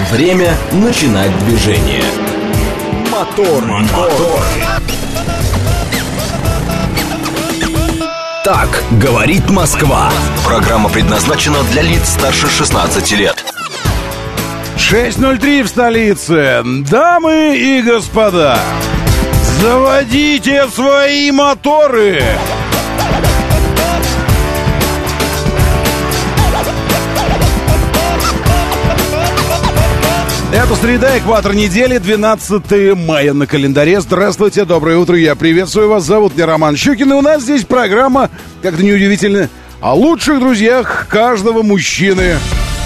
Время начинать движение. Мотор. Так говорит Москва. Программа предназначена для лиц старше 16 лет. 6:03 в столице. Дамы и господа, заводите свои моторы. Это среда, экватор недели, 12 мая на календаре. Здравствуйте, доброе утро, я приветствую вас. Зовут меня Роман Щукин, и у нас здесь программа, как-то неудивительно, о лучших друзьях каждого мужчины.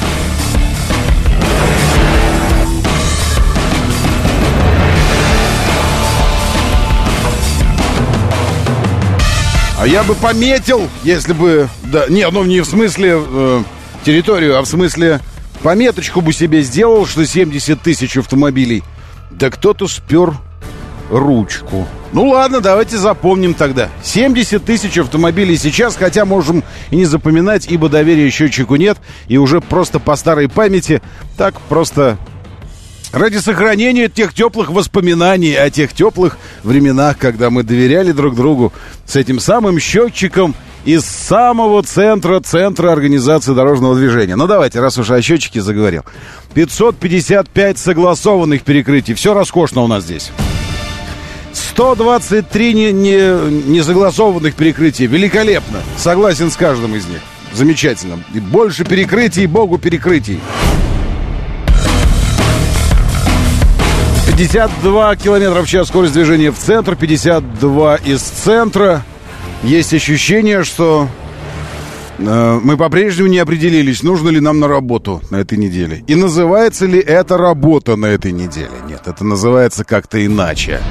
А я бы пометил, если бы... Да, не в смысле территорию, а в смысле... Пометочку бы себе сделал, что 70 тысяч автомобилей. Да кто-то спер ручку. Ну ладно, давайте запомним тогда. 70 тысяч автомобилей сейчас, хотя можем и не запоминать, ибо доверия счетчику нет. И уже просто по старой памяти, так просто ради сохранения тех теплых воспоминаний о тех теплых временах, когда мы доверяли друг другу с этим самым счетчиком из самого центра организации дорожного движения. Ну, давайте, раз уж о счетчике заговорил. 555 согласованных перекрытий. Все роскошно у нас здесь. 123 несогласованных перекрытий. Великолепно. Согласен с каждым из них. Замечательно. И больше перекрытий, богу перекрытий. 52 километра в час скорость движения в центр, 52 из центра. Есть ощущение, что мы по-прежнему не определились, нужно ли нам на работу на этой неделе. И называется ли это работа на этой неделе? Нет, это называется как-то иначе.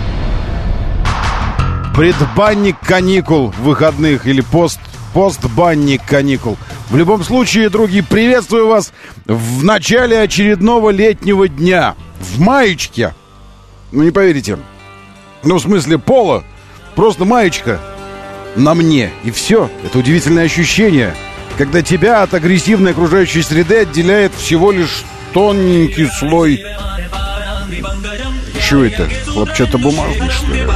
Предбанник каникул выходных или постбанник каникул. В любом случае, други, приветствую вас в начале очередного летнего дня. В маечке. Ну, не поверите. Ну, в смысле, поло. Просто маечка. На мне. И все. Это удивительное ощущение, когда тебя от агрессивной окружающей среды отделяет всего лишь тоненький слой... Чего это? Хлопчатобумажный, что ли?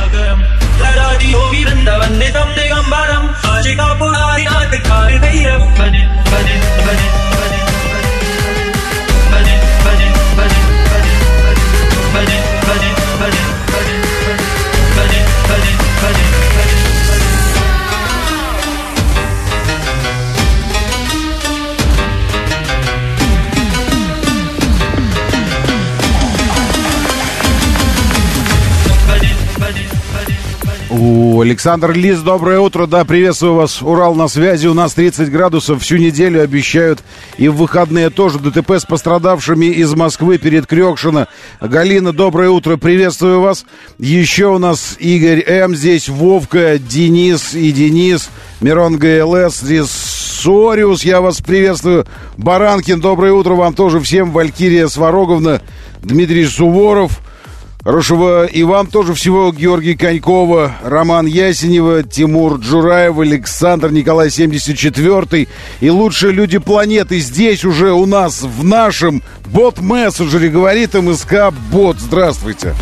Александр Лис, доброе утро, да, приветствую вас, Урал на связи, у нас 30 градусов, всю неделю обещают, и в выходные тоже. ДТП с пострадавшими из Москвы перед Крёкшино. Галина, доброе утро, приветствую вас. Еще у нас Игорь М, здесь Вовка, Денис, Мирон ГЛС, здесь Сориус, я вас приветствую. Баранкин, доброе утро вам тоже всем, Валькирия Свароговна, Дмитрий Суворов. Хорошего и вам тоже всего, Георгий Конькова, Роман Ясенева, Тимур Джураев, Александр, Николай 74 и лучшие люди планеты здесь уже у нас в нашем бот-мессенджере, говорит МСК Бот. Здравствуйте.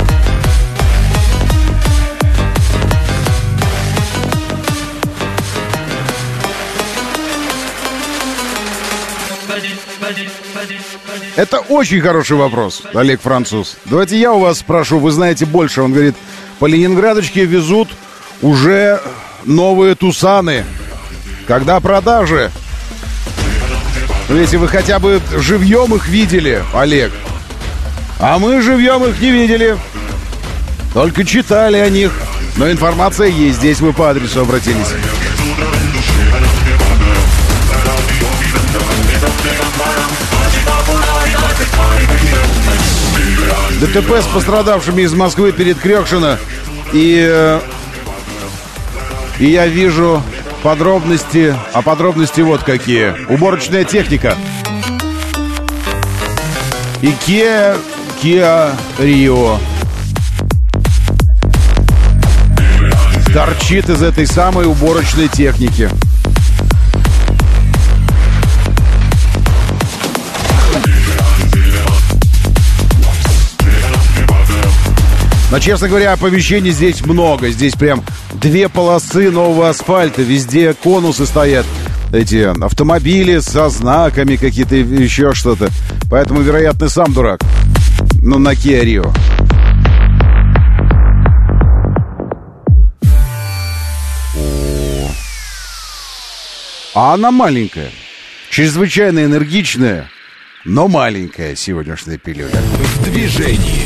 Это очень хороший вопрос, Олег Француз. Давайте я у вас спрошу, вы знаете больше. Он говорит, по Ленинградочке везут уже новые Тусаны. Когда продажи? Ну, если вы хотя бы живьем их видели, Олег. А мы живьем их не видели. Только читали о них. Но информация есть, здесь вы по адресу обратились. ДТП с пострадавшими из Москвы перед Крёкшино. И я вижу подробности. А подробности вот какие. Уборочная техника. И Kia Rio торчит из этой самой уборочной техники. Но, честно говоря, оповещений здесь много. Здесь прям 2 полосы нового асфальта. Везде конусы стоят. Эти автомобили со знаками какие-то, еще что-то. Поэтому, вероятно, сам дурак. Ну, на Kia Rio. А она маленькая. Чрезвычайно энергичная, но маленькая сегодняшняя пилюля. В движении.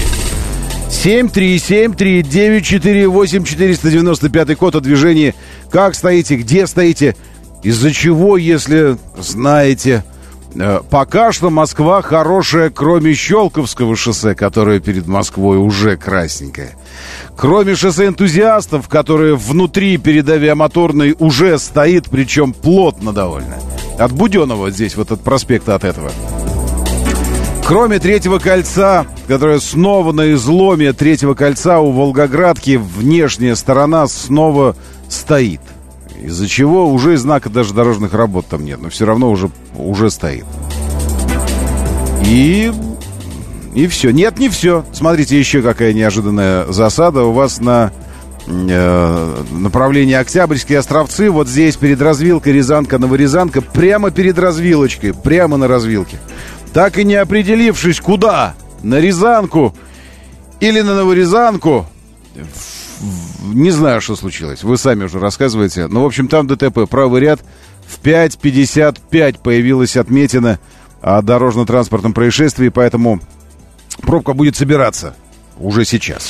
7373948-495 код о движении. Как стоите, где стоите, из-за чего, если знаете. Пока что Москва хорошая, кроме Щелковского шоссе, которое перед Москвой уже красненькое. Кроме шоссе энтузиастов, которое внутри перед авиамоторной уже стоит, причем плотно довольно. От Буденова здесь, вот от проспекта от этого. Кроме Третьего кольца, которое снова на изломе Третьего кольца у Волгоградки, внешняя сторона снова стоит. Из-за чего уже и знака даже дорожных работ там нет, но все равно уже стоит. И все. Нет, не все. Смотрите, еще какая неожиданная засада. У вас на направлении Октябрьские островцы, вот здесь перед развилкой Рязанка-Новорязанка, прямо перед развилочкой, прямо на развилке. Так и не определившись, куда, на Рязанку или на Новорязанку, не знаю, что случилось. Вы сами уже рассказываете. Но, в общем, там ДТП. Правый ряд в 5:55 появилась отметина о дорожно-транспортном происшествии, поэтому пробка будет собираться уже сейчас.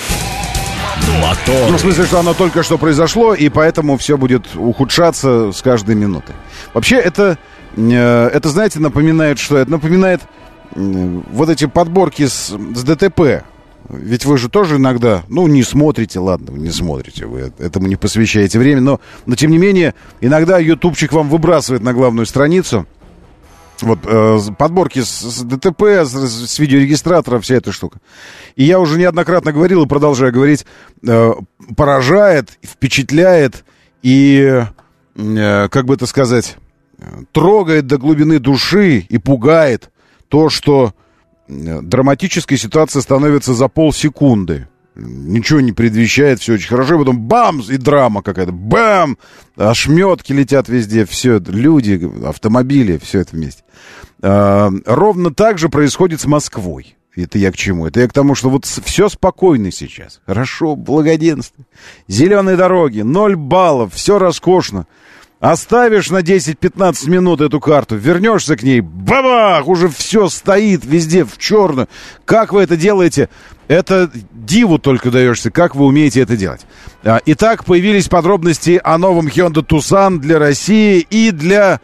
Мотор. Ну, в смысле, что оно только что произошло, и поэтому все будет ухудшаться с каждой минутой. Вообще, это знаете, напоминает что? Это напоминает вот эти подборки с ДТП. Ведь вы же тоже иногда, не смотрите, ладно, вы не смотрите, вы этому не посвящаете время, но тем не менее, иногда ютубчик вам выбрасывает на главную страницу вот подборки с ДТП, с видеорегистратора, вся эта штука. И я уже неоднократно говорил и продолжаю говорить, поражает, впечатляет и, как бы это сказать, трогает до глубины души и пугает то, что драматическая ситуация становится за полсекунды. Ничего не предвещает, все очень хорошо. И потом бам! И драма какая-то. Бам! Ошметки летят везде. Все это, люди, автомобили, все это вместе. Ровно так же происходит с Москвой. Это я к чему? Это я к тому, что вот все спокойно сейчас. Хорошо, благоденствие. Зеленые дороги, 0 баллов, все роскошно. Оставишь на 10-15 минут эту карту, вернешься к ней, бабах, уже все стоит везде в черную. Как вы это делаете? Это диву только даешься, как вы умеете это делать. Итак, появились подробности о новом Hyundai Tucson для России и для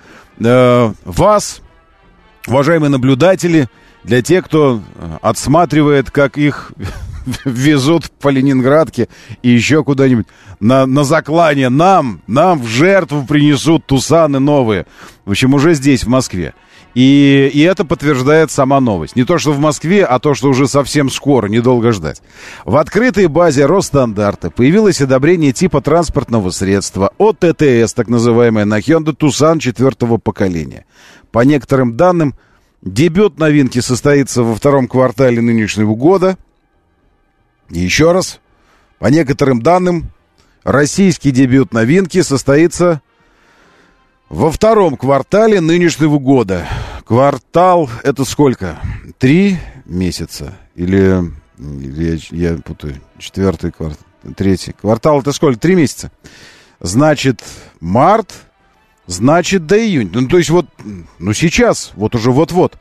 вас, уважаемые наблюдатели, для тех, кто отсматривает, как их везут по Ленинградке и еще куда-нибудь на заклание. Нам в жертву принесут Тусаны новые. В общем, уже здесь, в Москве. И это подтверждает сама новость. Не то, что в Москве, а то, что уже совсем скоро, недолго ждать. В открытой базе Росстандарта появилось одобрение типа транспортного средства ОТТС, так называемое, на Hyundai Tucson 4-го поколения. По некоторым данным, дебют новинки состоится во 2-м квартале нынешнего года. И еще раз, по некоторым данным, российский дебют новинки состоится во 2-м квартале нынешнего года. Квартал — это сколько? 3 месяца? Или я путаю, 4-й квартал, 3-й. Квартал — это сколько? 3 месяца. Значит, март, значит, до июня. То есть вот, сейчас, вот уже вот-вот.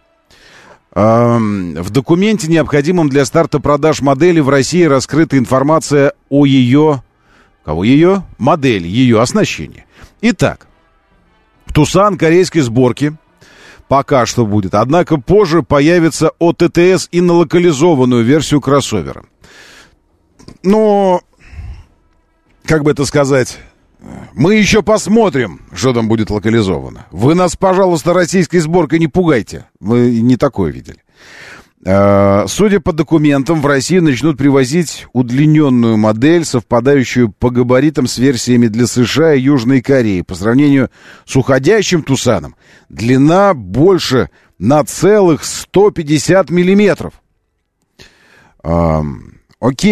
В документе, необходимом для старта продаж модели, в России раскрыта информация о ее... Кого ее? Модели, ее оснащения. Итак, Tucson корейской сборки пока что будет. Однако позже появится ОТТС и на локализованную версию кроссовера. Но, как бы это сказать... Мы еще посмотрим, что там будет локализовано. Вы нас, пожалуйста, российской сборкой не пугайте. Вы не такое видели. Судя по документам, в Россию начнут привозить удлиненную модель, совпадающую по габаритам с версиями для США и Южной Кореи. По сравнению с уходящим Тусаном, длина больше на целых 150 миллиметров. Окей.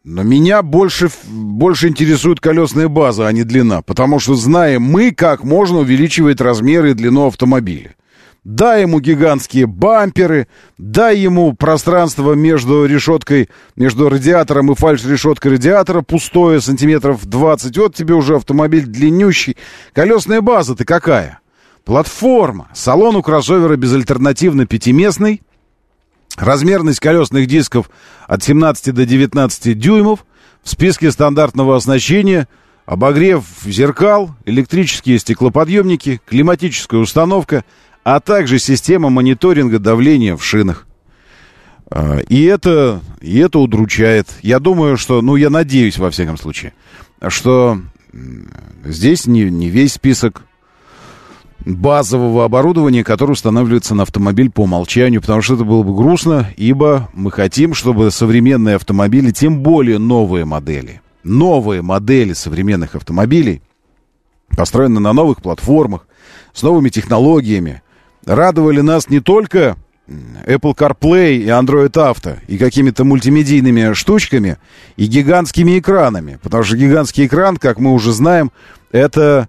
Но меня больше интересует колесная база, а не длина. Потому что знаем мы, как можно увеличивать размеры и длину автомобиля. Дай ему гигантские бамперы, дай ему пространство между решеткой, между радиатором и фальш-решеткой радиатора пустое, сантиметров 20. Вот тебе уже автомобиль длиннющий. Колесная база-то какая? Платформа. Салон у кроссовера безальтернативно пятиместный. Размерность колесных дисков от 17 до 19 дюймов. В списке стандартного оснащения обогрев зеркал, электрические стеклоподъемники, климатическая установка, а также система мониторинга давления в шинах. И это удручает. Я думаю, что, я надеюсь, во всяком случае, что здесь не весь список базового оборудования, которое устанавливается на автомобиль по умолчанию, потому что это было бы грустно, ибо мы хотим, чтобы современные автомобили, тем более новые модели современных автомобилей, построены на новых платформах, с новыми технологиями, радовали нас не только Apple CarPlay и Android Auto и какими-то мультимедийными штучками и гигантскими экранами, потому что гигантский экран, как мы уже знаем, это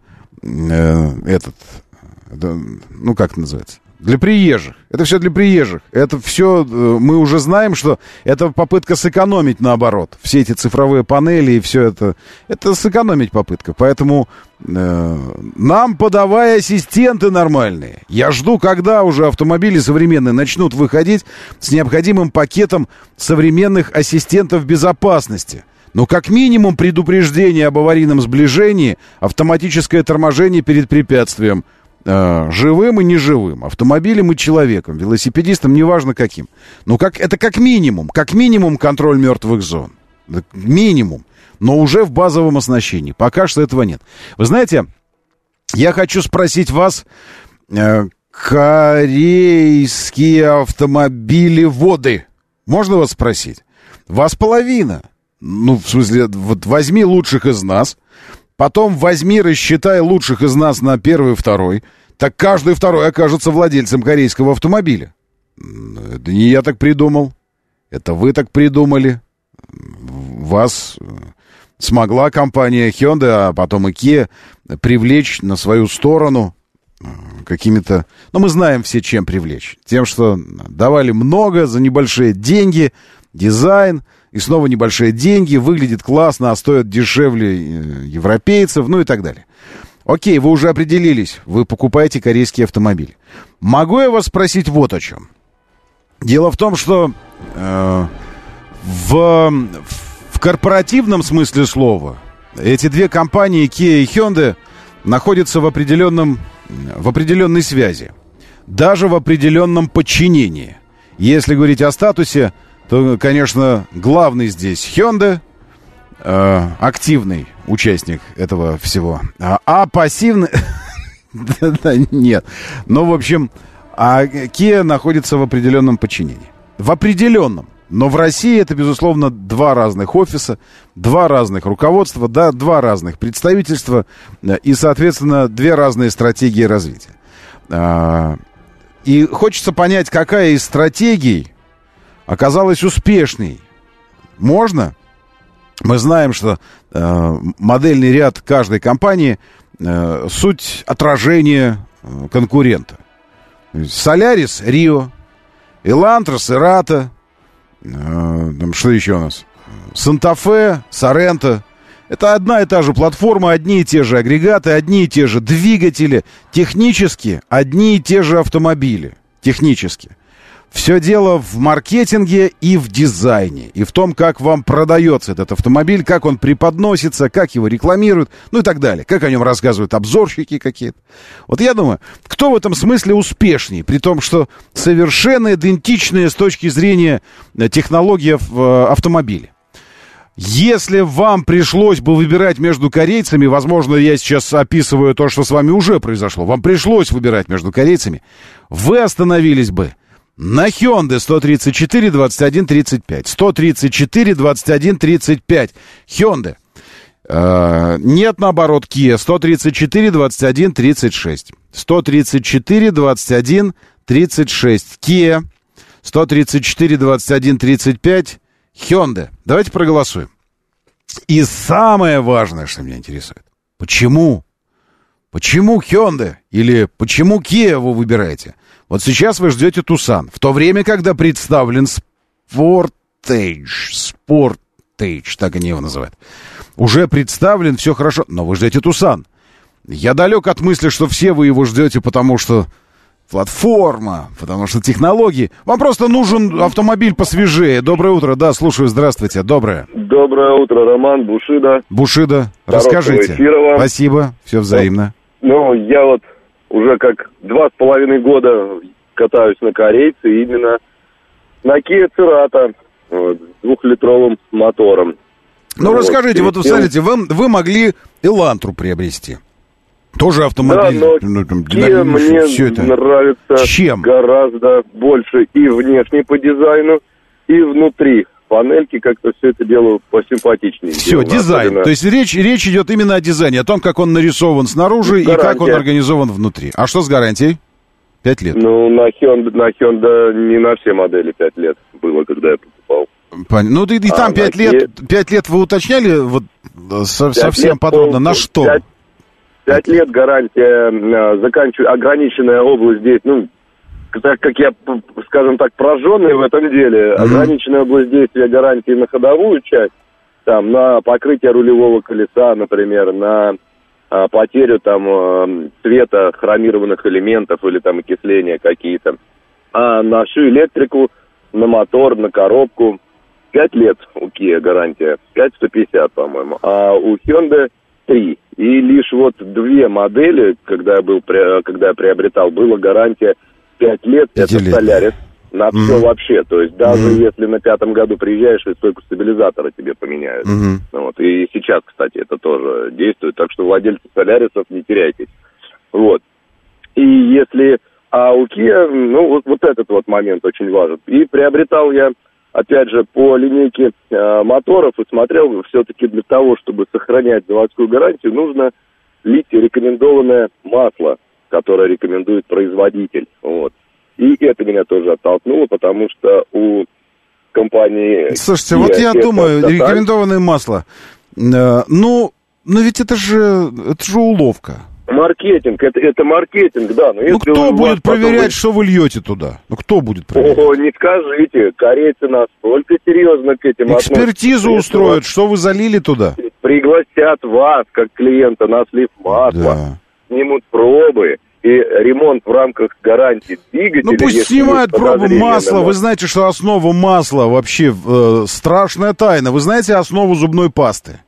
как это называется? Для приезжих. Это все для приезжих. Это все, мы уже знаем, что это попытка сэкономить наоборот. Все эти цифровые панели и все это сэкономить попытка. Поэтому нам подавай ассистенты нормальные. Я жду, когда уже автомобили современные начнут выходить с необходимым пакетом современных ассистентов безопасности. Но как минимум предупреждение об аварийном сближении, автоматическое торможение перед препятствием. Живым и неживым, автомобилем и человеком, велосипедистом, неважно каким. Это как минимум контроль мертвых зон. Минимум. Но уже в базовом оснащении. Пока что этого нет. Вы знаете, я хочу спросить вас, корейские автомобилеводы, можно вас спросить? Вас половина. В смысле, вот возьми лучших из нас, потом возьми, рассчитай лучших из нас на первый и второй. Так каждый второй окажется владельцем корейского автомобиля. Это не я так придумал. Это вы так придумали. Вас смогла компания Hyundai, а потом и Kia привлечь на свою сторону какими-то... мы знаем все, чем привлечь. Тем, что давали много за небольшие деньги, дизайн, и снова небольшие деньги, выглядит классно, а стоит дешевле европейцев, и так далее. Окей, вы уже определились, вы покупаете корейские автомобили. Могу я вас спросить вот о чем? Дело в том, что в корпоративном смысле слова эти две компании, Kia и Hyundai, находятся в определенной связи, даже в определенном подчинении. Если говорить о статусе, то, конечно, главный здесь Hyundai, активный участник этого всего, а пассивный... Нет. В общем, Kia находится в определенном подчинении. В определенном. Но в России это, безусловно, два разных офиса, два разных руководства, два разных представительства и, соответственно, две разные стратегии развития. И хочется понять, какая из стратегий оказалась успешней. Можно? Мы знаем, что модельный ряд каждой компании суть отражения конкурента. Солярис, Рио, Элантрос, Ирата, что еще у нас? Санта-Фе, Соренто. Это одна и та же платформа, одни и те же агрегаты, одни и те же двигатели. Технически одни и те же автомобили. Технически. Все дело в маркетинге и в дизайне, и в том, как вам продается этот автомобиль, как он преподносится, как его рекламируют, и так далее. Как о нем рассказывают обзорщики какие-то. Вот я думаю, кто в этом смысле успешней, при том, что совершенно идентичные с точки зрения технологий в автомобиле. Если вам пришлось бы выбирать между корейцами, возможно, я сейчас описываю то, что с вами уже произошло, вам пришлось выбирать между корейцами, вы остановились бы на Hyundai 134 21 35. 134 21 35. Hyundai. Нет, наоборот, Kia 134 21 36. 134 21 36. Kia 134 21 35. Hyundai. Давайте проголосуем. И самое важное, что меня интересует, почему? Почему Hyundai или почему Kia вы выбираете? Вот сейчас вы ждете Tucson, в то время, когда представлен Sportage, так они его называют. Уже представлен, все хорошо, но вы ждете Tucson. Я далек от мысли, что все вы его ждете, потому что платформа, потому что технологии. Вам просто нужен автомобиль посвежее. Доброе утро, да, слушаю, здравствуйте, доброе. Доброе утро, Роман, Бушида. Бушида, расскажите. Спасибо, все взаимно. Ну, я вот уже как 2,5 года катаюсь на корейце, именно на Kia Cerato, вот, с 2-литровым мотором. Ну, вот, расскажите, вот смотрите, вы могли Элантру приобрести. Тоже автомобиль. Да, но Kia мне все это. нравится Чем? Гораздо больше и внешне по дизайну, и внутри. Панельки как-то все это дело посимпатичнее. Все, дизайн. Особенно... То есть речь идет именно о дизайне, о том, как он нарисован снаружи и как он организован внутри. А что с гарантией? 5 лет. Ну, на Hyundai не на все модели 5 лет было, когда я покупал. Ну, и там 5 лет. 5 лет вы уточняли вот совсем подробно, на что? 5 лет гарантия, ограниченная область действия, ну, так как я, скажем так, прожженный в этом деле, ограниченная область действия гарантии на ходовую часть, там, на покрытие рулевого колеса, например, на потерю там цвета хромированных элементов или там окисления какие-то. А на всю электрику, на мотор, на коробку 5 лет у Kia гарантия, 5,150, по-моему, а у Hyundai 3. И лишь вот 2 модели, когда я приобретал, была гарантия 5 лет, это Solaris, на все вообще. То есть даже если на 5-м году приезжаешь, и стойку стабилизатора тебе поменяют. Вот. И сейчас, кстати, это тоже действует. Так что владельцы Солярисов, не теряйтесь. Вот. И если... А у Kia, ну, вот этот вот момент очень важен. И приобретал я, опять же, по линейке моторов и смотрел, все-таки для того, чтобы сохранять заводскую гарантию, нужно лить рекомендованное масло, которое рекомендует производитель. Вот. И это меня тоже оттолкнуло, потому что у компании... Слушайте, вот я думаю, рекомендованное масло. Ну, ведь это же уловка. Маркетинг, это маркетинг, да. Но ну, кто будет проверять, что вы льете туда? Ну, кто будет проверять? О, не скажите, корейцы настолько серьезно к этим относятся. Экспертизу устроят, что вы залили туда? Пригласят вас, как клиента, на слив масла, снимут пробы. И ремонт в рамках гарантии двигателя... Ну пусть снимают пробу масла. Вы знаете, что основа масла вообще страшная тайна. Вы знаете основу зубной пасты?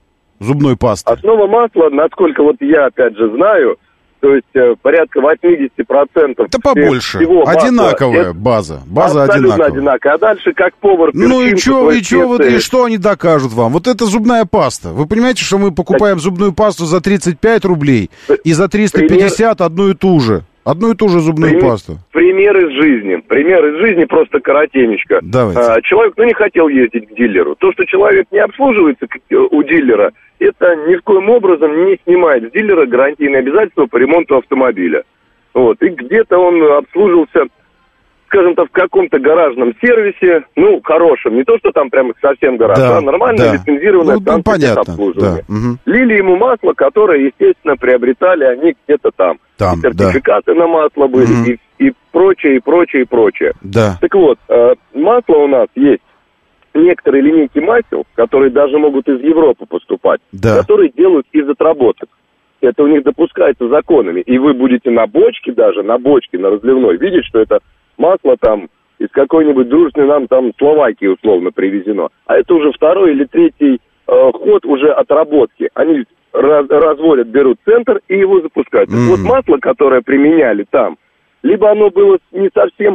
Основа масла, насколько вот я, опять же, знаю, то есть порядка 80%... Это побольше. Одинаковая база. База абсолютно одинаковая. А дальше как повар... Ну и что они докажут вам? Вот это зубная паста. Вы понимаете, что мы покупаем зубную пасту за 35 рублей и за 350 одну и ту же зубную пасту. Пример из жизни, просто коротенечко. Давайте. Человек, не хотел ездить к дилеру. То, что человек не обслуживается у дилера, это ни в коем образом не снимает с дилера гарантийные обязательства по ремонту автомобиля. Вот. И где-то он обслуживался, скажем так, в каком-то гаражном сервисе, хорошем. Не то, что там прямо совсем гараж, а нормальная лицензированная станция обслуживания. Да. Лили ему масло, которое, естественно, приобретали они где-то там. Сертификаты на масло были и прочее. Да. Так вот, масло у нас есть. Некоторые линейки масел, которые даже могут из Европы поступать, которые делают из отработок. Это у них допускается законами. И вы будете на бочке, на разливной, видеть, что это масло там из какой-нибудь дружной нам там Словакии условно привезено. А это уже 2-й или 3-й ход уже отработки. Они разводят, берут центр и его запускают. Вот масло, которое применяли там, либо оно было не совсем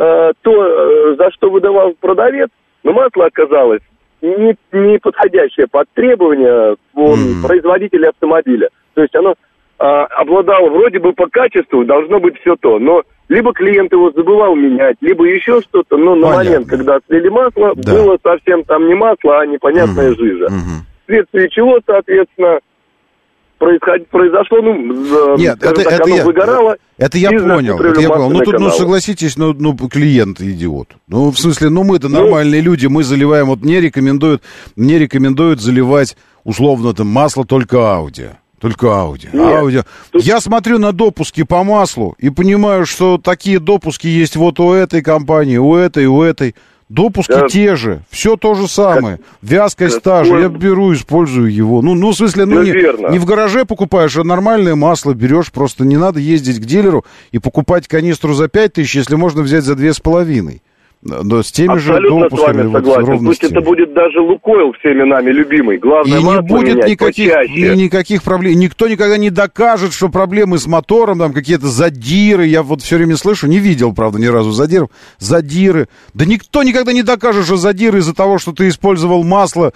то, за что выдавал продавец, но масло оказалось не подходящее под требования производителя автомобиля. То есть оно обладало вроде бы по качеству, должно быть все то, но либо клиент его забывал менять, либо еще что-то, но на момент, когда слили масло, было совсем там не масло, а непонятная жижа. Вследствие чего, соответственно, произошло, нет, оно выгорало. Это я понял. Ну, тут, согласитесь, клиент идиот. Ну, в смысле, мы-то нормальные люди, мы заливаем, вот мне рекомендуют заливать, условно, там, масло только Audi. Только Audi. Я смотрю на допуски по маслу и понимаю, что такие допуски есть вот у этой компании, у этой. Допуски те же, все то же самое. Вязкость та же, я беру, использую его. В смысле, не в гараже покупаешь, а нормальное масло берешь. Просто не надо ездить к дилеру и покупать канистру за 5000, если можно взять за 2500. Но с теми абсолютно же допусками. С вами согласен. Пусть это будет даже Лукойл всеми нами любимый. Главное, и масло не будет менять почаще. никаких проблем. Никто никогда не докажет, что проблемы с мотором, там какие-то задиры. Я вот все время слышу, не видел, правда, ни разу задиров. Задиры. Да никто никогда не докажет, что задиры из-за того, что ты использовал масло,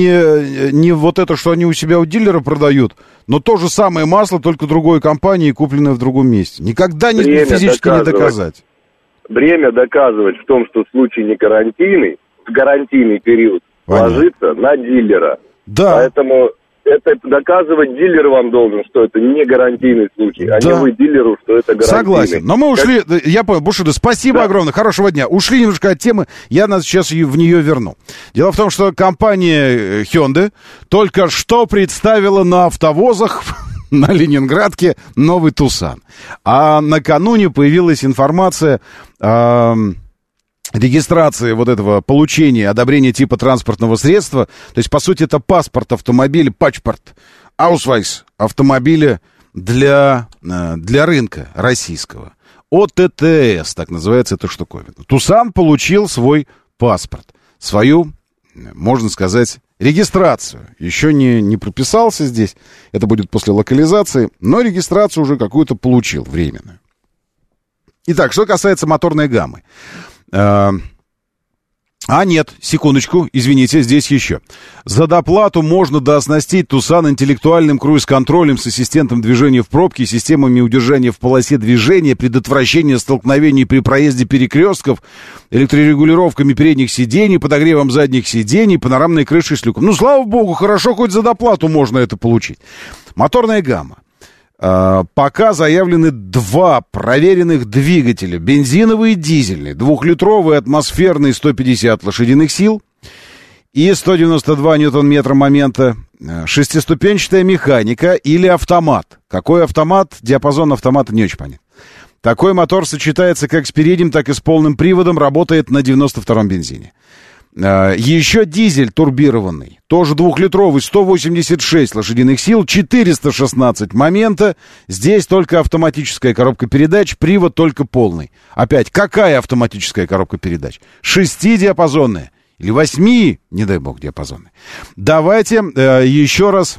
не вот это, что они у себя у дилера продают, но то же самое масло, только другой компании, купленное в другом месте. Никогда физически не доказать. Время доказывать в том, что случай не гарантийный, в гарантийный период ложится на дилера. Да. Поэтому это доказывать дилер вам должен, что это не гарантийный случай, а не вы дилеру, что это гарантийный. Согласен. Но мы ушли, я понял, Бушида, спасибо огромное, хорошего дня. Ушли немножко от темы, я нас сейчас в нее верну. Дело в том, что компания Hyundai только что представила на автовозах на Ленинградке новый Тусан. А накануне появилась информация о регистрации вот этого получения, одобрения типа транспортного средства. То есть, по сути, это паспорт автомобиля, пачпорт, аусвайс автомобиля для рынка российского. ОТТС, так называется эта штуковина. Тусан получил свой паспорт, свою, можно сказать, регистрацию. Еще не прописался здесь. Это будет после локализации. Но регистрацию уже какую-то получил временную. Итак, что касается моторной гаммы. Нет, секундочку, извините, здесь еще. За доплату можно дооснастить Тусан интеллектуальным круиз-контролем с ассистентом движения в пробке, системами удержания в полосе движения, предотвращения столкновений при проезде перекрестков, электрорегулировками передних сидений, подогревом задних сидений, панорамной крышей с люком. Слава богу, хорошо, хоть за доплату можно это получить. Моторная гамма. Пока заявлены 2 проверенных двигателя. Бензиновый и дизельный. 2-литровый атмосферный 150 лошадиных сил и 192 ньютон-метра момента. 6-ступенчатая механика или автомат. Какой автомат? Диапазон автомата не очень понятен. Такой мотор сочетается как с передним, так и с полным приводом. Работает на 92-м бензине. Еще дизель турбированный, тоже 2-литровый, 186 лошадиных сил, 416 момента. Здесь только автоматическая коробка передач, привод только полный. Опять, какая автоматическая коробка передач? 6-диапазонная или 8, не дай бог, диапазонная. Давайте еще раз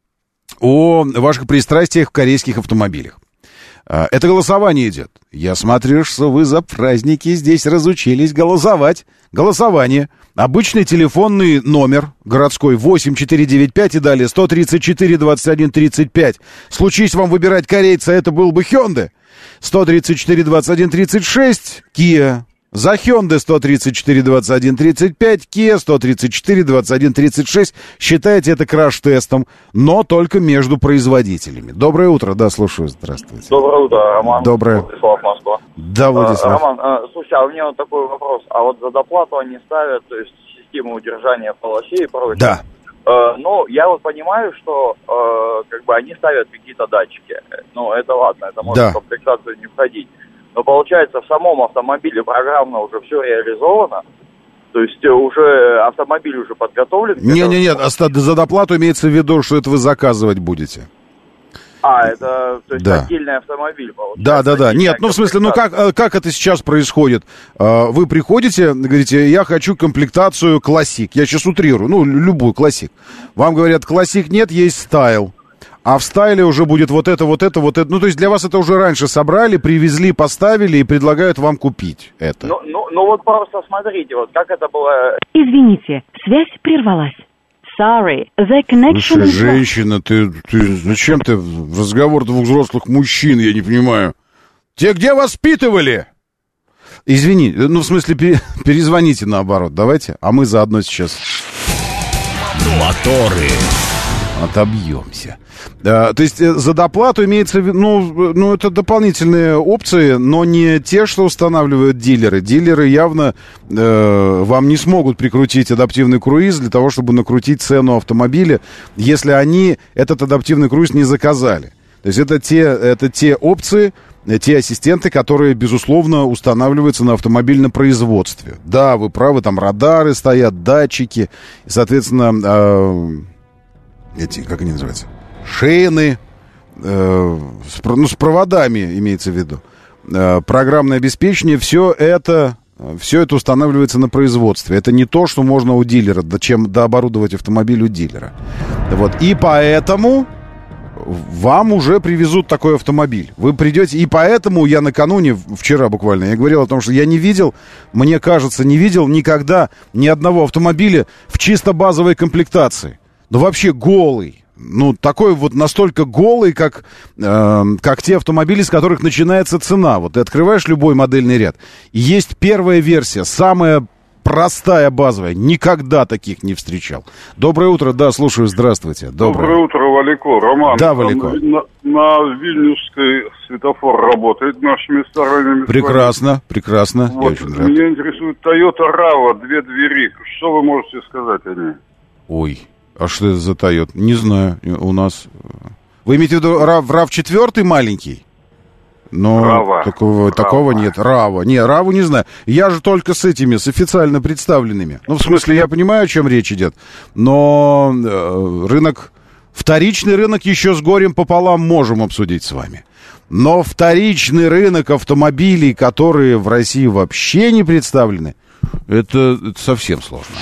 о ваших пристрастиях в корейских автомобилях. Это голосование идет. Я смотрю, что вы за праздники здесь разучились голосовать. Голосование. Обычный телефонный номер городской 8495 и далее 134 21 35. Случись вам выбирать корейца, это был бы Hyundai. 134 21 36 Kia. За Hyundai 134 21 35, Kia 134 21 36. Считайте это краш-тестом, но только между производителями. Доброе утро, да, слушаю, здравствуйте. Доброе утро, Роман. Доброе. Владислав, Москва. Да, Владислав. Роман, слушай, а у меня вот такой вопрос. А вот за доплату они ставят, то есть систему удержания в полосе и прочее. Да. Ну, я вот понимаю, что как бы они ставят какие-то датчики. Ну, это ладно, это может в комплектацию не входить. Но получается, в самом автомобиле программно уже все реализовано. То есть уже автомобиль уже подготовлен. Нет, за доплату имеется в виду, что это вы заказывать будете. Это то есть отдельный автомобиль, получается. Да. Нет, ну в смысле, ну как это сейчас происходит? Вы приходите, говорите, я хочу комплектацию классик. Я сейчас утрирую, ну, любую классик. Вам говорят, классик нет, есть стайл. А в стайле уже будет вот это. Ну, то есть для вас это уже раньше собрали, привезли, поставили и предлагают вам купить это. Ну вот просто смотрите, вот как это было... Извините, связь прервалась. Sorry, the connection... Слушай, женщина, ты зачем ты в разговор двух взрослых мужчин, я не понимаю. Те где воспитывали? Извини, ну в смысле перезвоните наоборот, давайте, а мы заодно сейчас... Моторы. Отобьемся. То есть за доплату имеется в виду, ну, это дополнительные опции, но не те, что устанавливают дилеры. Дилеры явно вам не смогут прикрутить адаптивный круиз для того, чтобы накрутить цену автомобиля, если они этот адаптивный круиз не заказали. То есть это те опции, те ассистенты, которые, безусловно, устанавливаются на автомобильном производстве. Да, вы правы, там радары стоят, датчики, и, соответственно, как они называются? Шейны, с проводами, имеется в виду. Программное обеспечение, все это устанавливается на производстве. Это не то, что можно у дилера, чем дооборудовать автомобиль у дилера. Вот. И поэтому вам уже привезут такой автомобиль. Вы придете, и поэтому я накануне, вчера буквально, я говорил о том, что я не видел, мне кажется, не видел никогда ни одного автомобиля в чисто базовой комплектации. Ну, вообще голый. Ну, такой вот настолько голый, как те автомобили, с которых начинается цена. Вот ты открываешь любой модельный ряд, и есть первая версия, самая простая, базовая. Никогда таких не встречал. Доброе утро, да, слушаю, здравствуйте. Доброе утро, Валико. Роман. Да, Валико. На Вильнюсской светофор работает нашими старыми. Прекрасно, прекрасно. Вот. Я очень рад. Меня интересует Toyota RAV2 двери. Что вы можете сказать о ней? Ой, а что это за Toyota? Не знаю, у нас... Вы имеете в виду RAV4 маленький? Но такого нет. Рава. Не, Раву не знаю. Я же только с официально представленными. Ну, в смысле, я понимаю, о чем речь идет. Но вторичный рынок еще с горем пополам можем обсудить с вами. Но вторичный рынок автомобилей, которые в России вообще не представлены, это совсем сложно.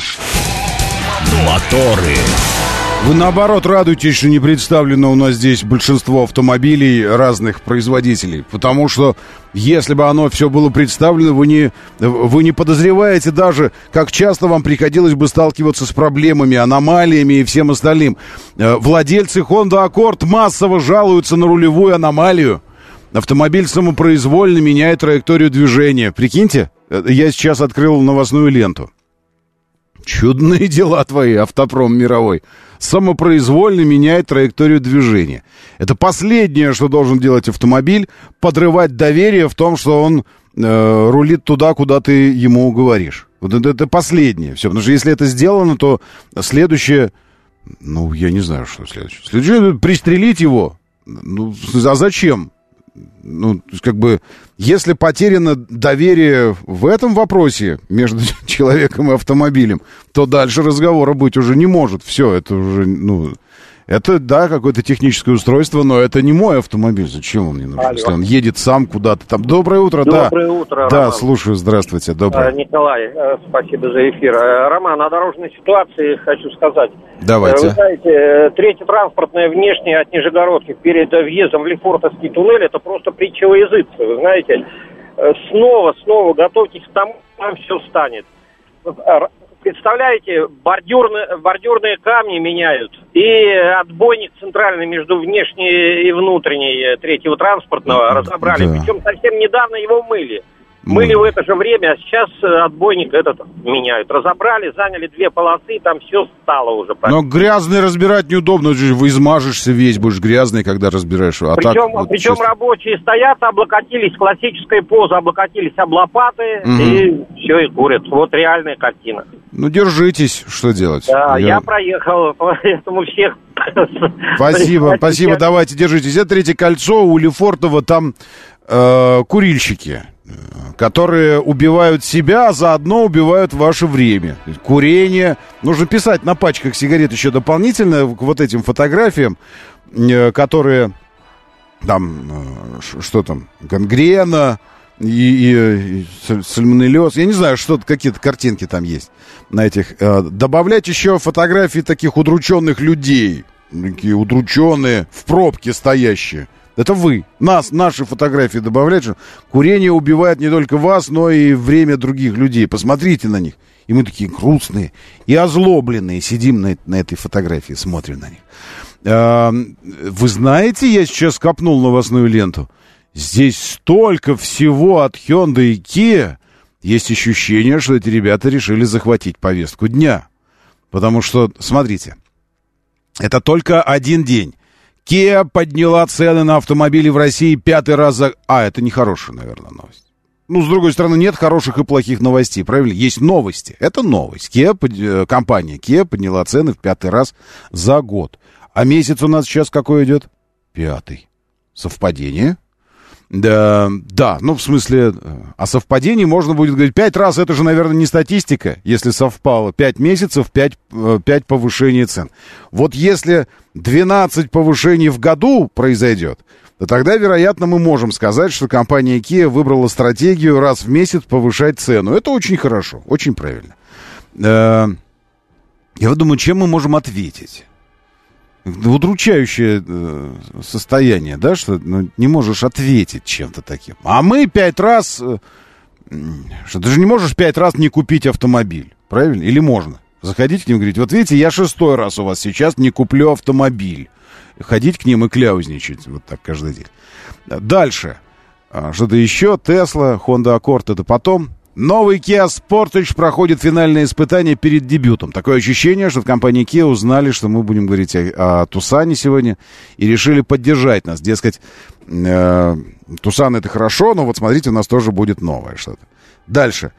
Моторы. Вы, наоборот, радуетесь, что не представлено у нас здесь большинство автомобилей разных производителей. Потому что, если бы оно все было представлено, вы не подозреваете даже, как часто вам приходилось бы сталкиваться с проблемами, аномалиями и всем остальным. Владельцы Honda Accord массово жалуются на рулевую аномалию. Автомобиль самопроизвольно меняет траекторию движения. Прикиньте, я сейчас открыл новостную ленту. Чудные дела твои, автопром мировой. Самопроизвольно меняет траекторию движения. Это последнее, что должен делать автомобиль, подрывать доверие в том, что он рулит туда, куда ты ему говоришь. Вот это последнее. Все, потому что если это сделано, то следующее... Ну, я не знаю, что следующее. Следующее — пристрелить его. Ну, а зачем? Ну, как бы, если потеряно доверие в этом вопросе между человеком и автомобилем, то дальше разговора быть уже не может. Все, это уже, это, да, какое-то техническое устройство, но это не мой автомобиль. Зачем он мне нужен? Алло. Если он едет сам куда-то там. Доброе утро, да. Доброе утро, да, Роман. Слушаю, здравствуйте, доброе. Николай, спасибо за эфир. Роман, о дорожной ситуации хочу сказать. Давайте. Вы знаете, третье транспортное внешнее от Нижегородки перед въездом в Лефортовский туннель, это просто притча во языце, вы знаете. Снова готовьтесь к тому, что там все встанет. Представляете, бордюрные камни меняют, и отбойник центральный между внешней и внутренней третьего транспортного разобрали. Да. Причем совсем недавно его мыли. Мыли в это же время, а сейчас отбойник этот меняют. Разобрали, заняли 2 полосы, там все стало уже. Но грязный разбирать неудобно, вы измажешься весь, будешь грязный, когда разбираешь. А причем рабочие стоят, облокотились, классическая поза, облокотились об лопаты, и все, и курят. Вот реальная картина. Ну, держитесь, что делать? Да, я проехал, поэтому всех... Спасибо, давайте, держитесь. Это Третье кольцо, у Лефортово там курильщики, которые убивают себя, а заодно убивают ваше время. Курение. Нужно писать на пачках сигарет еще дополнительно к вот этим фотографиям, которые там, что там, гангрена и сальмонеллез. Я не знаю, что-то, какие-то картинки там есть на этих. Добавлять еще фотографии таких удрученных людей. Такие удрученные, в пробке стоящие. Это вы. Наши фотографии добавлять, что курение убивает не только вас, но и время других людей. Посмотрите на них. И мы такие грустные и озлобленные сидим на этой фотографии, смотрим на них. Вы знаете, я сейчас копнул новостную ленту. Здесь столько всего от Hyundai и Kia. Есть ощущение, что эти ребята решили захватить повестку дня. Потому что, смотрите, Это только один день. Kia подняла цены на автомобили в России 5-й раз за... это нехорошая, наверное, новость. Ну, с другой стороны, нет хороших и плохих новостей, правильно? Есть новости. Это новость. Компания Kia подняла цены в 5-й раз за год. А месяц у нас сейчас какой идет? 5-й. Совпадение? Да, ну, в смысле, о совпадении можно будет говорить 5 раз. Это же, наверное, не статистика, если совпало. 5 месяцев, 5 повышений цен. Вот если 12 повышений в году произойдет, то тогда, вероятно, мы можем сказать, что компания Kia выбрала стратегию раз в месяц повышать цену. Это очень хорошо, очень правильно. Я вот думаю, чем мы можем ответить? Удручающее состояние, да, что не можешь ответить чем-то таким. А мы 5 раз... Что ты же не можешь 5 раз не купить автомобиль, правильно? Или можно? Заходить к ним и говорить, вот видите, я 6-й раз у вас сейчас не куплю автомобиль. Ходить к ним и кляузничать вот так каждый день. Дальше. Что-то еще. Tesla, Honda Accord, это потом. Новый Kia Sportage проходит финальное испытание перед дебютом. Такое ощущение, что в компании Kia узнали, что мы будем говорить о Тусане сегодня, и решили поддержать нас. Дескать, Тусан это хорошо, но вот смотрите, у нас тоже будет новое что-то. Дальше.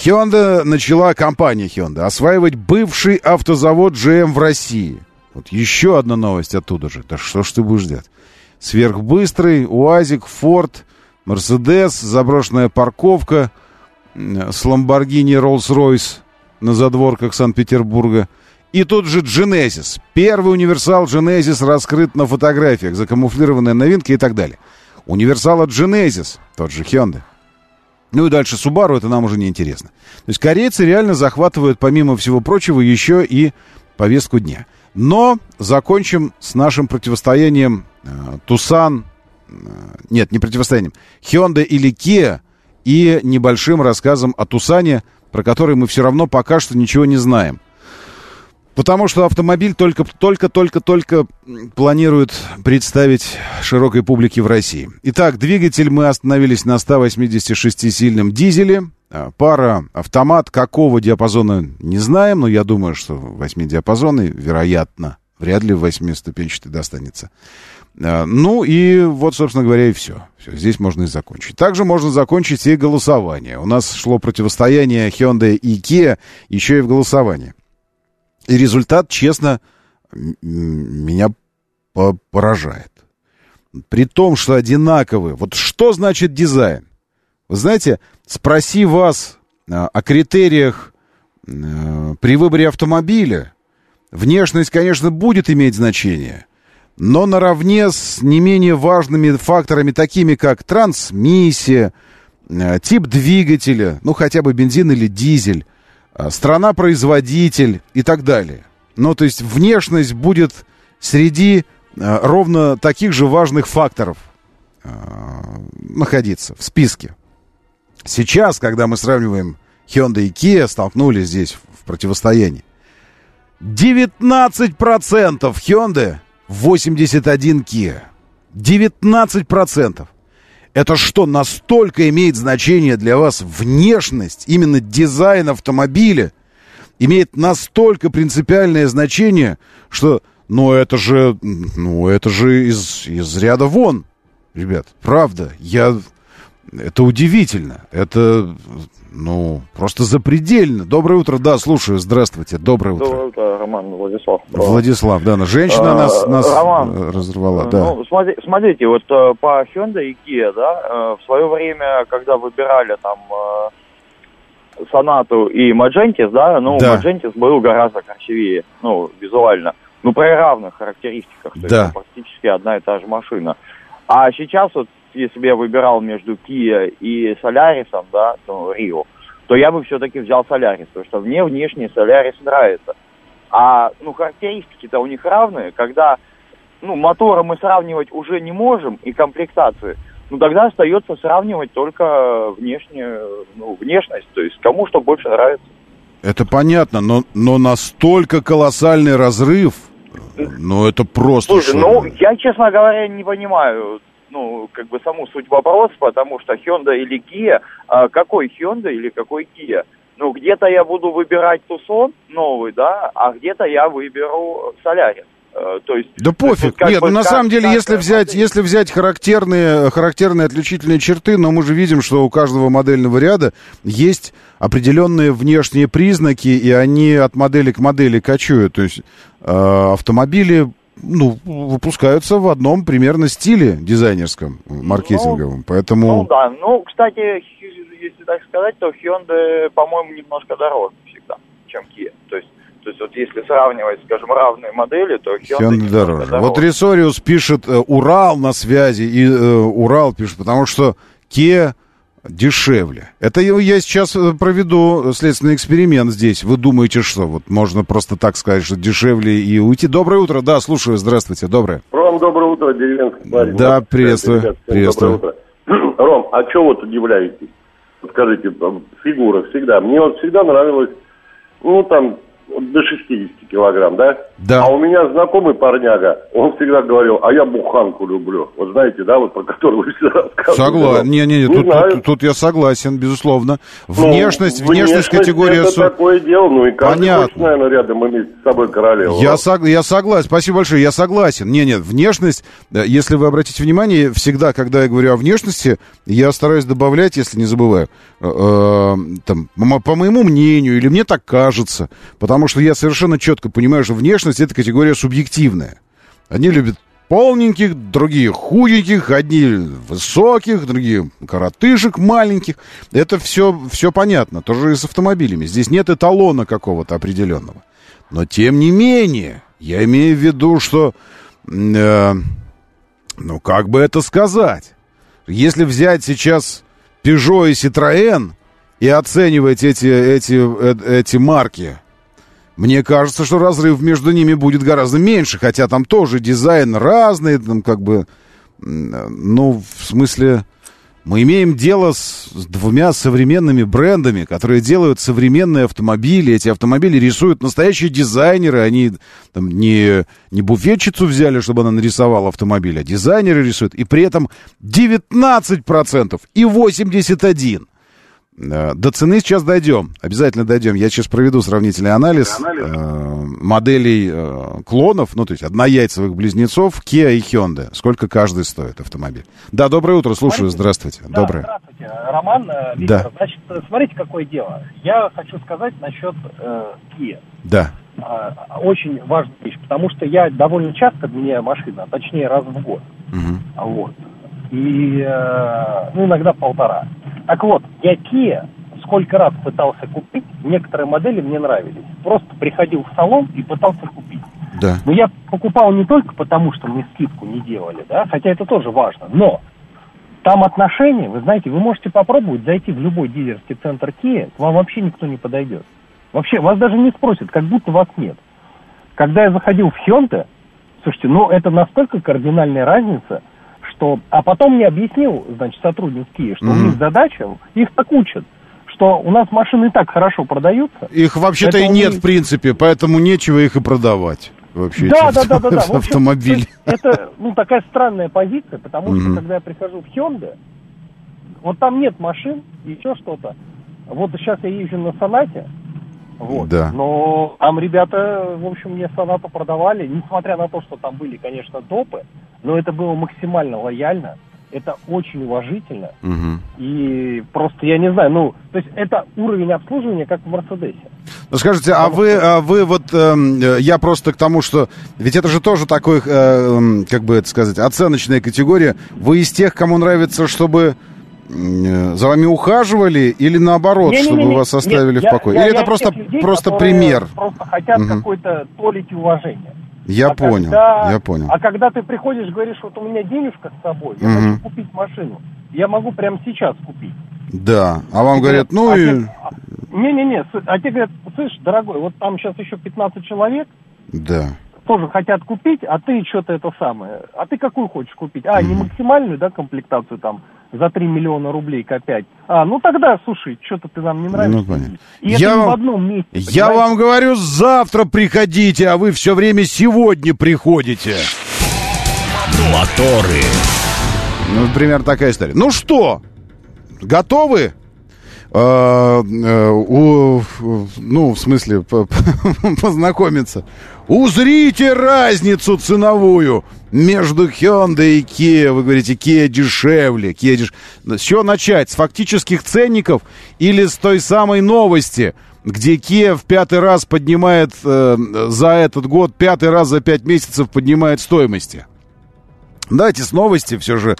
Компания Hyundai осваивать бывший автозавод GM в России. Вот еще одна новость оттуда же. Да что ж ты будешь делать? Сверхбыстрый, УАЗик, Форд, Мерседес, заброшенная парковка с Ламборгини, Роллс-Ройс на задворках Санкт-Петербурга. И тут же Genesis. Первый универсал Genesis раскрыт на фотографиях, закамуфлированная новинка и так далее. Универсал от Genesis, тот же Hyundai. Ну и дальше Subaru, это нам уже не интересно. То есть корейцы реально захватывают, помимо всего прочего, еще и повестку дня. Но закончим с нашим противостоянием Тусан, нет, не противостоянием, Hyundai или Kia, и небольшим рассказом о Тусане, про который мы все равно пока что ничего не знаем. Потому что автомобиль только планируют представить широкой публике в России. Итак, двигатель мы остановились на 186-сильном дизеле. Пара автомат какого диапазона не знаем, но я думаю, что 8-диапазонный, вероятно, вряд ли в 8-ступенчатый достанется. Ну и вот, собственно говоря, и все. Здесь можно и закончить. Также можно закончить и голосование. У нас шло противостояние Hyundai и Kia еще и в голосовании. И результат, честно, меня поражает. При том, что одинаковые. Вот что значит дизайн? Вы знаете, спроси вас о критериях при выборе автомобиля. Внешность, конечно, будет иметь значение, но наравне с не менее важными факторами, такими как трансмиссия, тип двигателя, ну хотя бы бензин или дизель, страна-производитель и так далее. Ну, то есть внешность будет среди ровно таких же важных факторов находиться в списке. Сейчас, когда мы сравниваем Hyundai и Kia, столкнулись здесь в противостоянии. 19% Hyundai, 81 Kia. 19%. Это что, настолько имеет значение для вас внешность, именно дизайн автомобиля? Имеет настолько принципиальное значение, что, это же из ряда вон, ребят, правда, это удивительно, это, просто запредельно. Доброе утро, да, слушаю, здравствуйте, доброе утро. Доброе утро, Роман, Владислав. Владислав, да, женщина нас Роман, разорвала, да. Смотрите, вот по Hyundai и Kia, да, в свое время, когда выбирали там Sonata и Magentis, да, да. Magentis был гораздо красивее, визуально, при равных характеристиках, то есть практически одна и та же машина. А сейчас вот, если бы я выбирал между Kia и Solaris, да, Rio, то я бы все-таки взял Solaris, потому что мне внешне Solaris нравится. А, характеристики-то у них равные, когда, моторы мы сравнивать уже не можем, и комплектации, тогда остается сравнивать только внешность, то есть кому что больше нравится. Это понятно, но настолько колоссальный разрыв, это просто... Слушай, я, честно говоря, не понимаю, саму суть вопроса, потому что Hyundai или Kia, какой Hyundai или какой Kia? Где-то я буду выбирать Tucson новый, да, а где-то я выберу Solaris. То есть, да пофиг. Нет, на самом деле, если взять характерные отличительные черты, но мы же видим, что у каждого модельного ряда есть определенные внешние признаки, и они от модели к модели кочуют. То есть автомобили, выпускаются в одном примерно стиле дизайнерском, маркетинговом. Поэтому... да. Кстати, если так сказать, то Hyundai, по-моему, немножко дороже всегда, чем Kia. То есть вот если сравнивать, скажем, равные модели, то Hyundai дороже. Вот Ресориус пишет, Урал на связи, и Урал пишет, потому что Kia дешевле. Это я сейчас проведу следственный эксперимент здесь. Вы думаете, что вот можно просто так сказать, что дешевле и уйти? Доброе утро, да, слушаю, здравствуйте, доброе. Ром, доброе утро, деревенский парень. Да, приветствую, приветствую. Доброе утро. Ром, а что вот удивляетесь? Скажите, фигура всегда. Мне вот всегда нравилось, до 60 килограмм, да? Да. А у меня знакомый парняга, он всегда говорил, а я буханку люблю. Вот знаете, да, вот про которую вы всегда рассказывали. Тут я согласен, безусловно. Внешность категория... Это такое дело, и каждый Понятно. хочет, наверное, рядом иметь с собой королеву. Я согласен, спасибо большое, я согласен. Нет, внешность, если вы обратите внимание, всегда, когда я говорю о внешности, я стараюсь добавлять, если не забываю, по моему мнению, или мне так кажется, потому что я совершенно четко понимаю, что внешность — это категория субъективная. Одни любят полненьких, другие худеньких, одни высоких, другие коротышек маленьких. Это все понятно, тоже и с автомобилями. Здесь нет эталона какого-то определенного. Но тем не менее, я имею в виду, что, как бы это сказать, если взять сейчас Peugeot и Citroën и оценивать эти марки, мне кажется, что разрыв между ними будет гораздо меньше, хотя там тоже дизайн разный, в смысле, мы имеем дело с двумя современными брендами, которые делают современные автомобили. Эти автомобили рисуют настоящие дизайнеры, они не буфетчицу взяли, чтобы она нарисовала автомобиль, а дизайнеры рисуют, и при этом 19% и 81%. До цены сейчас дойдем, обязательно дойдем. Я сейчас проведу сравнительный анализ моделей клонов, то есть однояйцевых близнецов Kia и Hyundai. Сколько каждый стоит автомобиль? Да, доброе утро, слушаю, здравствуйте. Да, доброе. Здравствуйте, Роман, Виктор. Да. Значит, смотрите, какое дело. Я хочу сказать насчет Kia. Да. Очень важная вещь, потому что я довольно часто меняю машину, точнее раз в год. Угу. Вот. И иногда 1,5. Так вот, я Kia сколько раз пытался купить, некоторые модели мне нравились. Просто приходил в салон и пытался купить. Да. Но я покупал не только потому, что мне скидку не делали, да, хотя это тоже важно, но там отношения, вы знаете, вы можете попробовать зайти в любой дилерский центр Kia, к вам вообще никто не подойдет. Вообще, вас даже не спросят, как будто вас нет. Когда я заходил в Hyundai, слушайте, это настолько кардинальная разница, что... А потом мне объяснил, значит, сотрудник Kia, что у них задача, их так учат, что у нас машины и так хорошо продаются. Их вообще-то и нет, в принципе, поэтому нечего их и продавать. Вообще, да. Автомобиль. Это, такая странная позиция, потому что, когда я прихожу в Hyundai, вот там нет машин, еще что-то. Вот сейчас я езжу на Сонате, вот. Да. Но там ребята, в общем, мне Сонату продавали, несмотря на то, что там были, конечно, допы, но это было максимально лояльно, это очень уважительно, и просто, я не знаю, то есть это уровень обслуживания, как в Мерседесе. Скажите, а вы вот, я просто к тому, что, ведь это же тоже такой, как бы это сказать, оценочная категория, вы из тех, кому нравится, чтобы... За вами ухаживали или наоборот, чтобы вас оставили в покое? Или это просто пример? Просто хотят какой-то толики уважения. Я понял. А когда ты приходишь, говоришь, вот у меня денежка с собой, я хочу купить машину, я могу прямо сейчас купить. Да, а вам говорят, Не-не-не, а тебе говорят, слышь, дорогой, вот там сейчас еще 15 человек. Да. Тоже хотят купить, а ты что-то это самое. А ты какую хочешь купить? Не максимальную, да, комплектацию там за 3 миллиона рублей копять. Тогда, слушай, что-то ты нам не нравится. Понятно. И это не в одном месте. Я вам говорю, завтра приходите, а вы все время сегодня приходите. Моторы. Примерно такая история. Ну что, готовы? У в смысле, познакомиться. Узрите разницу ценовую между Hyundai и Kia. Вы говорите, Kia дешевле. С чего начать? С фактических ценников или с той самой новости, где Kia в 5-й раз поднимает за этот год, 5-й раз за 5 месяцев поднимает стоимости? Давайте с новости. Все же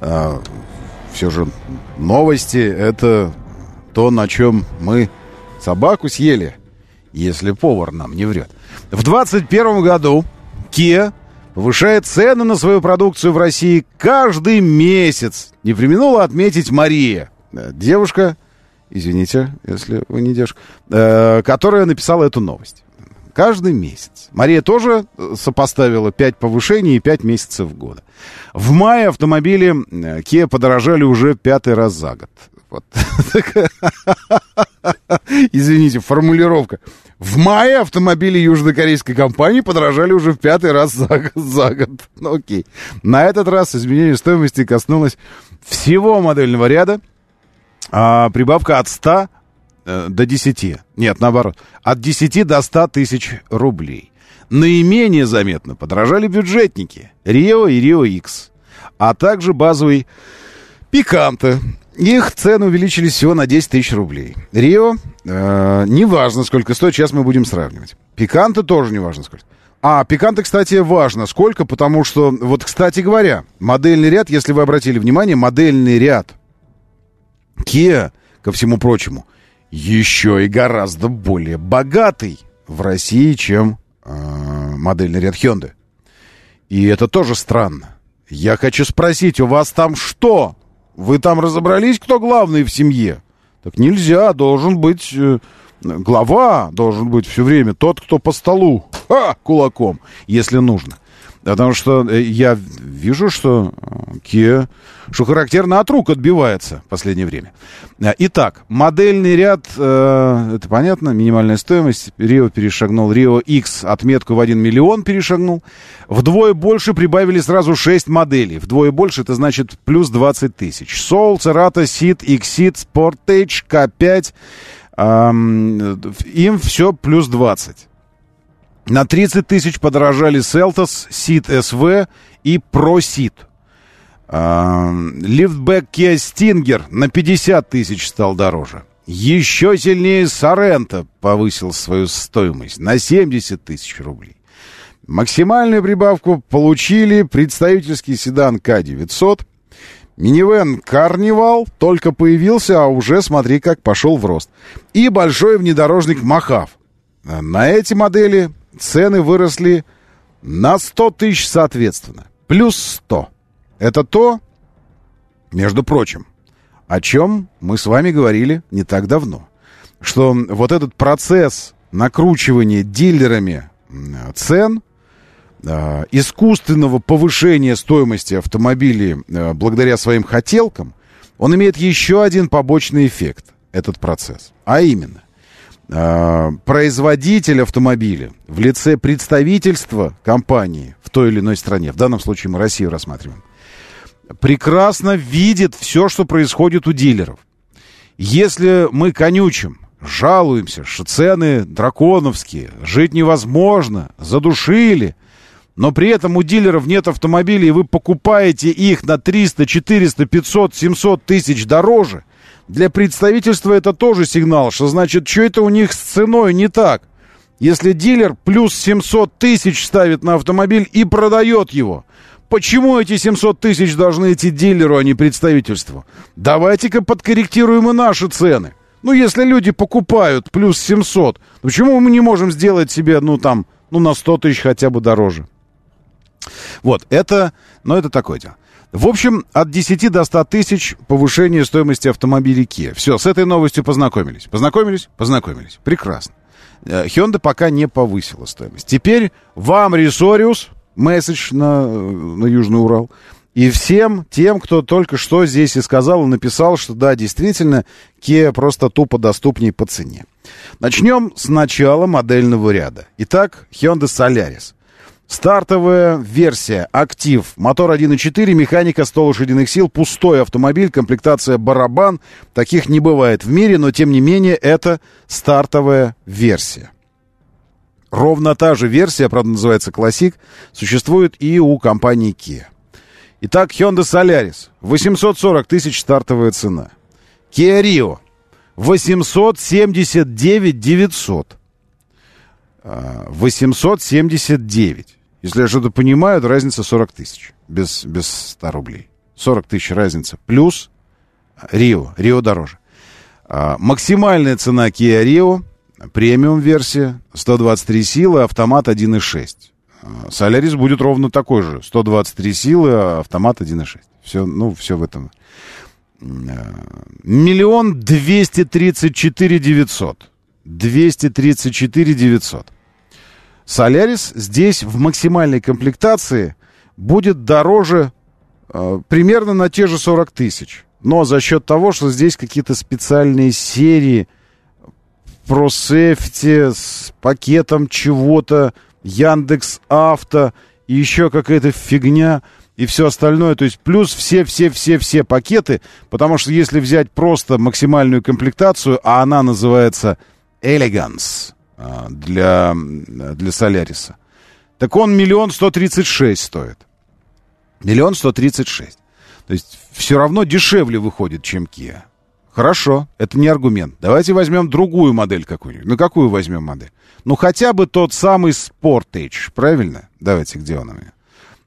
новости — это то, на чем мы собаку съели, если повар нам не врет. В 2021 году Kia повышает цены на свою продукцию в России каждый месяц. Не преминула отметить Мария, девушка, извините, если вы не девушка, которая написала эту новость. Каждый месяц. Мария тоже сопоставила 5 повышений и 5 месяцев года. В мае автомобили Kia подорожали уже 5-й раз за год. Вот. Извините, формулировка. В мае автомобили южнокорейской компании подорожали уже в 5-й раз за год. Ну, окей. На этот раз изменение стоимости коснулось всего модельного ряда. Прибавка от 100 до 10. Нет, наоборот. От 10 до 100 тысяч рублей. Наименее заметно подорожали бюджетники Rio и Rio X, а также базовый Picanto. Их цены увеличились всего на 10 тысяч рублей. Rio, неважно, сколько стоит, сейчас мы будем сравнивать. Picanto тоже неважно, сколько. Picanto, кстати, важно, сколько, потому что, вот, кстати говоря, модельный ряд, если вы обратили внимание, модельный ряд Kia, ко всему прочему, еще и гораздо более богатый в России, чем модельный ряд Hyundai. И это тоже странно. Я хочу спросить, у вас там что? Вы там разобрались, кто главный в семье? Так нельзя, должен быть глава, должен быть все время тот, кто по столу кулаком, если нужно. Потому что я вижу, что Kia, что характерно, от рук отбивается в последнее время. Итак, модельный ряд, это понятно, минимальная стоимость. Rio перешагнул, Rio X отметку в 1 миллион перешагнул. Вдвое больше прибавили сразу 6 моделей. Вдвое больше, это значит плюс 20 тысяч. Soul, Cerato, Ceed, Exceed, Sportage, K5. Им все плюс 20. На 30 тысяч подорожали Seltos, Ceed SV и Pro Ceed. Лифтбэк Kia Stinger на 50 тысяч стал дороже. Еще сильнее Sorento повысил свою стоимость на 70 тысяч рублей. Максимальную прибавку получили представительский седан K900. Минивэн Carnival только появился, а уже, смотри, как пошел в рост. И большой внедорожник Mojave. На эти модели цены выросли на 100 тысяч соответственно. Плюс 100. Это то, между прочим, о чем мы с вами говорили не так давно. Что вот этот процесс накручивания дилерами цен, искусственного повышения стоимости автомобилей благодаря своим хотелкам, он имеет еще один побочный эффект, этот процесс. А именно, производитель автомобиля в лице представительства компании в той или иной стране, в данном случае мы Россию рассматриваем, прекрасно видит все, что происходит у дилеров. Если мы конючим, жалуемся, что цены драконовские, жить невозможно, задушили, но при этом у дилеров нет автомобилей, и вы покупаете их на 300, 400, 500, 700 тысяч дороже, для представительства это тоже сигнал, что значит, что это у них с ценой не так. Если дилер плюс 700 тысяч ставит на автомобиль и продает его, почему эти 700 тысяч должны идти дилеру, а не представительству? Давайте-ка подкорректируем и наши цены. Ну, если люди покупают плюс 700, почему мы не можем сделать себе, на 100 тысяч хотя бы дороже? Вот, это такое дело. В общем, от 10 до 100 тысяч повышение стоимости автомобилей Kia. Все, с этой новостью познакомились. Познакомились. Прекрасно. Hyundai пока не повысила стоимость. Теперь вам, Ресориус, месседж на Южный Урал. И всем тем, кто только что здесь и сказал, и написал, что да, действительно, Kia просто тупо доступнее по цене. Начнем с начала модельного ряда. Итак, Hyundai Solaris. Стартовая версия «Актив». Мотор 1.4, механика 100 лошадиных сил, пустой автомобиль, комплектация барабан. Таких не бывает в мире, но тем не менее это стартовая версия. Ровно та же версия, правда называется Classic, существует и у компании Kia. Итак, Hyundai Solaris. 840 тысяч стартовая цена. Kia Rio. 879 900. 879. Если я что-то понимаю, то разница 40 тысяч. Без 100 рублей. 40 тысяч разница. Плюс Rio. Rio дороже. Максимальная цена Kia Rio. Премиум-версия. 123 силы, автомат 1.6. Solaris будет ровно такой же. 123 силы, автомат 1.6. Все, все в этом. 1 234 900. 234 900. Solaris здесь в максимальной комплектации будет дороже примерно на те же 40 тысяч. Но за счет того, что здесь какие-то специальные серии ProSafety с пакетом чего-то, Яндекс.Авто и еще какая-то фигня и все остальное. То есть плюс все пакеты, потому что если взять просто максимальную комплектацию, а она называется Elegance для Solaris, так он 1 136 стоит. 1 136. То есть все равно дешевле выходит, чем Kia. Хорошо, это не аргумент. Давайте возьмем другую модель какую-нибудь. Ну, какую возьмем модель? Ну, хотя бы тот самый Sportage, правильно? Давайте, где он у меня?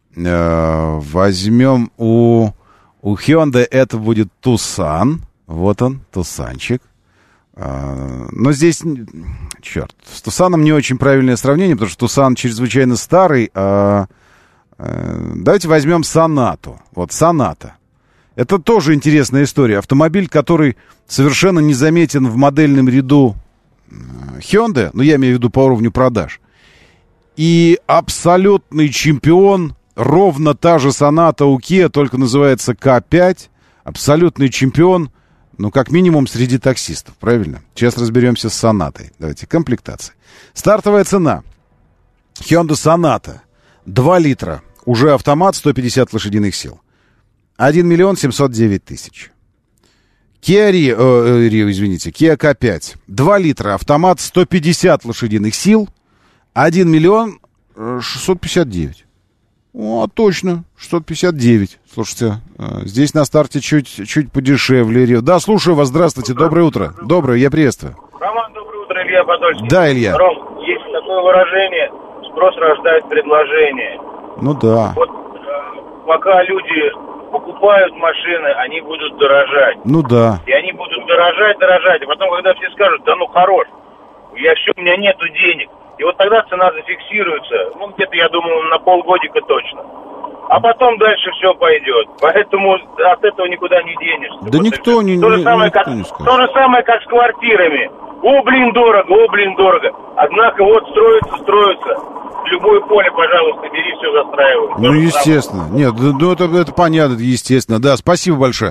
Возьмем у Hyundai, это будет Tucson. Вот он, Тусанчик. Но здесь, черт, с Тусаном не очень правильное сравнение, потому что Тусан чрезвычайно старый. Давайте возьмем Сонату. Вот Соната. Это тоже интересная история. Автомобиль, который совершенно незаметен в модельном ряду Hyundai, ну, я имею в виду по уровню продаж. И абсолютный чемпион, ровно та же Соната у Kia, только называется K5. Абсолютный чемпион, ну, как минимум, среди таксистов, правильно? Сейчас разберемся с Сонатой. Давайте, комплектация. Стартовая цена. Hyundai Sonata. 2 литра. Уже автомат, 150 лошадиных сил. 1 709 000. Kia Kia K5. 2 литра, автомат, 150 лошадиных сил. 1 659 000. О, точно, 659. Слушайте, здесь на старте чуть подешевле. Да, слушаю вас, здравствуйте, доброе утро. Доброе, я приветствую. Роман, доброе утро, Илья Подольский. Да, Илья. Ром, есть такое выражение, спрос рождает предложение. Ну да. Вот пока люди покупают машины, они будут дорожать. Ну да. И они будут дорожать, а потом, когда все скажут, да ну хорош, у меня нету денег. И вот тогда цена зафиксируется, ну где-то, я думаю, на полгодика точно. А потом дальше все пойдет. Поэтому от этого никуда не денешься. Да вот никто не то же самое, как с квартирами. О, блин, дорого. Однако вот строится. Любое поле, пожалуйста, бери, все застраивай. Ну, естественно. Нет, ну это понятно, естественно. Да, спасибо большое.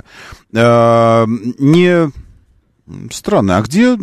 Странно, а где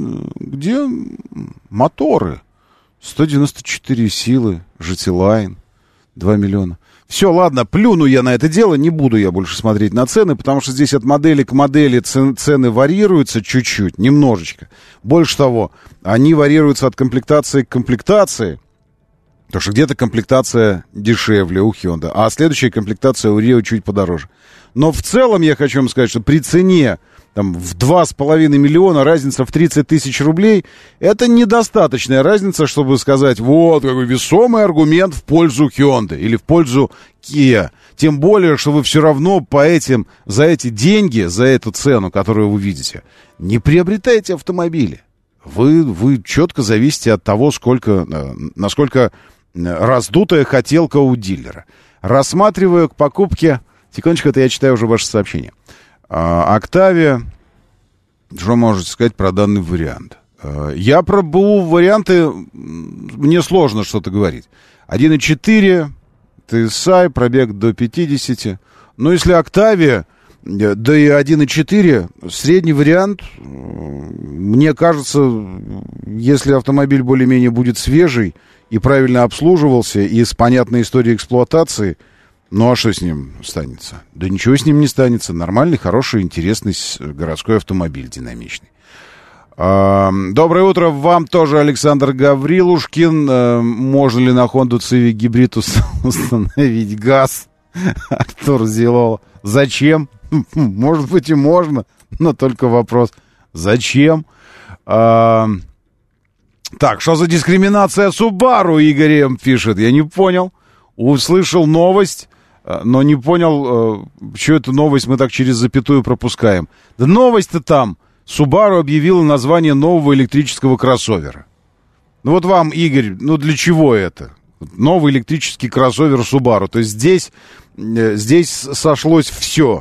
моторы? 194 силы, GT-Line, 2 миллиона. Все, ладно, плюну я на это дело, не буду я больше смотреть на цены, потому что здесь от модели к модели цены варьируются чуть-чуть, немножечко. Больше того, они варьируются от комплектации к комплектации, потому что где-то комплектация дешевле у Hyundai, а следующая комплектация у Rio чуть подороже. Но в целом я хочу вам сказать, что при цене там, в 2,5 миллиона разница в 30 000 рублей, это недостаточная разница, чтобы сказать, вот какой весомый аргумент в пользу Hyundai или в пользу Kia. Тем более, что вы все равно за эти деньги, за эту цену, которую вы видите, не приобретаете автомобили. Вы четко зависите от того, насколько раздутая хотелка у дилера. Рассматриваю к покупке... Секундочку, это я читаю уже ваше сообщение. Octavia, что можете сказать про данный вариант? Я про БУ варианты, мне сложно что-то говорить. 1.4, TSI, пробег до 50. Но если Octavia, да и 1.4, средний вариант, мне кажется, если автомобиль более-менее будет свежий и правильно обслуживался, и с понятной историей эксплуатации, ну а что с ним станется? Да ничего с ним не станется. Нормальный, хороший, интересный городской автомобиль, динамичный. Доброе утро вам тоже, Александр Гаврилушкин. Можно ли на Honda Civic гибрид установить газ? Артур Зилова. Зачем? Может быть и можно, но только вопрос, зачем? Так, что за дискриминация Subaru, Игорь М. пишет, я не понял. Услышал новость, но не понял, что эту новость мы так через запятую пропускаем. Да новость-то там. Subaru объявила название нового электрического кроссовера. Ну вот вам, Игорь, ну для чего это? Новый электрический кроссовер Subaru. То есть здесь сошлось все.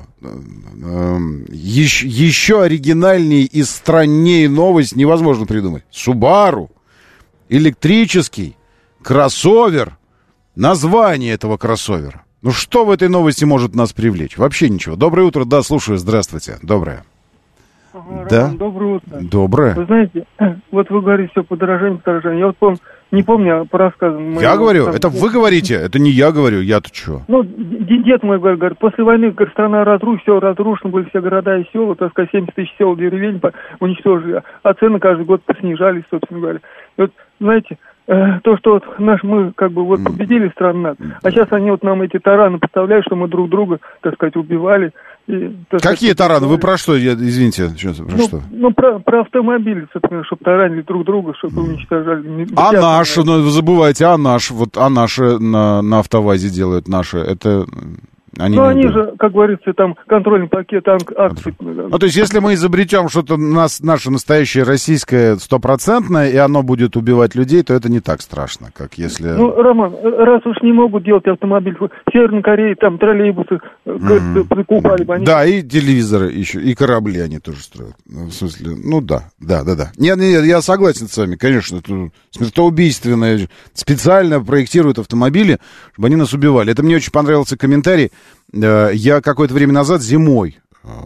Еще оригинальнее и страннее новость невозможно придумать. Subaru, электрический кроссовер, название этого кроссовера. Ну что в этой новости может нас привлечь? Вообще ничего. Доброе утро, да, слушаю, здравствуйте. Доброе. Да. Доброе утро. Доброе. Вы знаете, вот вы говорите все подорожание. Я вот не помню по рассказам. Я говорю, это вы говорите, это не я говорю, я-то что? Ну, дед мой говорит, после войны страна все разрушено, были все города и села, так сказать, 70 тысяч сел, деревень уничтожили, а цены каждый год снижались, собственно говоря. И вот, знаете, то, что вот мы как бы вот победили страну, а сейчас они вот нам эти тараны поставляют, что мы друг друга, так сказать, убивали. И, какие тараны? Вы про что? Извините, про что? Ну, про автомобили, собственно, чтобы таранили друг друга, чтобы уничтожали. А наши, ну, вы забываете, наши на АвтоВАЗе делают наши, это... Они же, как говорится, там контрольный пакет акций. Ну, то есть, если мы изобретем что-то наше настоящее российское стопроцентное, и оно будет убивать людей, то это не так страшно, как если... Ну, Роман, раз уж не могут делать автомобиль, в Северной Корее там троллейбусы покупали. Да, и телевизоры еще, и корабли они тоже строят. В смысле, ну да. Нет, я согласен с вами, конечно, это смертоубийственное. Специально проектируют автомобили, чтобы они нас убивали. Это мне очень понравился комментарий. Я какое-то время назад зимой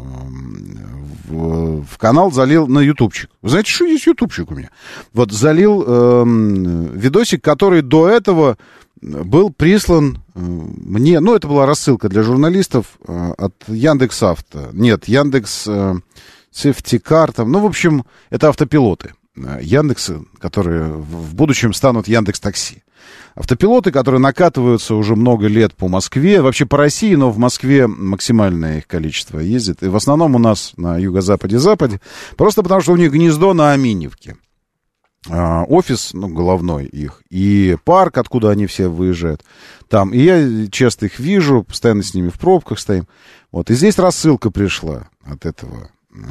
в канал залил на ютубчик. Вы знаете, что есть ютубчик у меня? Вот залил видосик, который до этого был прислан мне. Ну, это была рассылка для журналистов от Яндекс.Авто. Нет, Яндекс Сефтикар. Ну, в общем, это автопилоты Яндекса, которые в будущем станут Яндекс.Такси. Автопилоты, которые накатываются уже много лет по Москве, вообще по России, но в Москве максимальное их количество ездит. И в основном у нас на юго-западе, западе, просто потому что у них гнездо на Аминьевке. Офис, ну, головной их, и парк, откуда они все выезжают там. И я часто их вижу, постоянно с ними в пробках стоим. Вот, и здесь рассылка пришла от этого,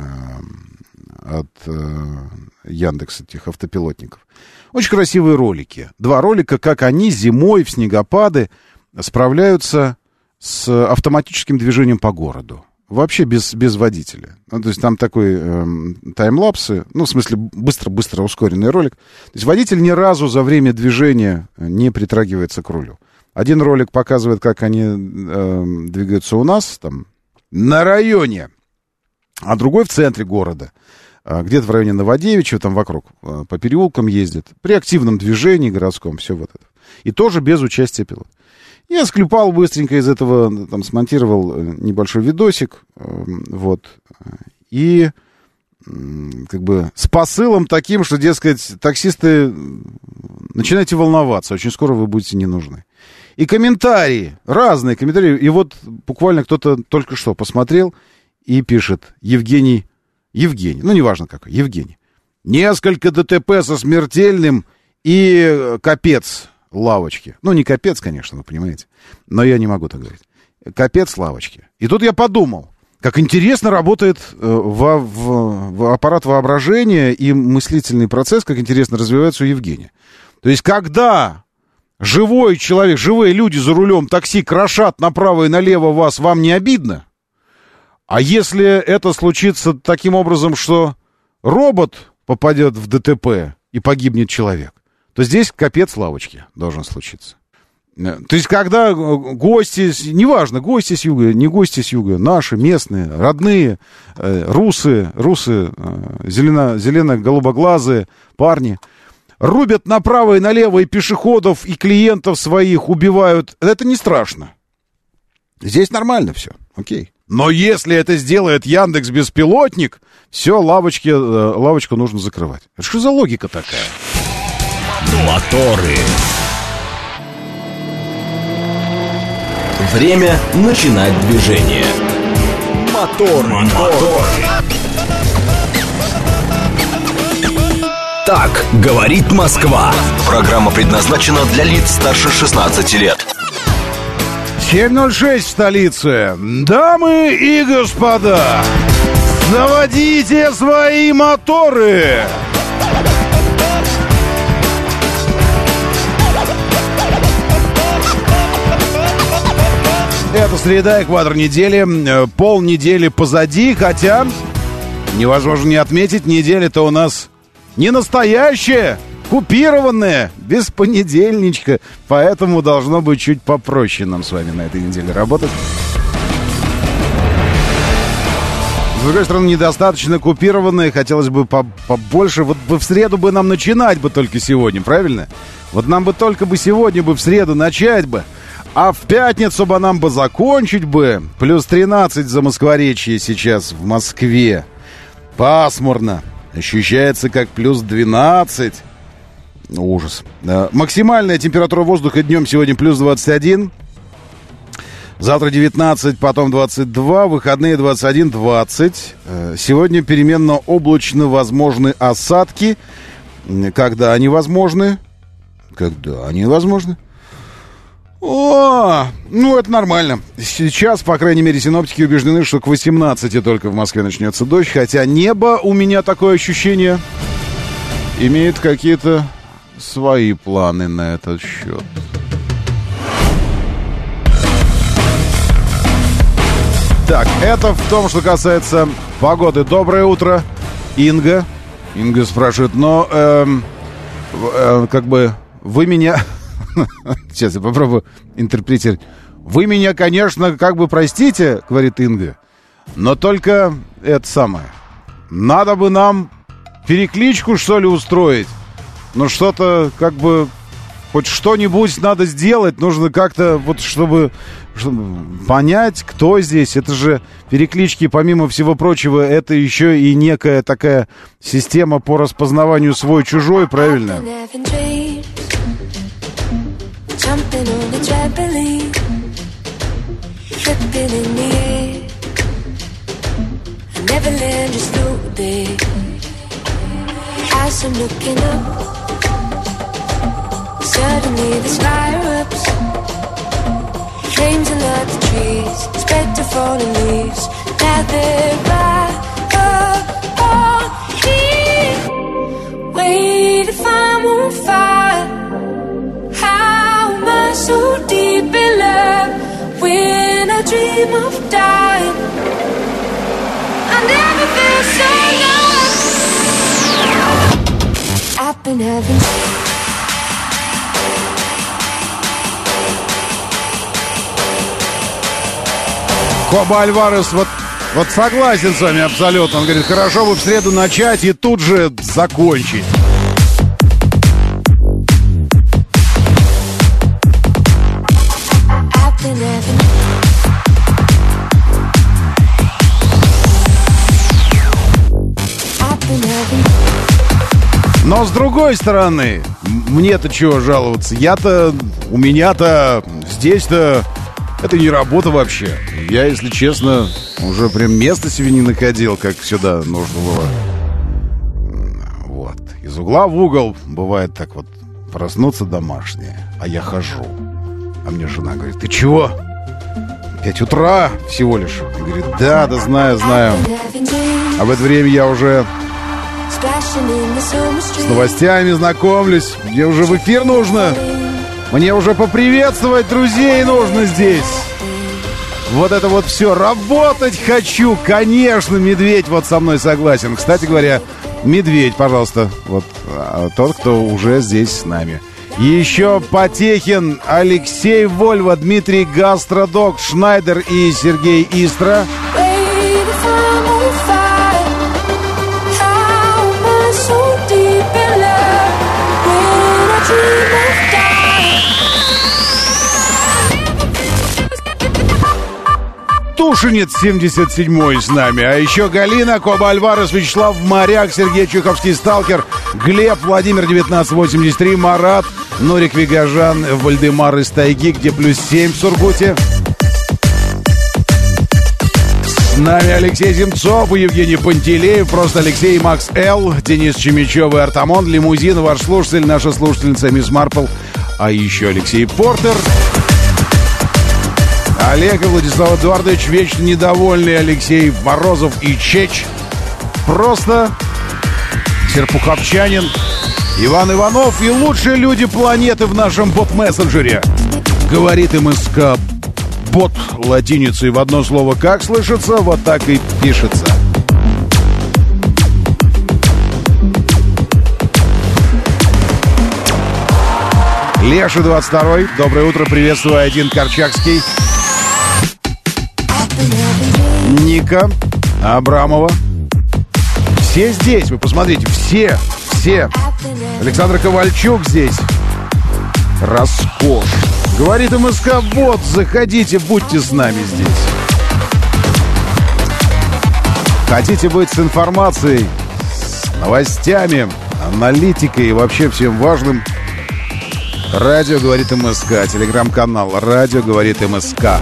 от Яндекса, этих автопилотников. Очень красивые ролики. 2 ролика, как они зимой в снегопады справляются с автоматическим движением по городу. Вообще без водителя. Ну, то есть там такой таймлапсы, ну, в смысле, быстро ускоренный ролик. То есть водитель ни разу за время движения не притрагивается к рулю. Один ролик показывает, как они двигаются у нас, там, на районе, а другой в центре города. Где-то в районе Новодевичьего, там вокруг, по переулкам ездит. При активном движении городском, все вот это. И тоже без участия пилота. Я склепал быстренько из этого, там, смонтировал небольшой видосик, вот. И как бы с посылом таким, что, дескать, таксисты, начинайте волноваться, очень скоро вы будете не нужны. И комментарии, разные комментарии. И вот буквально кто-то только что посмотрел и пишет: Евгений, ну, неважно какой, Евгений. Несколько ДТП со смертельным и капец лавочки. Ну, не капец, конечно, вы понимаете, но я не могу так говорить. Капец лавочки. И тут я подумал, как интересно работает аппарат воображения и мыслительный процесс, как интересно развивается у Евгения. То есть, когда живой человек, живые люди за рулем такси крошат направо и налево вас, вам не обидно? А если это случится таким образом, что робот попадет в ДТП и погибнет человек, то здесь капец лавочки должен случиться. То есть, когда гости, неважно, гости с юга, не гости с юга, наши, местные, родные, русы, зелено-голубоглазые парни, рубят направо и налево и пешеходов, и клиентов своих убивают, это не страшно. Здесь нормально все, окей. Но если это сделает Яндекс-беспилотник, все, лавочку нужно закрывать. Что за логика такая? Моторы. Время начинать движение. Мотор. Так говорит Москва. Программа предназначена для лиц старше 16 лет. 7:06 в столице. Дамы и господа, заводите свои моторы. Это среда, экватор недели, полнедели позади, хотя, невозможно не отметить, неделя-то у нас не настоящая, купированная, без понедельничка, поэтому должно быть чуть попроще нам с вами на этой неделе работать. С другой стороны, недостаточно купированные, хотелось бы побольше, вот бы в среду бы нам начинать бы только сегодня, правильно? Вот нам бы только бы сегодня бы в среду начать бы. А в пятницу бы нам бы закончить бы. Плюс 13 за Москворечье сейчас в Москве. Пасмурно. Ощущается как плюс 12. Ужас. Максимальная температура воздуха днем сегодня плюс 21. Завтра 19, потом 22. Выходные 21-20. Сегодня переменно облачно возможны осадки. Когда они возможны? О, ну это нормально. Сейчас, по крайней мере, синоптики убеждены, что к 18 только в Москве начнется дождь. Хотя небо, у меня такое ощущение, имеет какие-то свои планы на этот счет. Так, это в том, что касается погоды. Доброе утро, Инга. Инга спрашивает, но как бы вы меня... Сейчас я попробую интерпретировать. Вы меня, конечно, как бы простите, говорит Инга, но только это самое. Надо бы нам перекличку, что ли, устроить. Ну, что-то, как бы, хоть что-нибудь надо сделать. Нужно как-то, вот, чтобы понять, кто здесь. Это же переклички, помимо всего прочего, это еще и некая такая система по распознаванию свой-чужой, правильно? Jumping on a trampoline, flipping in the air. I never land just floating. As I'm looking up, suddenly the sky erupts. Flames alert the trees, spread to fallen leaves. Gathered by heat. Wait if I'm on fire. So deep in love, when I dream of dying, I never felt so lost. I've been having Коба Альварес, вот согласен с вами абсолютно. Он говорит, хорошо бы в среду начать и тут же закончить. Но с другой стороны, мне-то чего жаловаться? У меня-то, здесь-то, это не работа вообще. Я, если честно, уже прям места себе не находил, как сюда нужно было. Вот. Из угла в угол бывает так вот проснуться домашнее, а я хожу. А мне жена говорит, ты чего? 5 утра всего лишь. Он говорит, да, знаю. А в это время я уже с новостями знакомлюсь. Мне уже в эфир нужно. Мне уже поприветствовать друзей нужно здесь. Вот это вот все. Работать хочу. Конечно, Медведь вот со мной согласен. Кстати говоря, Медведь, пожалуйста. Вот тот, кто уже здесь с нами. Еще Потехин, Алексей Вольва, Дмитрий Гастродок, Шнайдер и Сергей Истра. Тушинец 77-й с нами. А еще Галина, Коба Альварес, Вячеслав Моряк, Сергей Чуковский, Сталкер, Глеб, Владимир 1983, Марат, Норик Вигажан, Вальдемар из Тайги, где +7 в Сургуте. С нами Алексей Земцов и Евгений Пантелеев, просто Алексей, Макс Л, Денис Чемичев и Артамон, Лимузин, ваш слушатель, наша слушательница Мисс Марпл, а еще Алексей Портер. Олег и Владислав Эдуардович, вечно недовольный Алексей Морозов и Чеч. Просто Серпуховчанин, Иван Иванов и лучшие люди планеты в нашем бот-мессенджере. Говорит МСК бот латиницей в одно слово как слышится, вот так и пишется. Леша 22-й, доброе утро, приветствую, Один Корчакский. Ника Абрамова. Все здесь, вы посмотрите, все. Александр Ковальчук здесь. Роскошь. Говорит МСК бот, заходите, будьте с нами здесь. Хотите быть с информацией, с новостями, аналитикой и вообще всем важным? Радио говорит МСК, телеграм-канал Радио говорит МСК.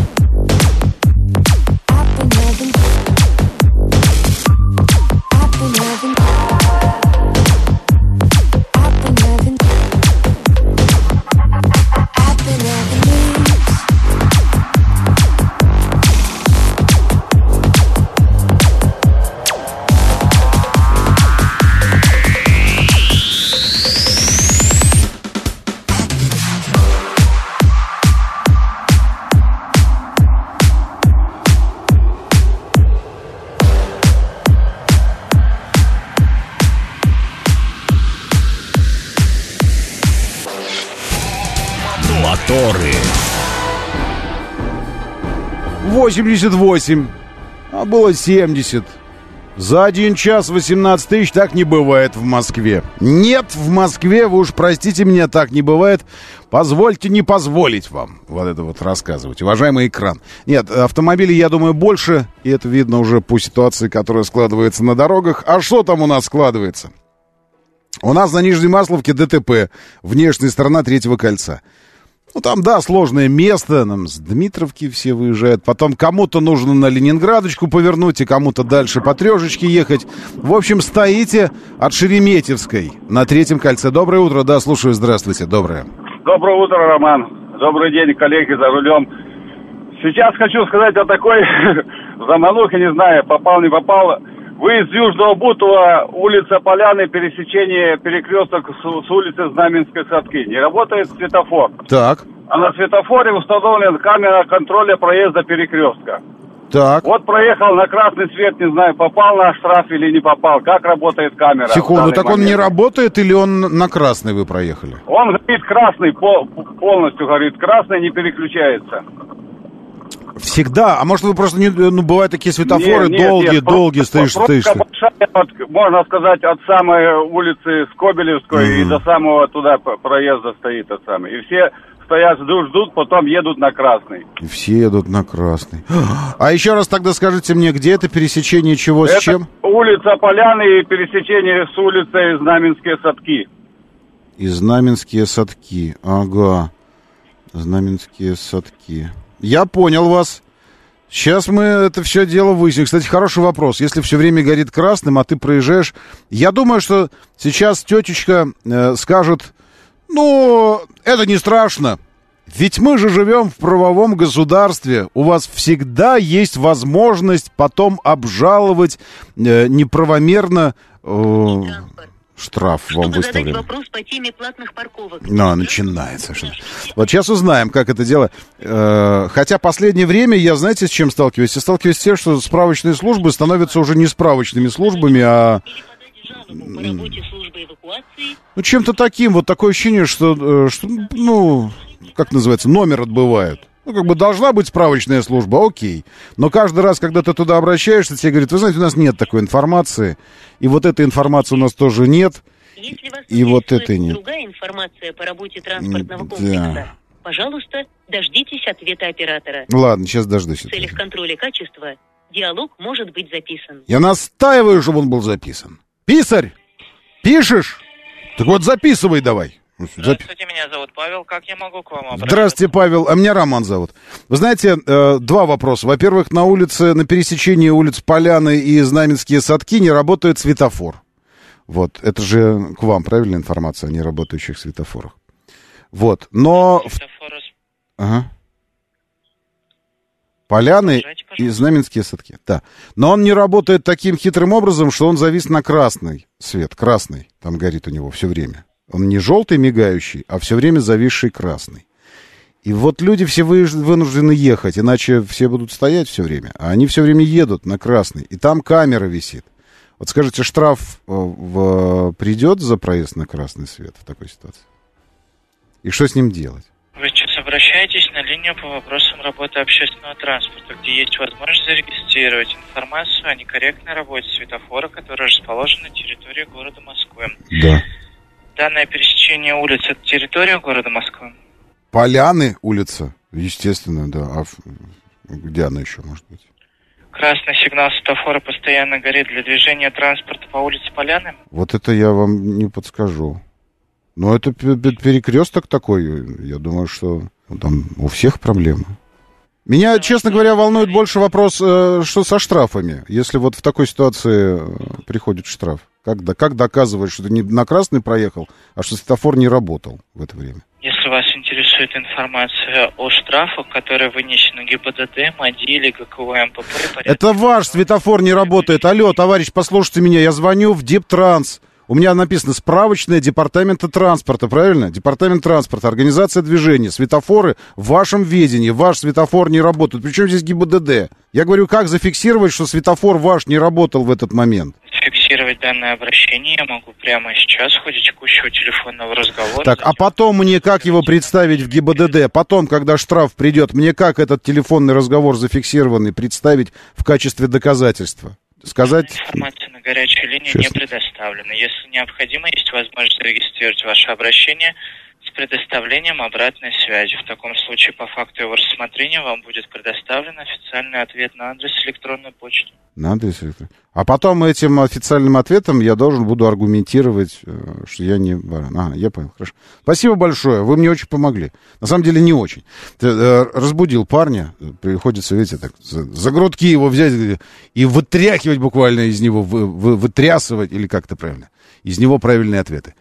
Моторы. 88, а было 70. За 1 час 18 тысяч так не бывает в Москве. Нет, в Москве, вы уж простите меня, так не бывает. Позвольте не позволить вам вот это вот рассказывать. Уважаемый экран. Нет, автомобилей, я думаю, больше. И это видно уже по ситуации, которая складывается на дорогах. А что там у нас складывается? У нас на Нижней Масловке ДТП. Внешняя сторона Третьего кольца. Ну, там, да, сложное место, нам с Дмитровки все выезжают, потом кому-то нужно на Ленинградочку повернуть, и кому-то дальше по Трешечке ехать. В общем, стоите от Шереметьевской на Третьем кольце. Доброе утро, да, слушаю, здравствуйте, доброе. Доброе утро, Роман. Добрый день, коллеги за рулем. Сейчас хочу сказать о такой заманухе, не знаю, попал, не попал. Выезд с Южного Бутова, улица Поляны, пересечение перекресток с улицы Знаменской Садки. Не работает светофор. Так. А на светофоре установлена камера контроля проезда перекрестка. Так. Вот проехал на красный свет, не знаю, попал на штраф или не попал. Как работает камера? Секунду, так он не работает или он на красный вы проехали? Он горит красный, полностью горит красный, не переключается. Всегда. А может, вы просто не... Ну, бывают такие светофоры долгие, стоишь. Большая, можно сказать, от самой улицы Скобелевской и до самого туда проезда стоит тот самый. И все стоят, ждут, потом едут на красный. И все едут на красный. А еще раз тогда скажите мне, где это пересечение чего с чем? Улица Поляны и пересечение с улицей Знаменские Садки. И Знаменские Садки. Ага. Знаменские Садки. Я понял вас. Сейчас мы это все дело выясним. Кстати, хороший вопрос. Если все время горит красным, а ты проезжаешь... Я думаю, что сейчас тетечка скажет, ну, это не страшно. Ведь мы же живем в правовом государстве. У вас всегда есть возможность потом обжаловать неправомерно... Штраф вам выставлен. Вопрос по теме платных парковок. Ну, начинается. Вот сейчас узнаем, как это дело. Хотя последнее время я, знаете, с чем сталкиваюсь? Я сталкиваюсь с тем, что справочные службы становятся уже не справочными службами, а... По работе службы Ну, чем-то таким, вот такое ощущение, что, ну, как называется, номер отбывают. Ну, как бы должна быть справочная служба, окей. Но каждый раз, когда ты туда обращаешься, тебе говорят, вы знаете, у нас нет такой информации, и вот этой информации у нас тоже нет, и вот этой нет. Другая информация по работе транспортного комплекса. Пожалуйста, дождитесь ответа оператора. Ладно, сейчас дождусь. В целях контроля качества диалог может быть записан. Я настаиваю, чтобы он был записан. Писарь, пишешь? Так вот записывай давай. Здравствуйте, меня зовут Павел. Как я могу к вам обратиться? Здравствуйте, Павел. А меня Роман зовут. Вы знаете, два вопроса. Во-первых, на пересечении улиц Поляны и Знаменские садки не работает светофор. Вот, это же к вам, правильная информация о неработающих светофорах? Вот, но... Ага. Поляны и Знаменские садки, да. Но он не работает таким хитрым образом, что он завис на красный свет. Красный там горит у него все время. Он не желтый мигающий, а все время зависший красный. И вот люди все вынуждены ехать, иначе все будут стоять все время. А они все время едут на красный. И там камера висит. Вот скажите, штраф придет за проезд на красный свет в такой ситуации? И что с ним делать? Вы сейчас обращаетесь на линию по вопросам работы общественного транспорта, где есть возможность зарегистрировать информацию о некорректной работе светофора, который расположен на территории города Москвы. Да. Данное пересечение улиц — это территория города Москвы? Поляны улица, естественно, да. А где она еще может быть? Красный сигнал светофора постоянно горит для движения транспорта по улице Поляны? Вот это я вам не подскажу. Но это перекресток такой. Я думаю, что там у всех проблемы. Меня, честно говоря, волнует больше вопрос, что со штрафами. Если вот в такой ситуации приходит штраф. Как доказывать, что ты не на красный проехал, а что светофор не работал в это время? Если вас интересует информация о штрафах, которые вынесены ГИБДД, МАДИ или ГКУ МПП... Это ваш светофор не работает. Алло, товарищ, послушайте меня, я звоню в Диптранс. У меня написано справочная департамента транспорта, правильно? Департамент транспорта, организация движения, светофоры в вашем ведении, ваш светофор не работает. Причем здесь ГИБДД? Я говорю, как зафиксировать, что светофор ваш не работал в этот момент? Зафиксировать данное обращение я могу прямо сейчас в ходе текущего телефонного разговора. Так, а потом мне как его представить в ГИБДД? Потом, когда штраф придет, мне как этот телефонный разговор зафиксированный представить в качестве доказательства? Сказать... Информация на горячую линию не предоставлена. Если необходимо, есть возможность зарегистрировать ваше обращение с предоставлением обратной связи. В таком случае, по факту его рассмотрения, вам будет предоставлен официальный ответ на адрес электронной почты. На адрес электронной. А потом этим официальным ответом я буду аргументировать, что я не... Ага, я понял, хорошо. Спасибо большое, вы мне очень помогли. На самом деле, не очень. Разбудил парня, приходится, видите, так, за грудки его взять и вытряхивать буквально из него, вытрясывать, или как-то правильно, из него правильные ответы.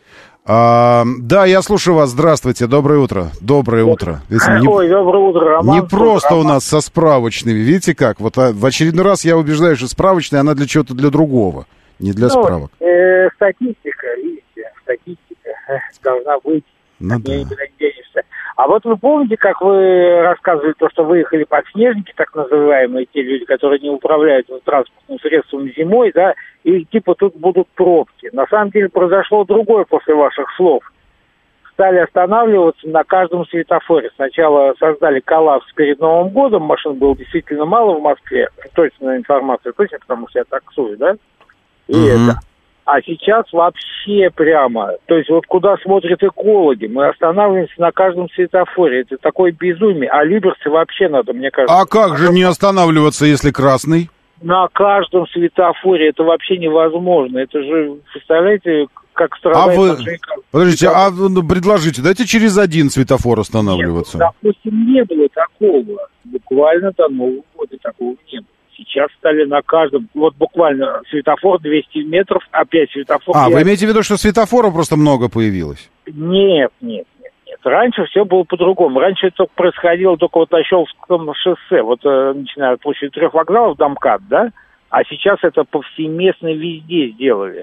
Да, я слушаю вас. Здравствуйте, доброе утро. Доброе утро. Ой, доброе утро, Роман. Не просто у нас со справочными. Видите как? Вот в очередной раз я убеждаюсь, что справочная, она для чего-то для другого, не для справок. Статистика, видите, статистика должна быть. Ну, да. Никуда не денешься. А вот вы помните, как вы рассказывали то, что выехали подснежники, так называемые, те люди, которые не управляют транспортным средством зимой, да, и типа тут будут пробки. На самом деле произошло другое после ваших слов. Стали останавливаться на каждом светофоре. Сначала создали коллапс перед Новым годом, машин было действительно мало в Москве. Точная информация, точно, потому что я таксую, да? И это. А сейчас вообще прямо, то есть вот куда смотрят экологи, мы останавливаемся на каждом светофоре, это такое безумие, а Люберцы вообще надо, мне кажется. А как же не останавливаться, если красный? На каждом светофоре, это вообще невозможно, это же, представляете, как страдает... Подождите, предложите, дайте через один светофор останавливаться. Нет, допустим, не было такого, буквально до Нового года такого не было. Сейчас стали на каждом, вот буквально светофор 200 метров, опять светофор. Вы имеете в виду, что светофоров просто много появилось? Нет. Раньше все было по-другому. Раньше это только происходило только вот на Щелковском шоссе, вот начиная от площади 3 вокзалов до МКАД, да? А сейчас это повсеместно везде сделали.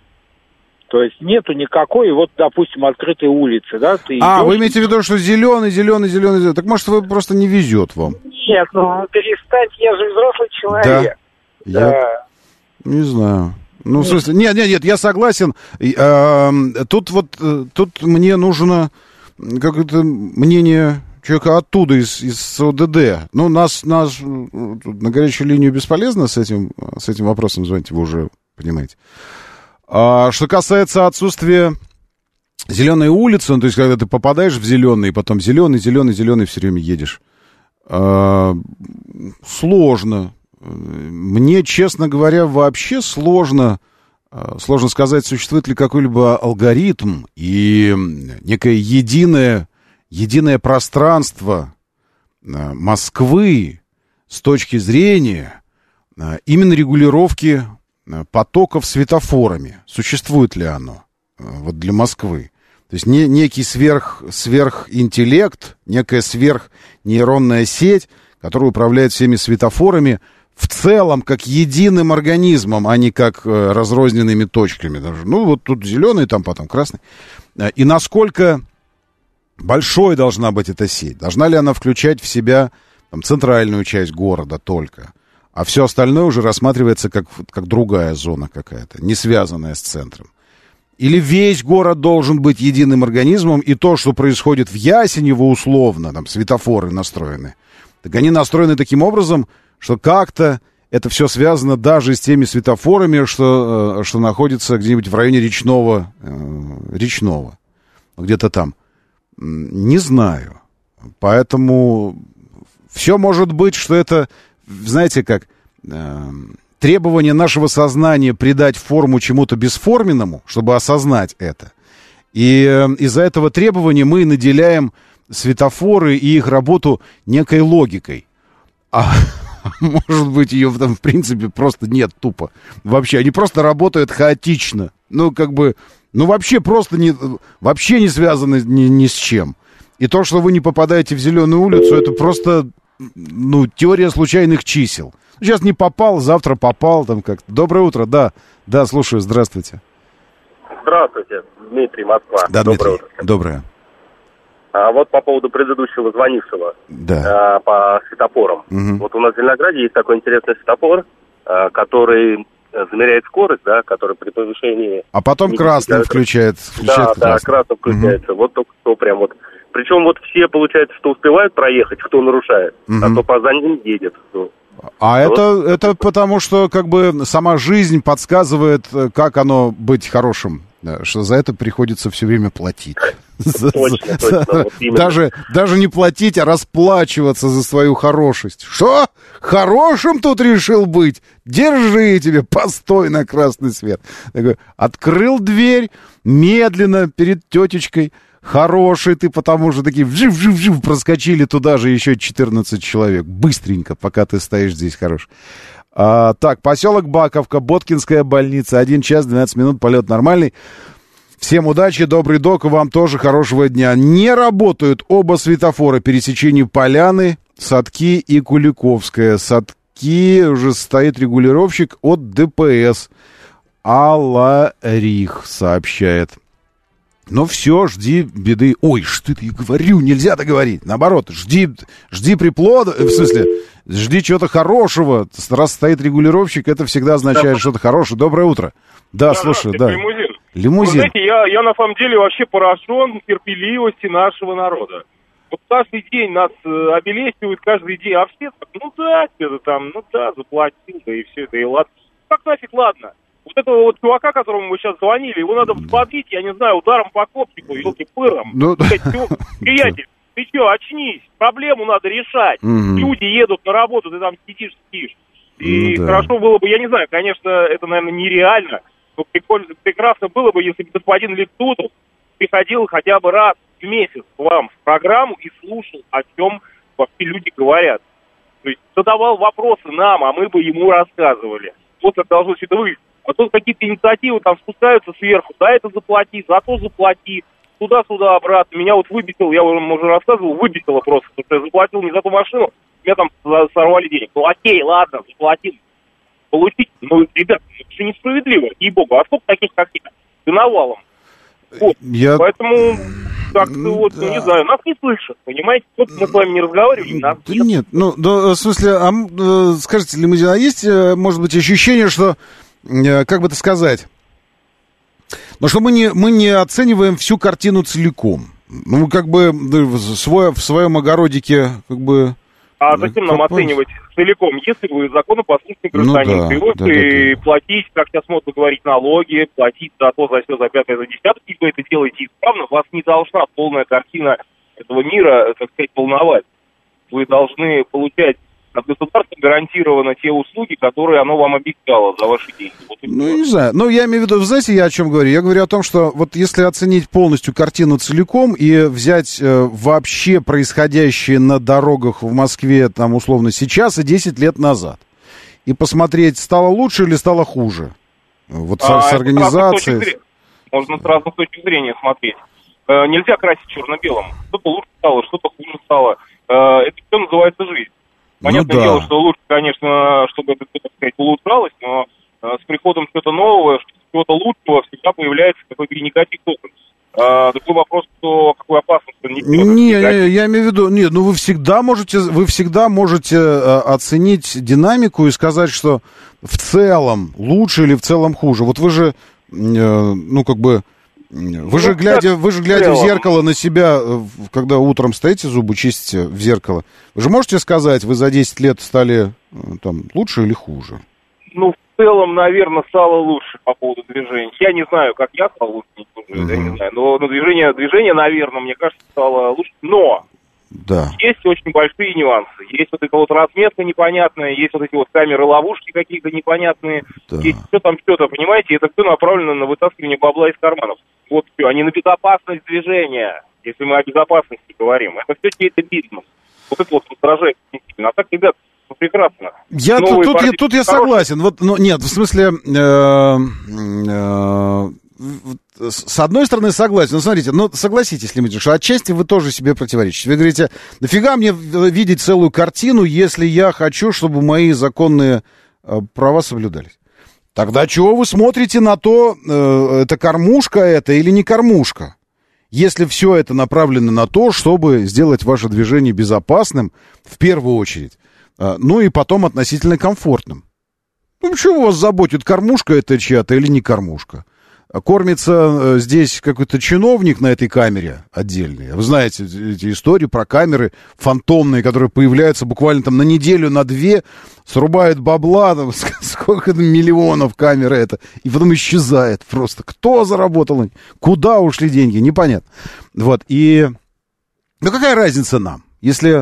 То есть нету никакой, вот, допустим, открытой улицы, да? Ты идешь... вы имеете в виду, что зеленый. Так может, вы просто не везет вам? Нет, перестать, я же взрослый человек. Да. Я не знаю. Ну, в смысле, нет, я согласен. Тут мне нужно какое-то мнение человека оттуда, из ОДД. Ну, нас на горячую линию бесполезно с этим вопросом звонить, вы уже понимаете. Что касается отсутствия зеленой улицы, ну, то есть, когда ты попадаешь в зеленый, и потом зеленый все время едешь, сложно. Мне, честно говоря, вообще сложно сказать, существует ли какой-либо алгоритм и некое единое пространство Москвы с точки зрения именно регулировки потоков светофорами. Существует ли оно вот для Москвы? То есть некий сверхинтеллект, некая сверхнейронная сеть, которая управляет всеми светофорами в целом как единым организмом, а не как разрозненными точками. Ну, вот тут зеленый, там потом красный. И насколько большой должна быть эта сеть? Должна ли она включать в себя там, центральную часть города только? А все остальное уже рассматривается как другая зона какая-то, не связанная с центром. Или весь город должен быть единым организмом, и то, что происходит в Ясенево условно, там светофоры настроены, так они настроены таким образом, что как-то это все связано даже с теми светофорами, что находятся где-нибудь в районе речного, где-то там. Не знаю. Поэтому все может быть, что это, знаете, как требование нашего сознания придать форму чему-то бесформенному, чтобы осознать это. И из-за этого требования мы наделяем светофоры и их работу некой логикой. А может быть, ее там, в принципе, просто нет тупо. Вообще, они просто работают хаотично. Ну, как бы, вообще вообще не связаны ни с чем. И то, что вы не попадаете в зеленую улицу, это просто, теория случайных чисел. Сейчас не попал, завтра попал, там как-то. Доброе утро, да, слушаю, здравствуйте. Здравствуйте, Дмитрий, Москва. Да, Дмитрий, доброе. Вот по поводу предыдущего звонившего, да. По светофорам. Угу. Вот у нас в Зеленограде есть такой интересный светофор, который замеряет скорость, да, который при повышении... А потом красным включает. Да, красным включается. Вот только что прям вот. Причем вот все, получается, что успевают проехать, кто нарушает, а то за ним едет. А вот. Это потому, что как бы сама жизнь подсказывает, как оно быть хорошим. Да, что за это приходится все время платить. Точно. Даже не платить, а расплачиваться за свою хорошесть. Что? Хорошим тут решил быть? Держи тебе, постой на красный свет. Такой, открыл дверь медленно перед тетечкой. Хороший ты, потому что такие вжив проскочили туда же еще 14 человек. Быстренько, пока ты стоишь здесь хорош. Так, поселок Баковка, Боткинская больница. 1 час 12 минут, полет нормальный. Всем удачи, добрый док, и вам тоже хорошего дня. Не работают оба светофора пересечения Поляны, Садки и Куликовская. Садки уже стоит регулировщик от ДПС. Аларих сообщает. Но все, жди беды. Ой, что это я говорю, нельзя так говорить. Наоборот, жди приплода, в смысле, жди чего-то хорошего. Раз стоит регулировщик, это всегда означает что-то хорошее. Доброе утро. Да, слушаю, да. Лимузин. Вы знаете, я на самом деле вообще поражен терпеливости нашего народа. Вот каждый день нас обелесивают, каждый день, а все так, заплатил, да и все это, и ладно. Как нафиг ладно? Вот этого вот чувака, которому вы сейчас звонили, его надо взбодрить, я не знаю, ударом по копчику, елки-пыром. Приятель, ты что, очнись, проблему надо решать. Люди едут на работу, ты там сидишь, спишь. И хорошо было бы, я не знаю, конечно, это, наверное, нереально, но прекрасно было бы, если бы господин Лектутов приходил хотя бы раз в месяц к вам в программу и слушал, о чем вообще люди говорят. То есть задавал вопросы нам, а мы бы ему рассказывали. Вот как должно все это выглядеть. А тут какие-то инициативы там спускаются сверху, за это заплати, за то заплати, туда-сюда, обратно. Меня вот выбесило, я вам уже рассказывал, выбесило просто, потому что я заплатил не за ту машину, меня там сорвали денег. Ну окей, ладно, заплатил. Получить, ребят, это же несправедливо, ей-богу, а сколько таких, как я, ты навалом. Вот, поэтому... как-то не знаю, нас не слышат, понимаете? Вот мы с вами не разговаривали, нас нет. Нет, в смысле, скажите, Лимузин, а есть, может быть, ощущение, что как бы это сказать, но что мы не оцениваем всю картину целиком. Ну, как бы в своем огородике, как бы... А зачем нам оценивать целиком, если вы законопослушный гражданин? Привыкли платить, как сейчас модно говорить, налоги, платить за то, за все, за пятое, за десятое, и вы это делаете исправно, вас не должна полная картина этого мира, так сказать, волновать. Вы должны получать от государства гарантированно те услуги, которые оно вам обещало за ваши деньги. Вот не знаю. Ну, я имею в виду, знаете, я о чем говорю? Я говорю о том, что вот если оценить полностью картину целиком и взять вообще происходящее на дорогах в Москве, там, условно, сейчас и 10 лет назад, и посмотреть, стало лучше или стало хуже? Вот с организацией... Можно с разных точек зрения смотреть. Нельзя красить черно-белым. Что-то лучше стало, что-то хуже стало. Это все называется жизнь. Понятное дело, что лучше, конечно, чтобы это, так сказать, улучшалось, но с приходом чего-то нового, чего-то лучшего всегда появляется какой-то негатив опыт. Такой вопрос, что какую опасность он несет. Не, я имею в виду, нет, ну вы всегда можете оценить динамику и сказать, что в целом лучше или в целом хуже. Вот вы же, ну как бы, вы же глядя в зеркало на себя, когда утром стоите, зубы чистите в зеркало, вы же можете сказать, вы за 10 лет стали там лучше или хуже? Ну, в целом, наверное, стало лучше по поводу движения. Я не знаю, как я стал лучше, я не знаю, но движение, наверное, мне кажется, стало лучше. Но есть очень большие нюансы. Есть вот эта вот разметка непонятная, есть вот эти вот камеры-ловушки какие-то непонятные, есть все там что-то, понимаете, это все направлено на вытаскивание бабла из карманов. Вот все, а не на безопасность движения, если мы о безопасности говорим. Это все чей-то бизнес. Вот это вот раздражает. А так, ребят, прекрасно. Тут я согласен. Вот, ну, нет, в смысле, с одной стороны согласен. Но смотрите, согласитесь, Леонид, что отчасти вы тоже себе противоречите. Вы говорите, нафига мне видеть целую картину, если я хочу, чтобы мои законные права соблюдались? Тогда чего вы смотрите на то, это кормушка это или не кормушка? Если все это направлено на то, чтобы сделать ваше движение безопасным, в первую очередь, ну и потом относительно комфортным. Ну, чего вас заботит, кормушка это чья-то или не кормушка? Кормится здесь какой-то чиновник на этой камере отдельный. Вы знаете эти истории про камеры фантомные, которые появляются буквально там на неделю, на две, срубают бабла, там, сколько миллионов камер это, и потом исчезает просто. Кто заработал? Куда ушли деньги? Непонятно. Вот, и... Ну, какая разница нам, если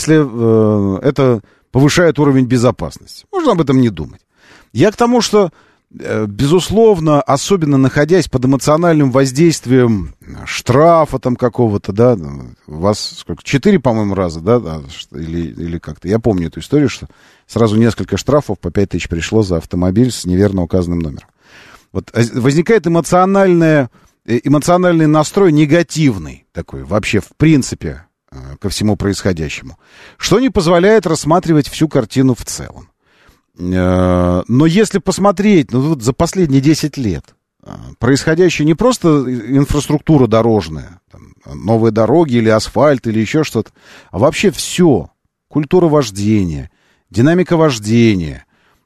это повышает уровень безопасности? Можно об этом не думать. Я к тому, что... Безусловно, особенно находясь под эмоциональным воздействием штрафа там какого-то, да, у вас сколько, 4, по-моему, раза, да, или как-то, я помню эту историю, что сразу несколько штрафов по 5 тысяч пришло за автомобиль с неверно указанным номером. Вот возникает эмоциональный настрой негативный такой, вообще, в принципе, ко всему происходящему, что не позволяет рассматривать всю картину в целом. Но если посмотреть, ну, вот за последние 10 лет происходящее не просто инфраструктура дорожная, там, новые дороги или асфальт или еще что-то, а вообще все. Культура вождения, динамика вождения,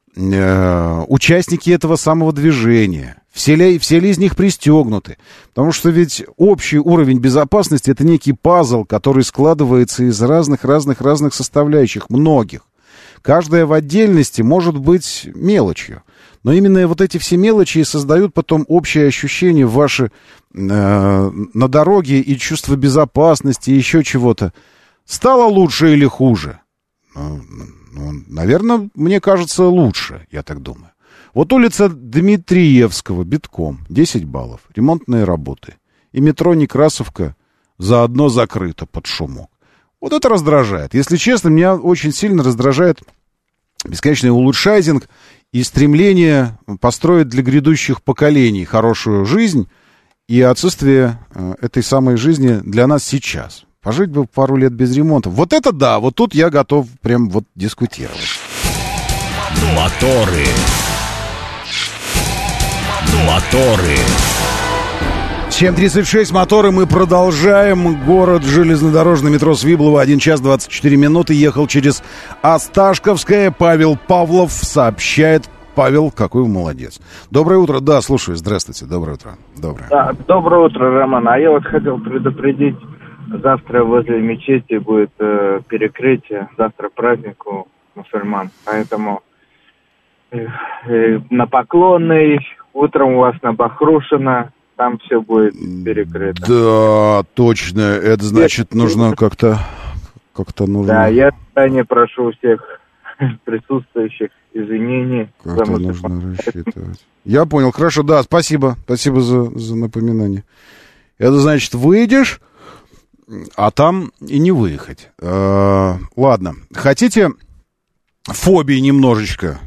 участники этого самого движения, все ли из них пристегнуты. Потому что ведь общий уровень безопасности — это некий пазл, который складывается из разных составляющих, многих. Каждая в отдельности может быть мелочью. Но именно вот эти все мелочи и создают потом общее ощущение ваше на дороге и чувство безопасности, и еще чего-то. Стало лучше или хуже? Наверное, мне кажется, лучше, я так думаю. Вот улица Дмитриевского битком, 10 баллов, ремонтные работы. И метро Некрасовка заодно закрыто под шумок. Вот это раздражает. Если честно, меня очень сильно раздражает бесконечный улучшайзинг и стремление построить для грядущих поколений хорошую жизнь и отсутствие этой самой жизни для нас сейчас. Пожить бы пару лет без ремонта. Вот это да, вот тут я готов прям вот дискутировать. Моторы. 7:36, моторы, мы продолжаем. Город железнодорожный, метро Свиблово, 1 час 24 минуты. Ехал через Осташковское. Павел Павлов сообщает Павел, какой вы молодец. Доброе утро. Да, слушаю. Здравствуйте. Доброе утро. Доброе. Да, доброе утро, Роман. А я вот хотел предупредить, завтра возле мечети будет перекрытие. Завтра праздник у мусульман. Поэтому на Поклонной, утром у вас на Бахрушино, там все будет перекрыто. Да, точно. Это значит, нужно как-то нужно... Да, я заранее прошу всех присутствующих извинений. Как-то нужно рассчитывать. Я понял, хорошо, да, спасибо. Спасибо за напоминание. Это значит, выйдешь, а там и не выехать. Ладно, хотите фобии немножечко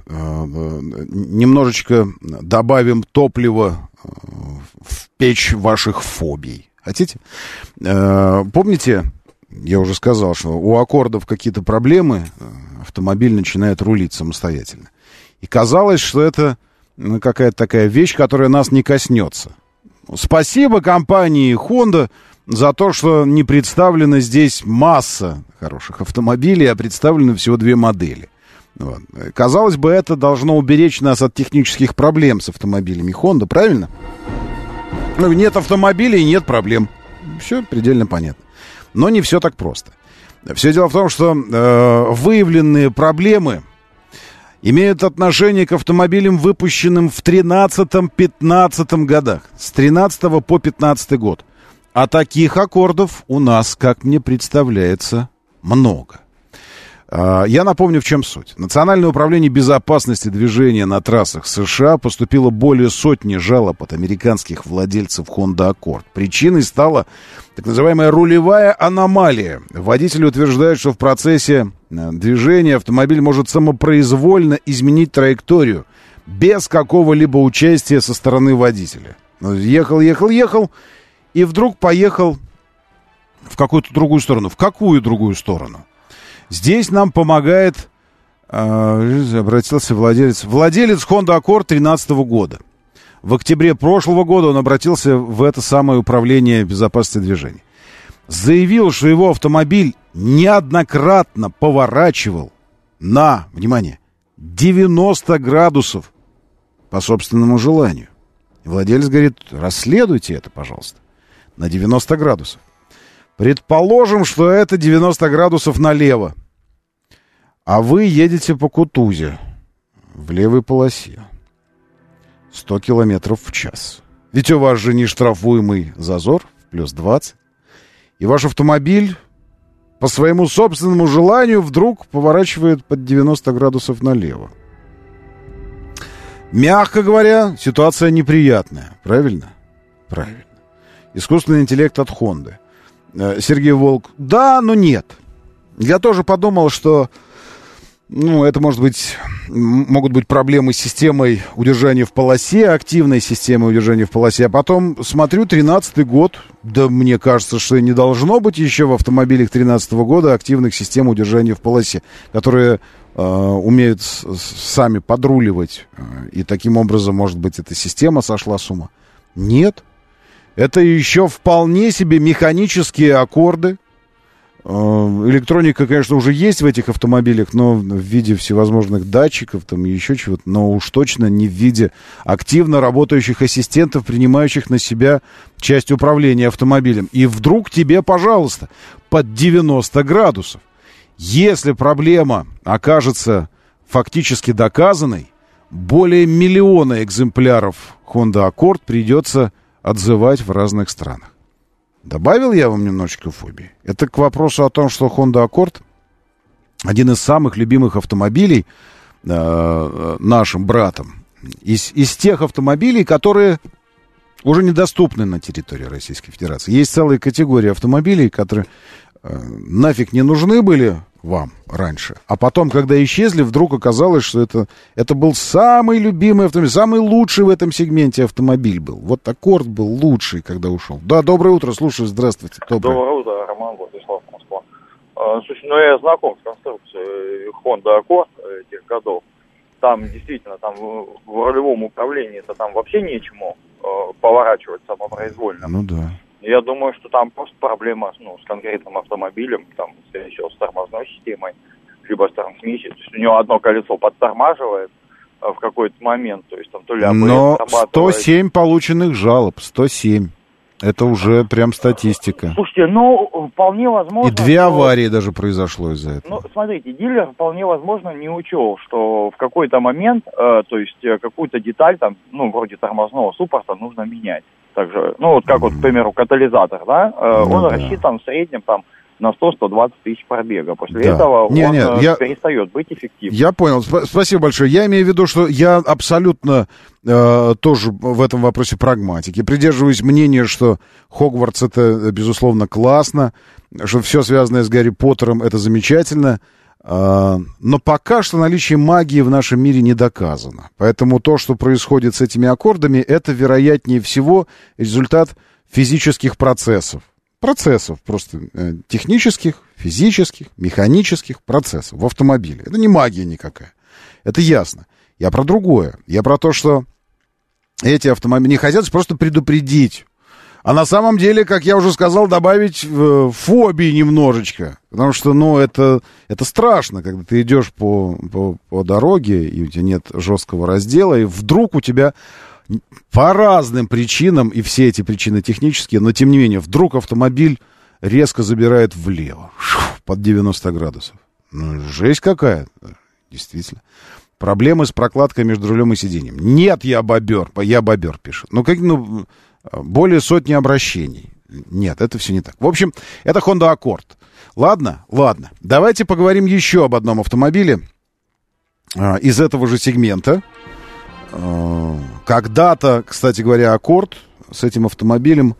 добавим топлива в печь ваших фобий? Хотите? Помните, я уже сказал, что у аккордов какие-то проблемы, автомобиль начинает рулить самостоятельно. И казалось, что это какая-то такая вещь, которая нас не коснется. Спасибо компании Honda за то, что не представлена здесь масса хороших автомобилей, а представлены всего 2 модели. Вот. Казалось бы, это должно уберечь нас от технических проблем с автомобилями Honda, правильно? Ну, нет автомобилей, нет проблем. Все предельно понятно. Но не все так просто. Все дело в том, что выявленные проблемы имеют отношение к автомобилям, выпущенным в 13-15 годах. С 13 по 15 год. А таких аккордов у нас, как мне представляется, много. Я напомню, в чем суть. Национальное управление безопасности движения на трассах США поступило более сотни жалоб от американских владельцев Honda Accord. Причиной стала так называемая рулевая аномалия. Водители утверждают, что в процессе движения автомобиль может самопроизвольно изменить траекторию без какого-либо участия со стороны водителя. Ехал, и вдруг поехал в какую-то другую сторону. В какую другую сторону? Здесь нам помогает, обратился владелец Honda Accord 2013 года. В октябре прошлого года он обратился в это самое управление безопасности движения. Заявил, что его автомобиль неоднократно поворачивал на, внимание, 90 градусов по собственному желанию. И владелец говорит, расследуйте это, пожалуйста, на 90 градусов. Предположим, что это 90 градусов налево, а вы едете по Кутузе в левой полосе 100 километров в час. Ведь у вас же нештрафуемый зазор плюс 20, и ваш автомобиль по своему собственному желанию вдруг поворачивает под 90 градусов налево. Мягко говоря, ситуация неприятная. Правильно? Правильно. Искусственный интеллект от Honda. Сергей Волк. Да, но нет. Я тоже подумал, что это могут быть проблемы с системой удержания в полосе, активной системой удержания в полосе. А потом смотрю, 13-й год. Да мне кажется, что не должно быть еще в автомобилях 13-го года активных систем удержания в полосе, которые умеют сами подруливать. И таким образом, может быть, эта система сошла с ума. Нет. Это еще вполне себе механические аккорды. Электроника, конечно, уже есть в этих автомобилях, но в виде всевозможных датчиков там и еще чего-то, но уж точно не в виде активно работающих ассистентов, принимающих на себя часть управления автомобилем. И вдруг тебе, пожалуйста, под 90 градусов. Если проблема окажется фактически доказанной, более 1 миллиона экземпляров Honda Accord придется отзывать в разных странах. Добавил я вам немножечко фобии? Это к вопросу о том, что Honda Accord один из самых любимых автомобилей нашим братом. Из тех автомобилей, которые уже недоступны на территории Российской Федерации. Есть целая категория автомобилей, которые нафиг не нужны были вам раньше. А потом, когда исчезли, вдруг оказалось, что это был самый любимый автомобиль, самый лучший в этом сегменте автомобиль был. Вот Accord был лучший, когда ушел. Да, доброе утро, слушаю, здравствуйте. Доброе утро, Роман, Владислав, Москва. Слушай, я знаком с конструкцией Honda Accord тех годов. Там действительно, там в рулевом управлении там вообще нечему поворачивать самопроизвольно. Ну да. Я думаю, что там просто проблема с конкретным автомобилем, там, скорее всего, с тормозной системой, либо с трансмиссией. То есть у него одно колесо подтормаживает, в какой-то момент, то есть там то ли АБС Но срабатывает. 107 полученных жалоб, 107. Это уже прям статистика. Слушайте, ну, вполне возможно... И 2 аварии даже произошло из-за этого. Ну, смотрите, дилер вполне возможно не учел, что в какой-то момент, то есть какую-то деталь там, ну, вроде тормозного суппорта нужно менять. Также, ну, вот как вот, к примеру, катализатор, да, он рассчитан в среднем там на 100-120 тысяч пробега. После этого он перестает быть эффективным. Я понял. Спасибо большое. Я имею в виду, что я абсолютно тоже в этом вопросе прагматик. И придерживаюсь мнения, что Хогвартс — это, безусловно, классно, что все связанное с Гарри Поттером — это замечательно. Но пока что наличие магии в нашем мире не доказано. Поэтому то, что происходит с этими аккордами, это, вероятнее всего, результат физических процессов. Процессов просто технических, физических, механических процессов в автомобиле. Это не магия никакая. Это ясно. Я про другое. Я про то, что эти автомобили не хотят просто предупредить. А на самом деле, как я уже сказал, добавить фобии немножечко. Потому что, ну, это страшно, когда ты идешь по дороге, и у тебя нет жесткого раздела, и вдруг у тебя по разным причинам, и все эти причины технические, но тем не менее, вдруг автомобиль резко забирает влево, под 90 градусов. Ну, жесть какая, действительно. Проблемы с прокладкой между рулем и сиденьем. Нет, я бобер, пишет. Ну, более 100 обращений. Нет, это все не так. В общем, это Honda Accord. Ладно. Давайте поговорим еще об одном автомобиле из этого же сегмента. Когда-то, кстати говоря, Accord с этим автомобилем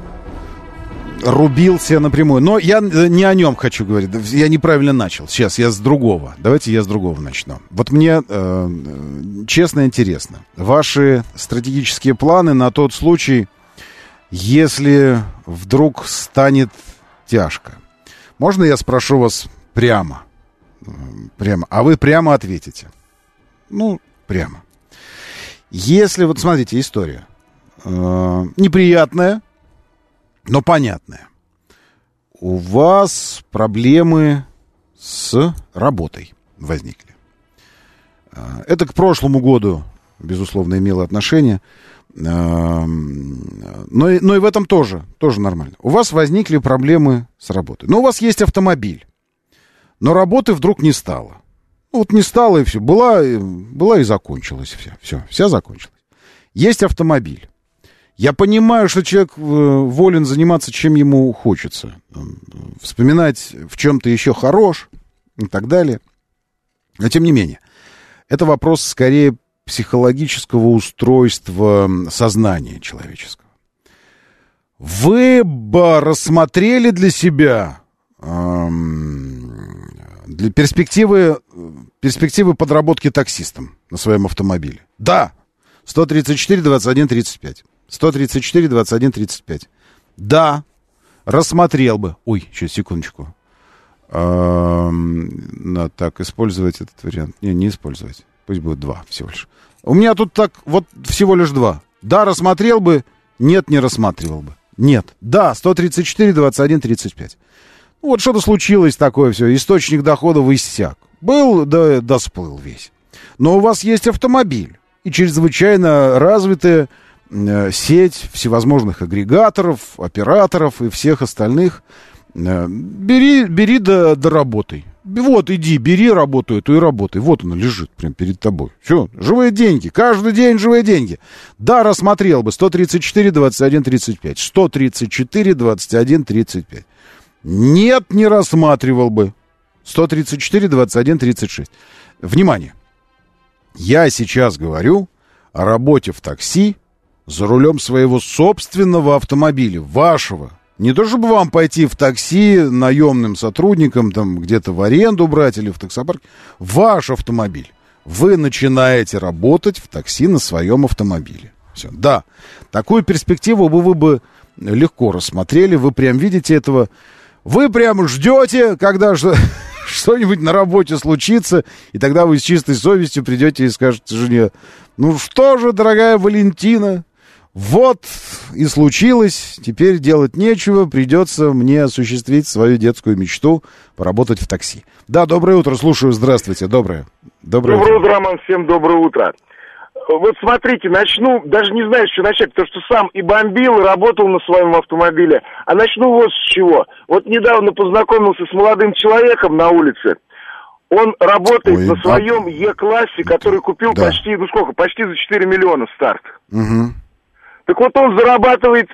рубился напрямую. Но я не о нем хочу говорить. Я неправильно начал. Сейчас я с другого. Давайте я с другого начну. Вот мне честно интересно. Ваши стратегические планы на тот случай, если вдруг станет тяжко. Можно я спрошу вас прямо? А вы прямо ответите. Ну, прямо. Если, вот смотрите, история. Неприятная, но понятная. У вас проблемы с работой возникли. Это к прошлому году, безусловно, имело отношение. Но и в этом тоже нормально. У вас возникли проблемы с работой. Но у вас есть автомобиль. Но работы вдруг не стало. Вот не стало, и все. Была и закончилась. Вся закончилась. Есть автомобиль. Я понимаю, что человек волен заниматься, чем ему хочется. Вспоминать, в чем ты еще хорош и так далее. Но тем не менее, это вопрос скорее психологического устройства сознания человеческого. Вы бы рассмотрели для себя для перспективы подработки таксистом на своем автомобиле? Да. 134, 21, 35. 134, 21, 35. Да. Рассмотрел бы. Ой, сейчас, секундочку. Надо так, использовать этот вариант. Не использовать. Пусть будет 2 всего лишь. У меня тут так, вот всего лишь 2. Да, рассмотрел бы. Нет, не рассматривал бы. Нет. Да, 134, 21, 35. Вот что-то случилось такое все. Источник доходов иссяк. Был, да сплыл весь. Но у вас есть автомобиль. И чрезвычайно развитая сеть всевозможных агрегаторов, операторов и всех остальных. Бери да работай. Вот, иди, бери работу эту и работай. Вот она лежит прямо перед тобой. Все, живые деньги. Каждый день живые деньги. Да, рассмотрел бы. 134, 21, 35. 134, 21, 35. Нет, не рассматривал бы. 134, 21, 36. Внимание. Я сейчас говорю о работе в такси за рулем своего собственного автомобиля, вашего. Не то, чтобы вам пойти в такси наемным сотрудникам, там где-то в аренду брать или в таксопарке. Ваш автомобиль. Вы начинаете работать в такси на своем автомобиле. Все. Да, такую перспективу вы бы легко рассмотрели. Вы прям видите этого. Вы прям ждете, когда что-нибудь на работе случится, и тогда вы с чистой совестью придете и скажете жене: ну что же, дорогая Валентина, Вот и случилось. Теперь делать нечего. Придется мне осуществить свою детскую мечту, поработать в такси. Да, доброе утро, слушаю. Здравствуйте. Доброе утро, Роман. Всем доброе утро. Вот смотрите, начну, даже не знаю, с чего начать, потому что сам и бомбил, и работал на своем автомобиле. А начну вот с чего. Вот недавно познакомился с молодым человеком на улице. Он работает на своем Е-классе, который купил почти за 4 миллиона старт. Угу. Так вот он зарабатывает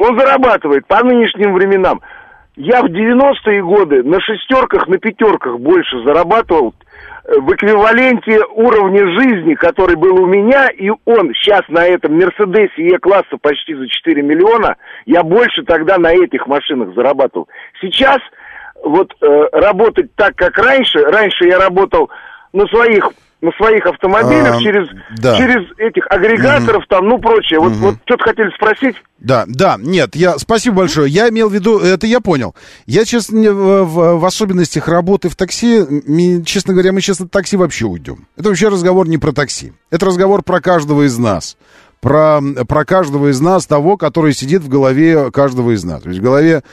по нынешним временам. Я в 90-е годы на шестерках, на пятерках больше зарабатывал в эквиваленте уровня жизни, который был у меня, и он сейчас на этом Мерседесе Е-класса почти за 4 миллиона, я больше тогда на этих машинах зарабатывал. Сейчас вот работать так, как раньше я работал на своих автомобилях через этих агрегаторов прочее. Вот что-то хотели спросить? Да, нет, спасибо большое. Я имел в виду, это я понял. Я, честно, в особенностях работы в такси, честно говоря, мы сейчас от такси вообще уйдем. Это вообще разговор не про такси. Это разговор про каждого из нас. Про каждого из нас, того, который сидит в голове каждого из нас. То есть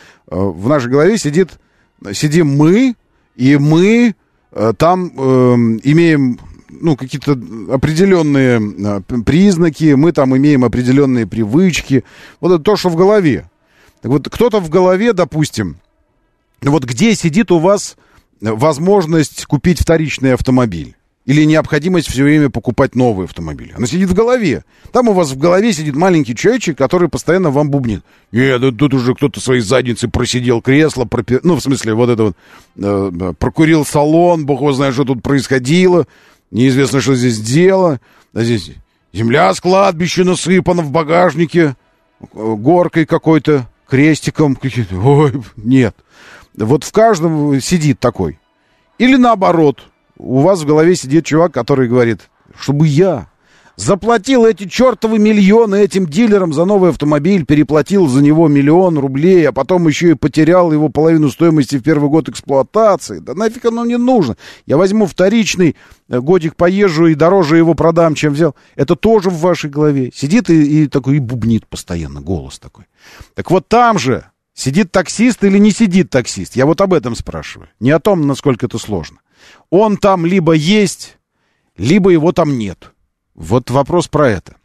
в нашей голове сидим мы, и мы там имеем какие-то определенные признаки, мы там имеем определенные привычки. Вот это то, что в голове. Так вот, кто-то в голове, допустим, вот где сидит у вас возможность купить вторичный автомобиль? Или необходимость все время покупать новый автомобиль? Она сидит в голове. Там у вас в голове сидит маленький человечек, который постоянно вам бубнит. Тут уже кто-то своей задницей просидел кресло, в смысле, вот это вот, прокурил салон, бог его знает, что тут происходило. Неизвестно, что здесь дело. А здесь земля с кладбища насыпана в багажнике, горкой какой-то, крестиком каким-то. Ой, нет. Вот в каждом сидит такой. Или наоборот, у вас в голове сидит чувак, который говорит, чтобы я заплатил эти чертовы миллионы этим дилерам за новый автомобиль, переплатил за него 1 000 000 рублей, а потом еще и потерял его половину стоимости в первый год эксплуатации. Да нафиг оно мне нужно? Я возьму вторичный, годик поезжу и дороже его продам, чем взял. Это тоже в вашей голове. Сидит и такой и бубнит постоянно, голос такой. Так вот там же сидит таксист или не сидит таксист? Я вот об этом спрашиваю. Не о том, насколько это сложно. Он там либо есть, либо его там нет. Вот вопрос про это.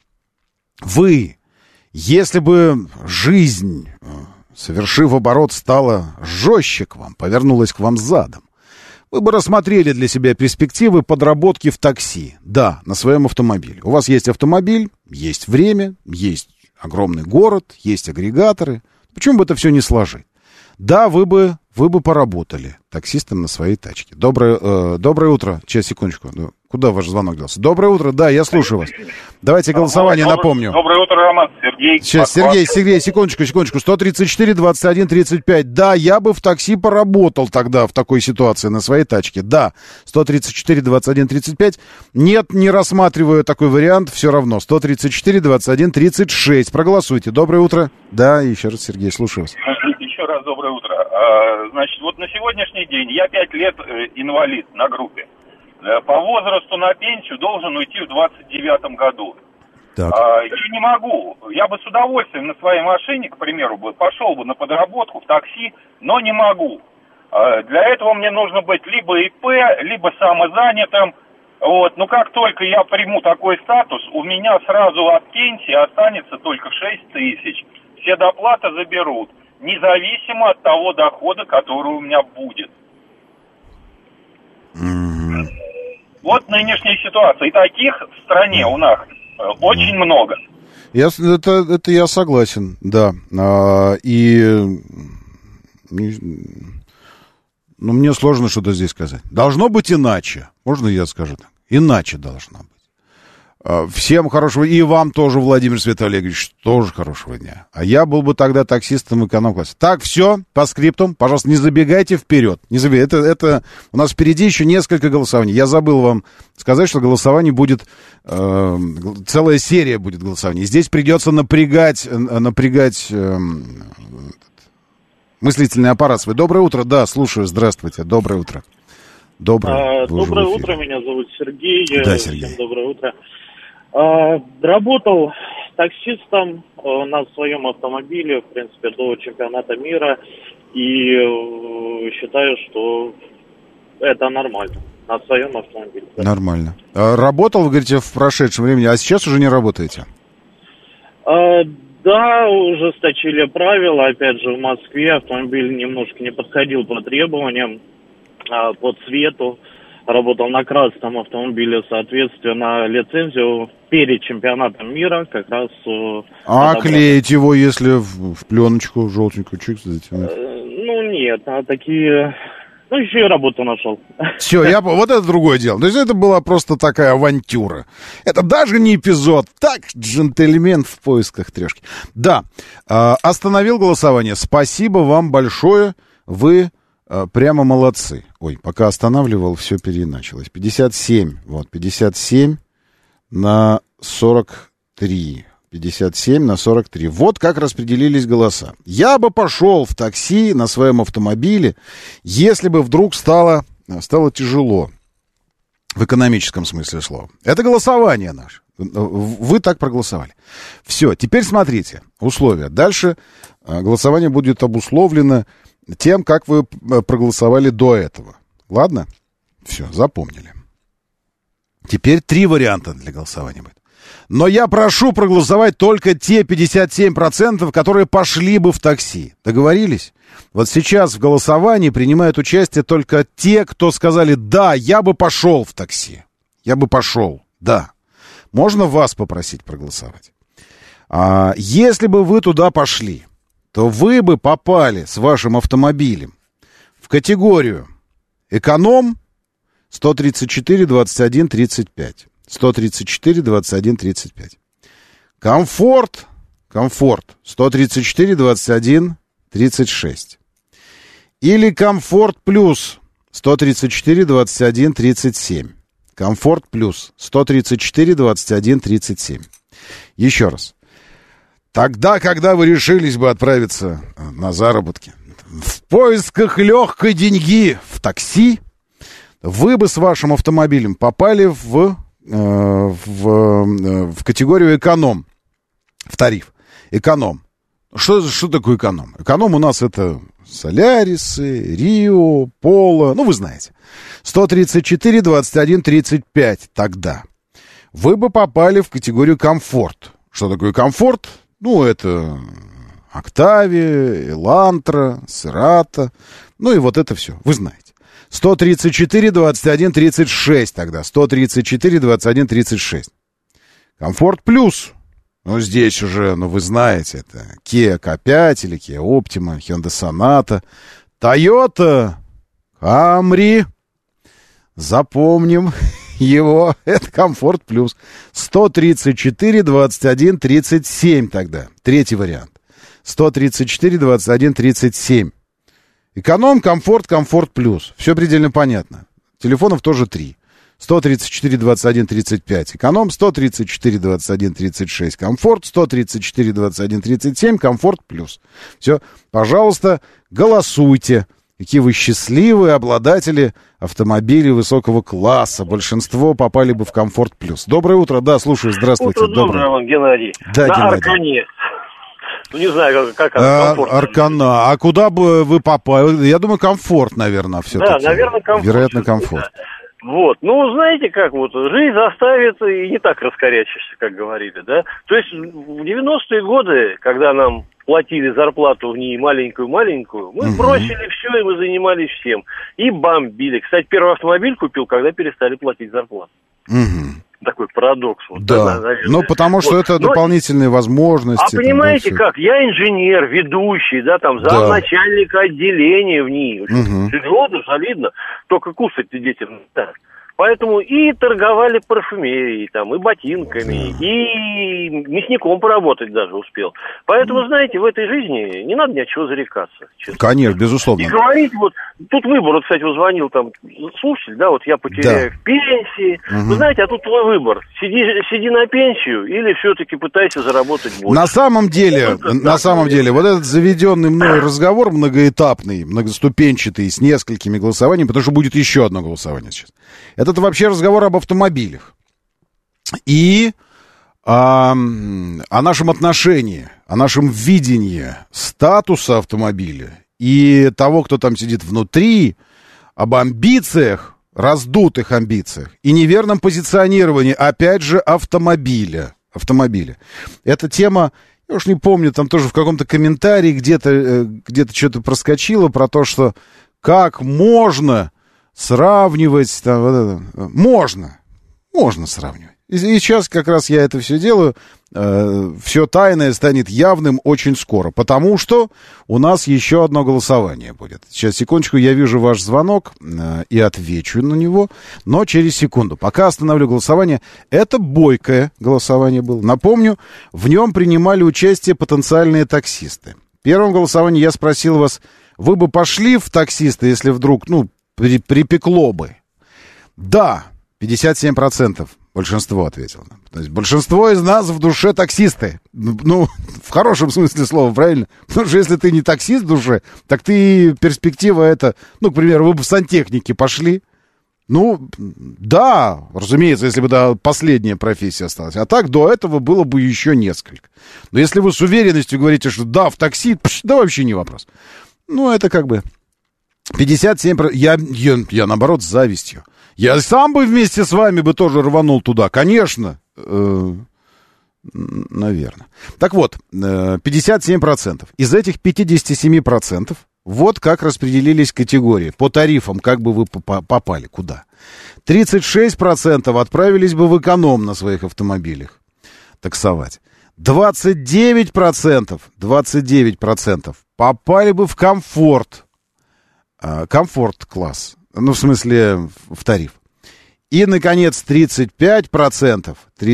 Вы, если бы жизнь, совершив оборот, стала жестче к вам, повернулась к вам задом, вы бы рассмотрели для себя перспективы подработки в такси. Да, на своем автомобиле. У вас есть автомобиль, есть время, есть огромный город, есть агрегаторы. Почему бы это все не сложить? Да, вы бы поработали таксистом на своей тачке. Доброе утро. Сейчас, секундочку. Куда ваш звонок делся? Доброе утро. Да, я слушаю вас. Давайте голосование напомню. Доброе утро, Роман. Сергей. Сейчас, Сергей, секундочку. 134-21-35. Да, я бы в такси поработал тогда в такой ситуации на своей тачке. Да, 134-21-35. Нет, не рассматриваю такой вариант. Все равно. 134-21-36. Проголосуйте. Доброе утро. Да, еще раз, Сергей, слушаю вас. Еще раз доброе утро. Значит, вот на сегодняшний день я 5 лет инвалид на группе. По возрасту на пенсию должен уйти в 29-м году. Так. Я не могу. Я бы с удовольствием на своей машине, к примеру, пошел бы на подработку в такси, но не могу. Для этого мне нужно быть либо ИП, либо самозанятым. Вот. Но как только я приму такой статус, у меня сразу от пенсии останется только 6 тысяч. Все доплаты заберут, независимо от того дохода, который у меня будет. Вот нынешняя ситуация. И таких в стране у нас очень много. Это я согласен, да. Мне сложно что-то здесь сказать. Должно быть иначе. Можно я скажу так? Иначе должно быть. Всем хорошего, и вам тоже, Владимир Свет Олегович, тоже хорошего дня. А я был бы тогда таксистом эконом-класса. Так, все, по скриптум, пожалуйста, не забегайте вперед. Не забегайте. Это у нас впереди еще несколько голосований. Я забыл вам сказать, что голосований будет, целая серия будет голосований. Здесь придется напрягать мыслительный аппарат свой. Доброе утро, да, слушаю, здравствуйте, доброе утро. Доброе утро, меня зовут Сергей. Да, Сергей. Всем доброе утро. Работал таксистом на своем автомобиле, в принципе, до чемпионата мира. И считаю, что это нормально. На своем автомобиле. Да. Нормально. Работал, вы говорите, в прошедшем времени, а сейчас уже не работаете? Да, ужесточили правила. Опять же, в Москве автомобиль немножко не подходил по требованиям, по цвету. Работал на красном автомобиле, соответственно, лицензию перед чемпионатом мира как раз... клеить его, если в пленочку желтенькую чик затянуть? Нет, такие... еще и работу нашел. Все, вот это другое дело. То есть это была просто такая авантюра. Это даже не эпизод. Так, джентльмен в поисках трешки. Да, остановил голосование. Спасибо вам большое. Вы прямо молодцы. Ой, пока останавливал, все переначалось. 57. Вот, 57 на 43. 57 на 43. Вот как распределились голоса. Я бы пошел в такси на своем автомобиле, если бы вдруг стало тяжело. В экономическом смысле слова. Это голосование наше. Вы так проголосовали. Все, теперь смотрите. Условия. Дальше голосование будет обусловлено тем, как вы проголосовали до этого. Ладно? Все, запомнили. Теперь 3 варианта для голосования будет. Но я прошу проголосовать только те 57%, которые пошли бы в такси. Договорились? Вот сейчас в голосовании принимают участие только те, кто сказали: да, я бы пошел в такси. Я бы пошел, да. Можно вас попросить проголосовать? Если бы вы туда пошли, то вы бы попали с вашим автомобилем в категорию эконом 134, 21, 35. 134, 21, 35. Комфорт 134, 21, 36. Или комфорт плюс 134, 21, 37. Комфорт плюс 134, 21, 37. Еще раз. Тогда, когда вы решились бы отправиться на заработки в поисках легкой деньги в такси, вы бы с вашим автомобилем попали в категорию эконом, в тариф. Эконом. Что такое эконом? Эконом у нас это Солярисы, Рио, Поло, вы знаете. 134, 21, 35 тогда. Вы бы попали в категорию комфорт. Что такое комфорт? Это Октавия, Элантра, Серата, и вот это все. Вы знаете. 134, 21, 36 тогда. 134, 21, 36. Комфорт плюс. Здесь уже, вы знаете, это Kia K5 или Kia Optima, Hyundai Sonata, Toyota Camry. Запомним его. Это комфорт плюс. 134, 21, 37 тогда. Третий вариант. 134, 21, 37. Эконом, комфорт, комфорт плюс. Все предельно понятно. Телефонов тоже 3. 134, 21, 35. Эконом, 134, 21, 36. Комфорт, 134, 21, 37. Комфорт плюс. Все, пожалуйста, голосуйте. Какие вы счастливые обладатели автомобилей высокого класса. Большинство попали бы в комфорт плюс. Доброе утро, да, слушаю, здравствуйте. Утро доброе, Геннадий. Да, на Геннадий. Аркане. Не знаю, как комфортно. Аркана. А куда бы вы попали? Я думаю, комфорт, наверное, все-таки. Да, наверное, комфорт. Вероятно, комфорт. Вот. Знаете как, жизнь заставит и не так раскорячишься, как говорили, да? То есть в 90-е годы, когда нам платили зарплату в ней маленькую-маленькую, мы бросили все, и мы занимались всем. И бомбили. Кстати, первый автомобиль купил, когда перестали платить зарплату. Такой парадокс. Да, потому что это дополнительные возможности. А понимаете как, я инженер, ведущий, замначальника отделения в ней. Серьезно, солидно. Только кушать-то детям так. Поэтому и торговали парфюмерией, и ботинками, и мясником поработать даже успел. Поэтому, знаете, в этой жизни не надо ни от чего зарекаться. Честно. Конечно, безусловно. И говорить, тут выбор, кстати, звонил слушатель, я потеряю в пенсии. Вы знаете, а тут твой выбор. Сиди на пенсию или все-таки пытайся заработать больше. На самом деле, вот этот заведенный мной разговор многоэтапный, многоступенчатый, с несколькими голосованиями, потому что будет еще одно голосование сейчас. Это вообще разговор об автомобилях. И о нашем отношении, о нашем видении статуса автомобиля и того, кто там сидит внутри, об амбициях, раздутых амбициях и неверном позиционировании, опять же, автомобиля. Эта тема, я уж не помню, там тоже в каком-то комментарии где-то что-то проскочило про то, что как можно сравнивать, там, вот это. Можно сравнивать. И сейчас как раз я это все делаю. Все тайное станет явным очень скоро, потому что у нас еще одно голосование будет. Сейчас, секундочку, я вижу ваш звонок и отвечу на него, но через секунду. Пока остановлю голосование. Это бойкое голосование было. Напомню, в нем принимали участие потенциальные таксисты. В первом голосовании я спросил вас, вы бы пошли в таксиста, если вдруг, припекло бы? Да, 57%. Большинство ответило. То есть большинство из нас в душе таксисты. В хорошем смысле слова, правильно? Потому что если ты не таксист в душе, так ты перспектива это... к примеру, вы бы в сантехнике пошли. Да, разумеется, если бы последняя профессия осталась. А так до этого было бы еще несколько. Но если вы с уверенностью говорите, что да, в такси, да вообще не вопрос. Это как бы 57%. Я наоборот, с завистью. Я сам бы вместе с вами бы тоже рванул туда, конечно. Наверное. Так вот, 57%. Из этих 57% вот как распределились категории. По тарифам, как бы вы попали, куда. 36% отправились бы в эконом на своих автомобилях таксовать. 29% попали бы в комфорт. Комфорт-класс. В смысле, в тариф. И, наконец, 35%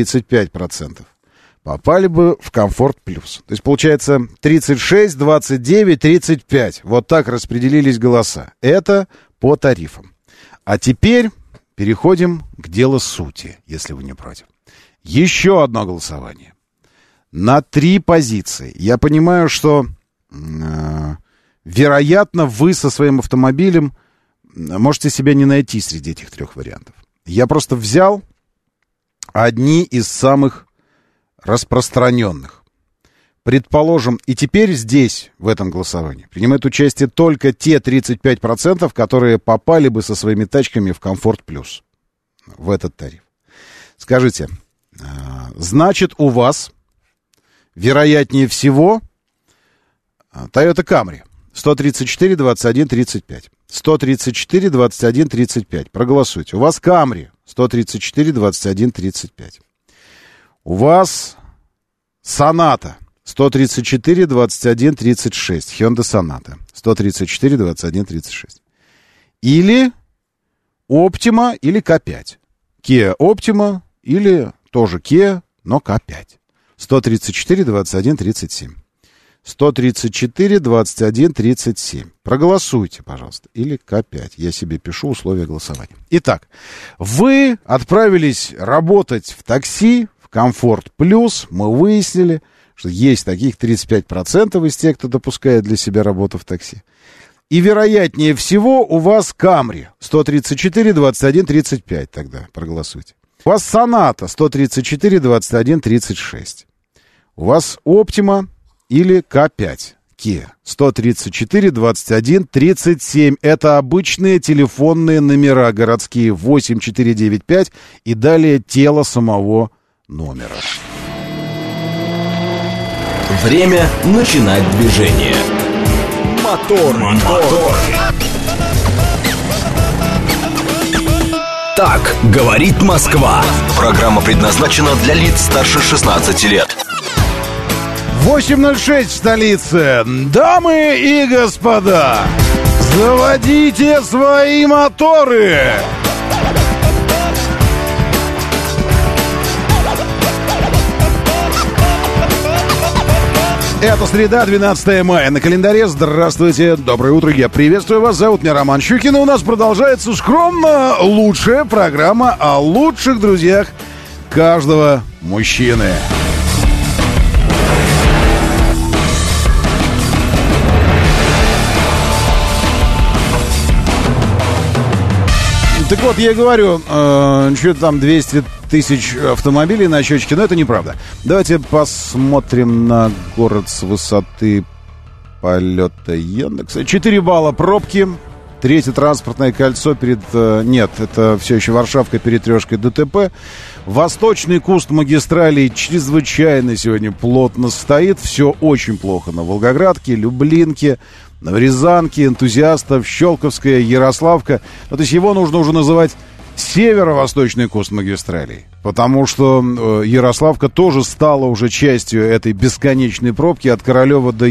попали бы в комфорт плюс. То есть, получается, 36, 29, 35. Вот так распределились голоса. Это по тарифам. А теперь переходим к делу сути, если вы не против. Еще одно голосование. На 3 позиции. Я понимаю, что, вероятно, вы со своим автомобилем можете себя не найти среди этих 3 вариантов. Я просто взял одни из самых распространенных. Предположим, и теперь здесь, в этом голосовании, принимают участие только те 35%, которые попали бы со своими тачками в комфорт плюс, в этот тариф. Скажите, значит, у вас, вероятнее всего, Toyota Camry 134, 21, 35. 134, 21, 35. Проголосуйте. У вас Camry 134, 21, 35. У вас Sonata 134, 21, 36. Hyundai Sonata 134, 21, 36. Или Optima, или K5. Kia Optima, или тоже Kia, но K5. 134, 21, 37. 134, 21, 37. Проголосуйте, пожалуйста. Или К5. Я себе пишу условия голосования. Итак, вы отправились работать в такси, в Комфорт Плюс. Мы выяснили, что есть таких 35% из тех, кто допускает для себя работу в такси. И, вероятнее всего, у вас Камри 134, 21, 35 тогда. Проголосуйте. У вас Соната 134, 21, 36. У вас Оптима или К5 Kia 134, 21, 37. Это обычные телефонные номера городские 8495 и далее тело самого номера. Время начинать движение. Мотор. Так говорит Москва. Программа предназначена для лиц старше 16 лет. 8:06 в столице. Дамы и господа, заводите свои моторы. Это среда, 12 мая. На календаре. Здравствуйте, доброе утро. Я приветствую вас. Зовут меня Роман Щукин. И у нас продолжается скромно лучшая программа о лучших друзьях каждого мужчины. Так вот, я и говорю, что там 200 тысяч автомобилей на счетчике, но это неправда. Давайте посмотрим на город с высоты полета Яндекса. 4 балла пробки. Третье транспортное кольцо перед... Нет, это все еще Варшавка перед трешкой ДТП. Восточный куст магистралей чрезвычайно сегодня плотно стоит. Все очень плохо на Волгоградке, Люблинке, на Рязанке, Энтузиастов, Щелковская, Ярославка. То есть его нужно уже называть северо-восточный куст магистралей. Потому что Ярославка тоже стала уже частью этой бесконечной пробки от Королева до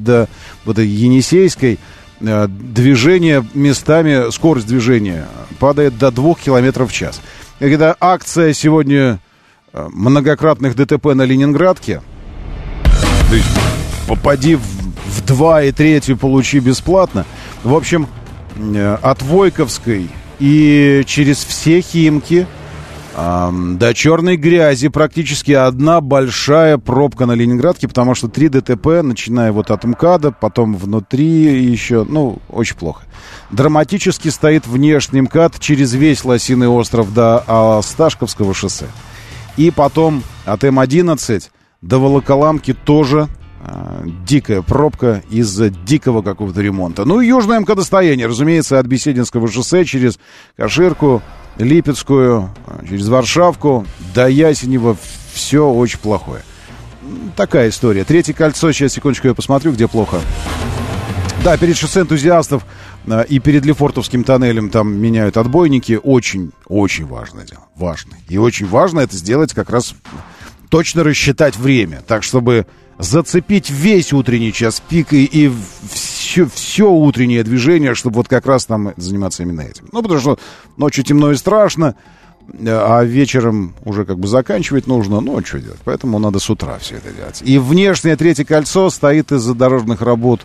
Енисейской. Движение местами, скорость движения падает до 2 км в час. Когда акция сегодня многократных ДТП на Ленинградке, то есть попади в 2 и 3 получи бесплатно. В общем, от Войковской и через все Химки до черной грязи практически одна большая пробка на Ленинградке, потому что 3 ДТП, начиная вот от МКАДа, потом внутри еще, очень плохо. Драматически стоит внешний МКАД через весь Лосиный остров до Осташковского шоссе. И потом от М11 до Волоколамки тоже дикая пробка из-за дикого какого-то ремонта. И южное МКАДостояние, разумеется, от Бесединского шоссе через Каширку, Липецкую, через Варшавку до Ясенева. Все очень плохое. Такая история. Третье кольцо, сейчас, секундочку, я посмотрю, где плохо. Да, перед шоссе Энтузиастов и перед Лефортовским тоннелем там меняют отбойники. Очень важное дело. Важно. И очень важно это сделать, как раз точно рассчитать время. Так, чтобы зацепить весь утренний час пик и все утреннее движение, чтобы вот как раз там заниматься именно этим. Потому что ночью темно и страшно, а вечером уже как бы заканчивать нужно. Что делать? Поэтому надо с утра все это делать. И внешнее третье кольцо стоит из-за дорожных работ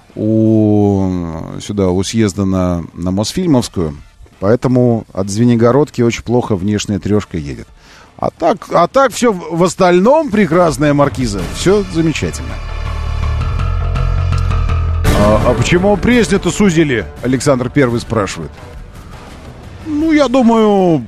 у съезда на Мосфильмовскую. Поэтому от Звенигородки очень плохо внешняя трешка едет. А так все в остальном прекрасная маркиза. Все замечательно. А почему Пресню-то сузили? Александр Первый спрашивает. Я думаю,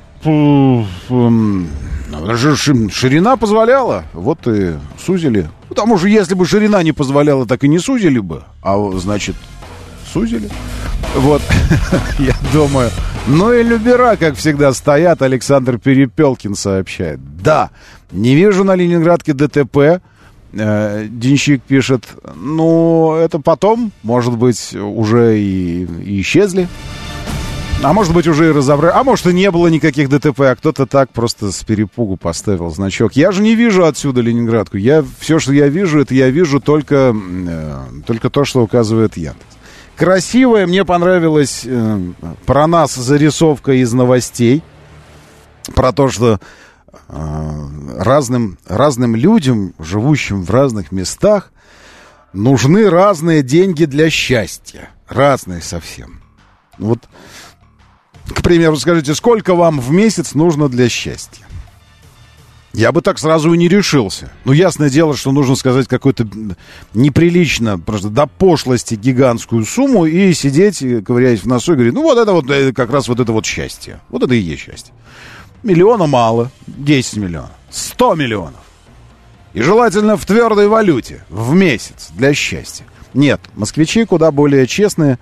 ширина позволяла. Вот и сузили. Потому что если бы ширина не позволяла, так и не сузили бы. А значит, сузили. Вот, я думаю. И любера, как всегда, стоят. Александр Перепелкин сообщает. Да, не вижу на Ленинградке ДТП. Денщик пишет. Это потом, может быть, уже и исчезли. А может быть, уже и разобрали. А может, и не было никаких ДТП, а кто-то так просто с перепугу поставил значок. Я же не вижу отсюда Ленинградку. Все, что я вижу, это я вижу только то, что указывает Яндекс. Красивая, мне понравилась про нас зарисовка из новостей. Про то, что разным людям, живущим в разных местах, нужны разные деньги для счастья. Разные совсем. Вот, к примеру, скажите, сколько вам в месяц нужно для счастья? Я бы так сразу и не решился. Ясное дело, что нужно сказать какую-то неприлично, просто до пошлости гигантскую сумму и сидеть, ковыряясь в носу, и говорить, это как раз вот это вот счастье. Вот это и есть счастье. 1 миллиона мало, 10 миллионов, 100 миллионов. И желательно в твердой валюте в месяц для счастья. Нет, москвичи куда более честные,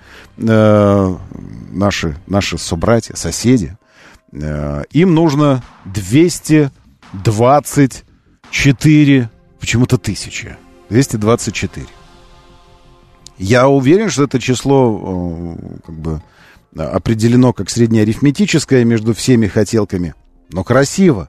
наши собратья, соседи. Им нужно 224 почему-то тысячи. 224. Я уверен, что это число определено как среднеарифметическое между всеми хотелками. Но красиво.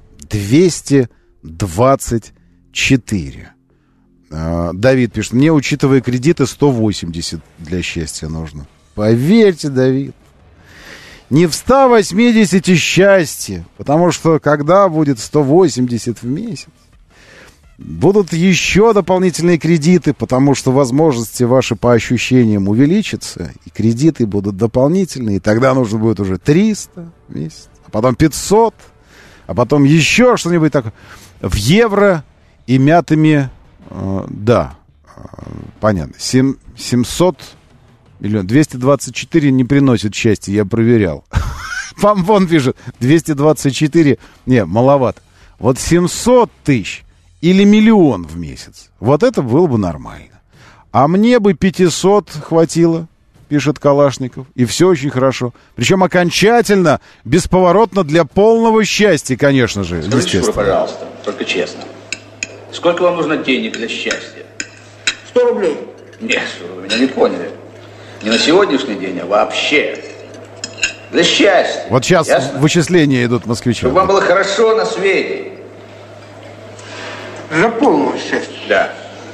224. Давид пишет, мне, учитывая кредиты, 180 для счастья нужно. Поверьте, Давид, не в 180 счастье, потому что когда будет 180 в месяц, будут еще дополнительные кредиты, потому что возможности ваши по ощущениям увеличатся, и кредиты будут дополнительные, и тогда нужно будет уже 300 в месяц, а потом 500, а потом еще что-нибудь такое. В евро и мятыми, понятно, 700 миллионов, 224 не приносит счастья, я проверял. Помпон пишет, 224, не, маловато. Вот 700 тысяч или миллион в месяц, вот это было бы нормально. А мне бы 500 хватило, пишет Калашников, и все очень хорошо. Причем окончательно, бесповоротно для полного счастья, конечно же. Скажите, Шура, пожалуйста, только честно. Сколько вам нужно денег для счастья? 100 рублей. Нет, вы меня не поняли. Не на сегодняшний день, а вообще. Для счастья. Вот сейчас ясно? Вычисления идут москвичам. Чтобы вам было хорошо на свете. За полного счастья? Да.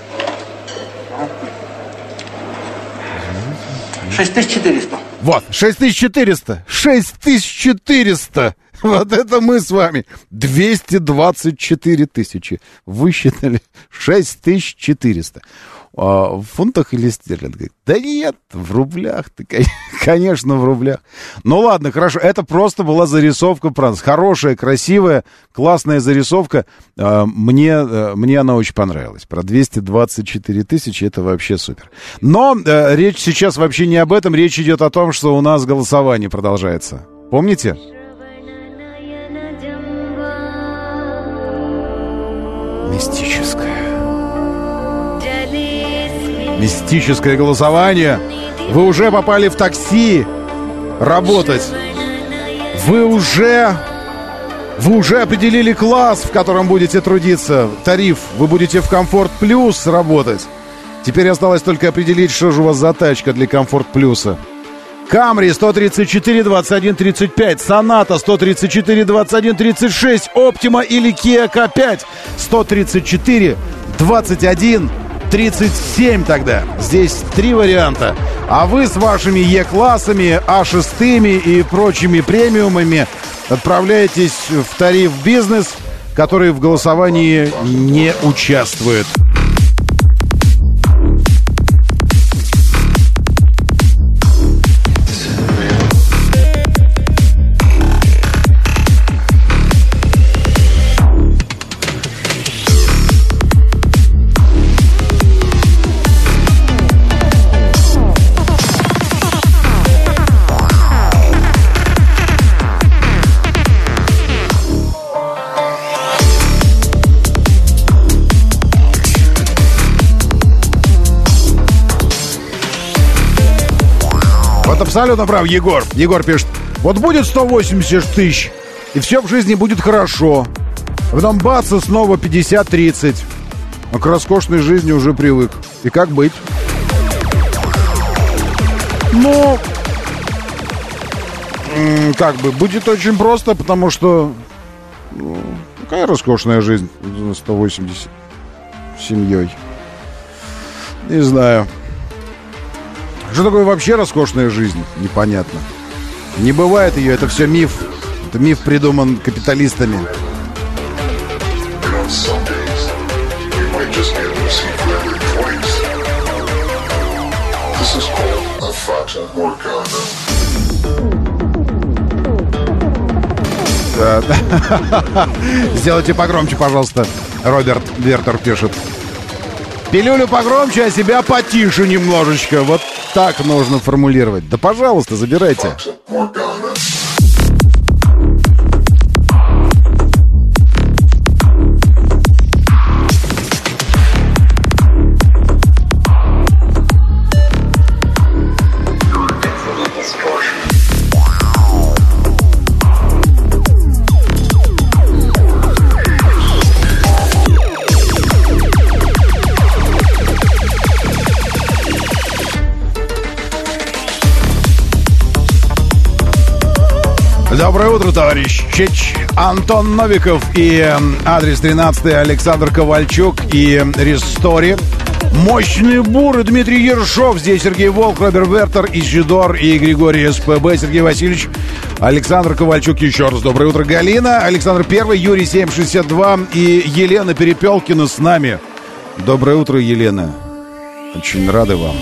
6400. Вот, 6400. 6400. Вот это мы с вами. 224 тысячи. Высчитали 6400. В фунтах или стерлингах? Да нет, в рублях. Конечно, в рублях. Ну ладно, хорошо. Это просто была зарисовка. Хорошая, красивая, классная зарисовка. Мне она очень понравилась. Про 224 тысячи это вообще супер. Но речь сейчас вообще не об этом. Речь идет о том, что у нас голосование продолжается. Помните? Мистическое голосование. Вы уже попали в такси работать. Вы уже определили класс, в котором будете трудиться. Тариф. Вы будете в Комфорт Плюс работать. Теперь осталось только определить, что же у вас за тачка для Комфорт Плюса. Камри 134 21 35, Соната 134 21 36, Оптима или Kia K5 134 21 37 тогда. Здесь 3 варианта. А вы с вашими Е-классами, А6 и прочими премиумами отправляетесь в тариф бизнес, который в голосовании не участвует. Абсолютно прав, Егор. Егор пишет, вот будет 180 тысяч, и все в жизни будет хорошо. Потом бац, и снова 50-30. А к роскошной жизни уже привык. И как быть? Ну, как бы, будет очень просто, потому что какая роскошная жизнь на 180 с семьей? Не знаю. Что такое вообще роскошная жизнь? Непонятно. Не бывает ее, это все миф. Это миф придуман капиталистами. Сделайте погромче, пожалуйста. Роберт Вертер пишет. Пилюлю погромче, а себя потише немножечко. Вот так нужно формулировать. Да, пожалуйста, забирайте. Доброе утро, товарищ Чеч. Антон Новиков и адрес 13 Александр Ковальчук и Ристори. Мощные буры Дмитрий Ершов. Здесь Сергей Волк, Роберт Вертер, Изидор и Григорий СПБ. Сергей Васильевич, Александр Ковальчук. Еще раз доброе утро, Галина. Александр 1, Юрий 762 и Елена Перепелкина с нами. Доброе утро, Елена. Очень рады вам.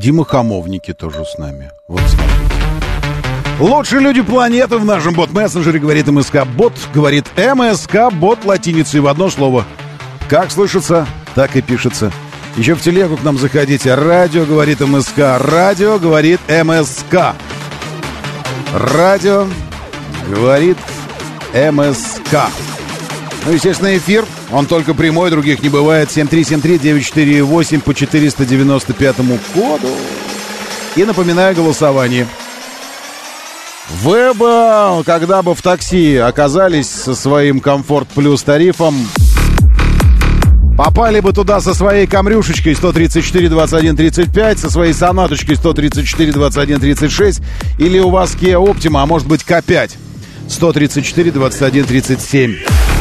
Дима Хамовники тоже с нами. Вот смотрите. Лучшие люди планеты в нашем бот-мессенджере, говорит МСК. Бот говорит МСК, бот латиницей в одно слово. Как слышится, так и пишется. Еще в телегу к нам заходите. Радио говорит МСК. Радио говорит МСК. Радио говорит МСК. Ну, естественно, эфир. Он только прямой, других не бывает. 7373948 по 495 коду. И напоминаю голосование. Вы бы, когда бы в такси оказались со своим Комфорт Плюс тарифом, попали бы туда со своей Камрюшечкой 134-21-35, со своей Сонаточкой 134-21-36, или у вас Kia Optima, а может быть K5 134-21-37.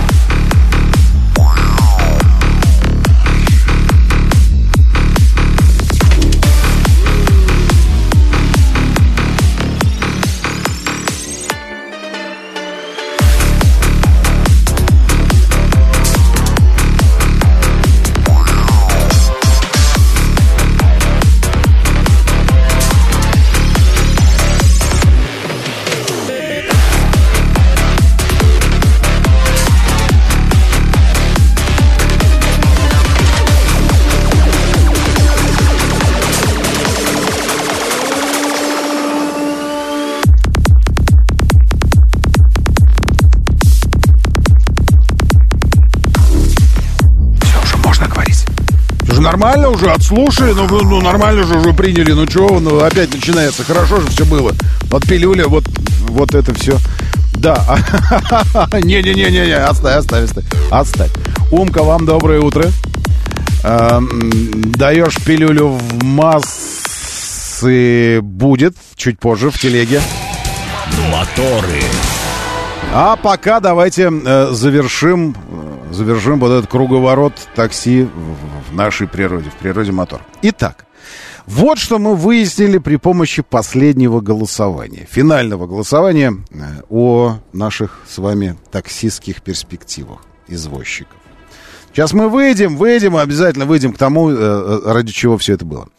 Нормально уже, отслушали, ну нормально же уже приняли, ну чего, ну опять начинается, хорошо же все было. Вот пилюля, вот это все. Да, не-не-не-не, отставь. Умка, вам доброе утро. Даешь пилюлю в массы, будет чуть позже в телеге. Моторы. А пока давайте завершим вот этот круговорот такси в нашей природе, в природе мотор. Итак, вот что мы выяснили при помощи последнего голосования, финального голосования о наших с вами таксистских перспективах извозчиков. Сейчас мы выйдем, обязательно выйдем к тому, ради чего все это было.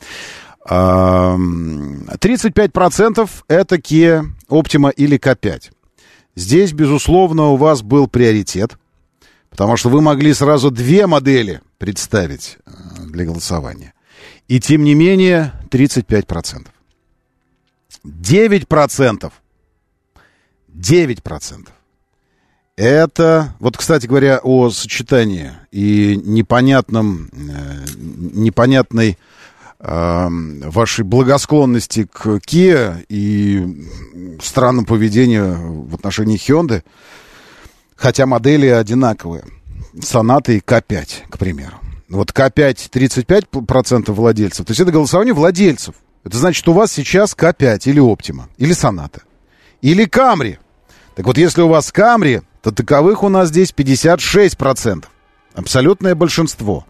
35% это Kia Optima или K5. Здесь, безусловно, у вас был приоритет, потому что вы могли сразу две модели представить для голосования. И, тем не менее, 35%. 9%. Это, вот, кстати говоря, о сочетании и непонятной вашей благосклонности к Kia и странному поведению в отношении Hyundai, хотя модели одинаковые. Sonata и K5, к примеру. Вот K5 35% владельцев. То есть это голосование владельцев. Это значит, у вас сейчас K5 или Optima, или Sonata, или Camry. Так вот, если у вас Camry, то таковых у нас здесь 56%. Абсолютное большинство.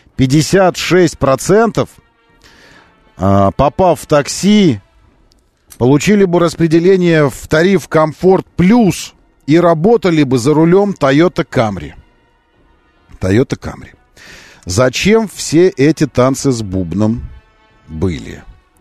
56%, попав в такси, получили бы распределение в тариф Комфорт Плюс и работали бы за рулем Toyota Camry. Toyota Camry. Зачем все эти танцы с бубном были?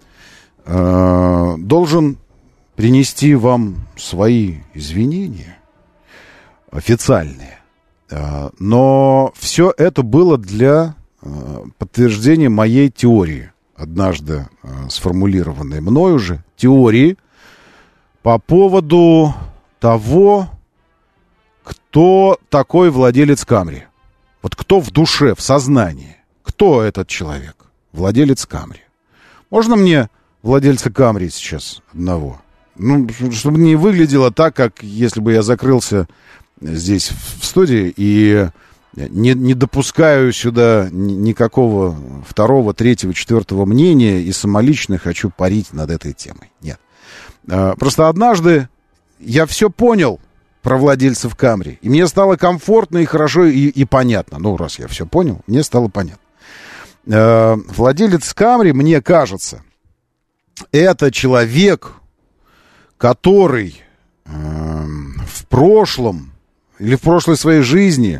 Должен принести вам свои извинения официальные. Но все это было для подтверждения моей теории, однажды сформулированной мной уже, теории по поводу того, кто такой владелец Camry. Вот кто в душе, в сознании, кто этот человек, владелец Camry. Можно мне владельца Camry сейчас одного? Ну, чтобы не выглядело так, как если бы я закрылся здесь в студии и не допускаю сюда никакого второго, третьего, четвертого мнения и самолично хочу парить над этой темой. Нет. Просто однажды я все понял про владельцев Camry, и мне стало комфортно и хорошо и понятно. Ну, раз я все понял, мне стало понятно. Владелец Camry, мне кажется, это человек, который в прошлом или в прошлой своей жизни,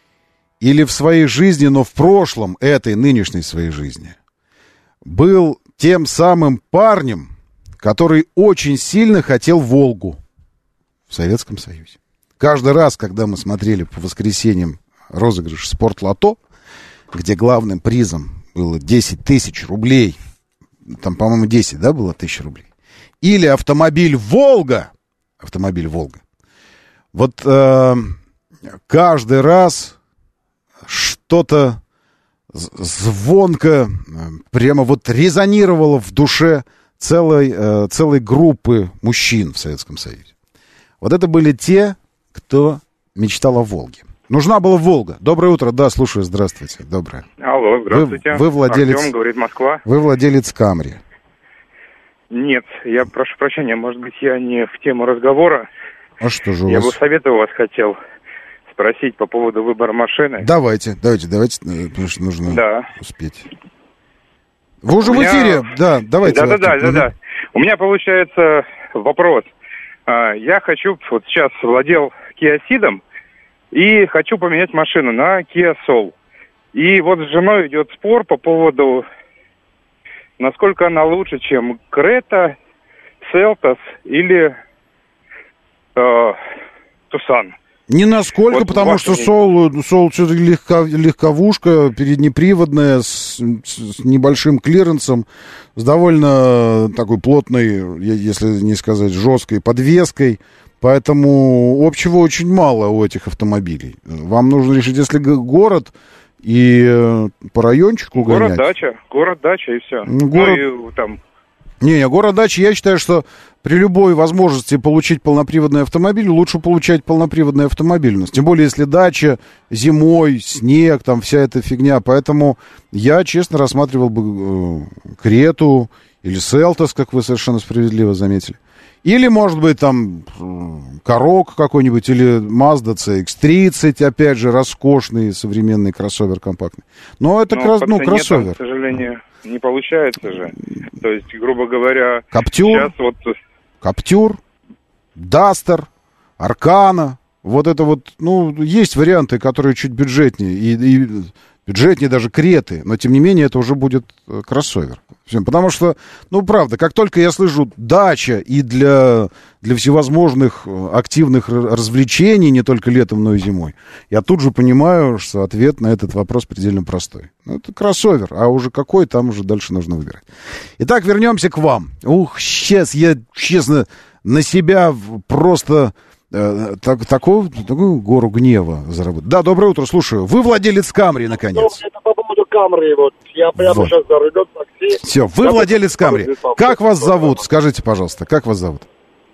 или в своей жизни, но в прошлом этой нынешней своей жизни, был тем самым парнем, который очень сильно хотел «Волгу» в Советском Союзе. Каждый раз, когда мы смотрели по воскресеньям розыгрыш «Спортлото», где главным призом было 10 тысяч рублей, там, по-моему, 10, да, было 1000 рублей, или автомобиль «Волга», вот каждый раз что-то звонко прямо вот резонировало в душе целой группы мужчин в Советском Союзе. Вот это были те, кто мечтал о «Волге». Нужна была «Волга». Доброе утро. Да, слушаю. Здравствуйте. Доброе. Алло, здравствуйте. Вы владелец... Артем, говорит Москва. Вы владелец «Камри». Нет, я прошу прощения, может быть, я не в тему разговора. А что же у Я вас? бы совета у вас хотел спросить по поводу выбора машины. Давайте, потому что нужно успеть. Вы уже в эфире? Да, давайте. Да. У меня получается вопрос. Я хочу, вот сейчас владел Kia Ceed и хочу поменять машину на Kia Soul. И вот с женой идет спор по поводу, насколько она лучше, чем Creta, Seltos или Tucson. Не насколько, Вот потому что Soul все-таки легковушка, переднеприводная, с небольшим клиренсом, с довольно такой плотной, если не сказать жесткой, подвеской. Поэтому общего очень мало у этих автомобилей. Вам нужно решить, если город и по райончику гонять. Город-дача и все. Город-дача, я считаю, что при любой возможности получить полноприводный автомобиль, лучше получать полноприводный автомобиль у нас. Тем более, если дача, зимой, снег, там вся эта фигня. Поэтому я, честно, рассматривал бы Крету или Селтос, как вы совершенно справедливо заметили. Или, может быть, там Корок какой-нибудь, или Mazda CX-30, опять же, роскошный современный кроссовер компактный. Но это кроссовер. К сожалению, не получается же. То есть, грубо говоря, Каптюр, Каптюр, Дастер, Аркана. Вот это вот, есть варианты, которые чуть бюджетнее. И бюджетнее даже Креты. Но, тем не менее, это уже будет кроссовер. Потому что, правда, как только я слышу дача и для всевозможных активных развлечений, не только летом, но и зимой, я тут же понимаю, что ответ на этот вопрос предельно простой. Это кроссовер, а уже какой, там уже дальше нужно выбирать. Итак, вернемся к вам. Сейчас я, честно, на себя просто такую гору гнева заработал. Да, доброе утро, слушаю. Вы владелец Камри, наконец. Это по поводу Камри, я прямо сейчас за рулем такси. Все, вы владелец Камри. Как вас зовут? Скажите, пожалуйста, как вас зовут?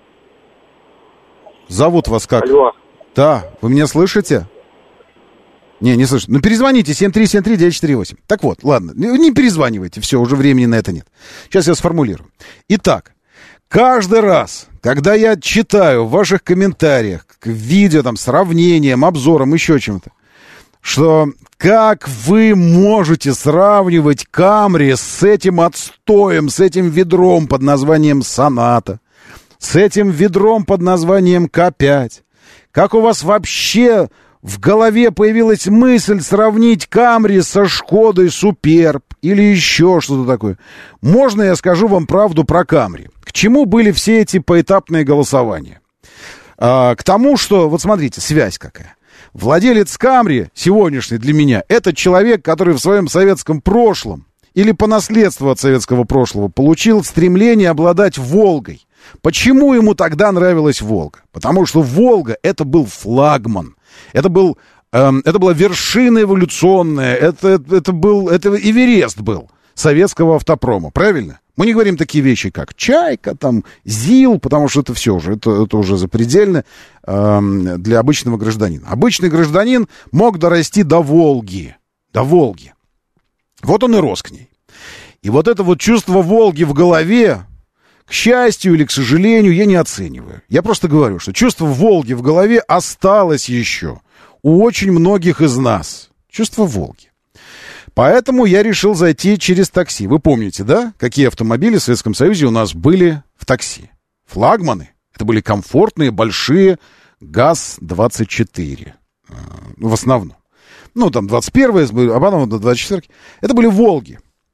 Зовут вас как? Алло. Да, вы меня слышите? Не слышу. Перезвоните, 7373948. Так вот, ладно, не перезванивайте, все, уже времени на это нет. Сейчас я сформулирую. Итак, каждый раз, когда я читаю в ваших комментариях, к видео, там, сравнением, обзором, еще чем-то, что как вы можете сравнивать Камри с этим отстоем, с этим ведром под названием Соната, с этим ведром под названием К5, как у вас вообще в голове появилась мысль сравнить Камри со Шкодой Суперб или еще что-то такое. Можно я скажу вам правду про Камри? К чему были все эти поэтапные голосования? К тому, что, вот смотрите, связь какая. Владелец Камри сегодняшний для меня — это человек, который в своем советском прошлом или по наследству от советского прошлого получил стремление обладать Волгой. Почему ему тогда нравилась Волга? Потому что Волга — это был флагман. Это была вершина эволюционная, это Эверест был советского автопрома, правильно? Мы не говорим такие вещи, как Чайка, там, ЗИЛ, потому что это все уже, это уже запредельно для обычного гражданина. Обычный гражданин мог дорасти до Волги. Вот он и рос к ней. И вот это вот чувство Волги в голове, к счастью или к сожалению, я не оцениваю. Я просто говорю, что чувство Волги в голове осталось еще у очень многих из нас. Чувство Волги. Поэтому я решил зайти через такси. Вы помните, да, какие автомобили в Советском Союзе у нас были в такси? Флагманы. Это были комфортные, большие ГАЗ-24. В основном. Там 21-е, а потом 24-ки. Это были Волги.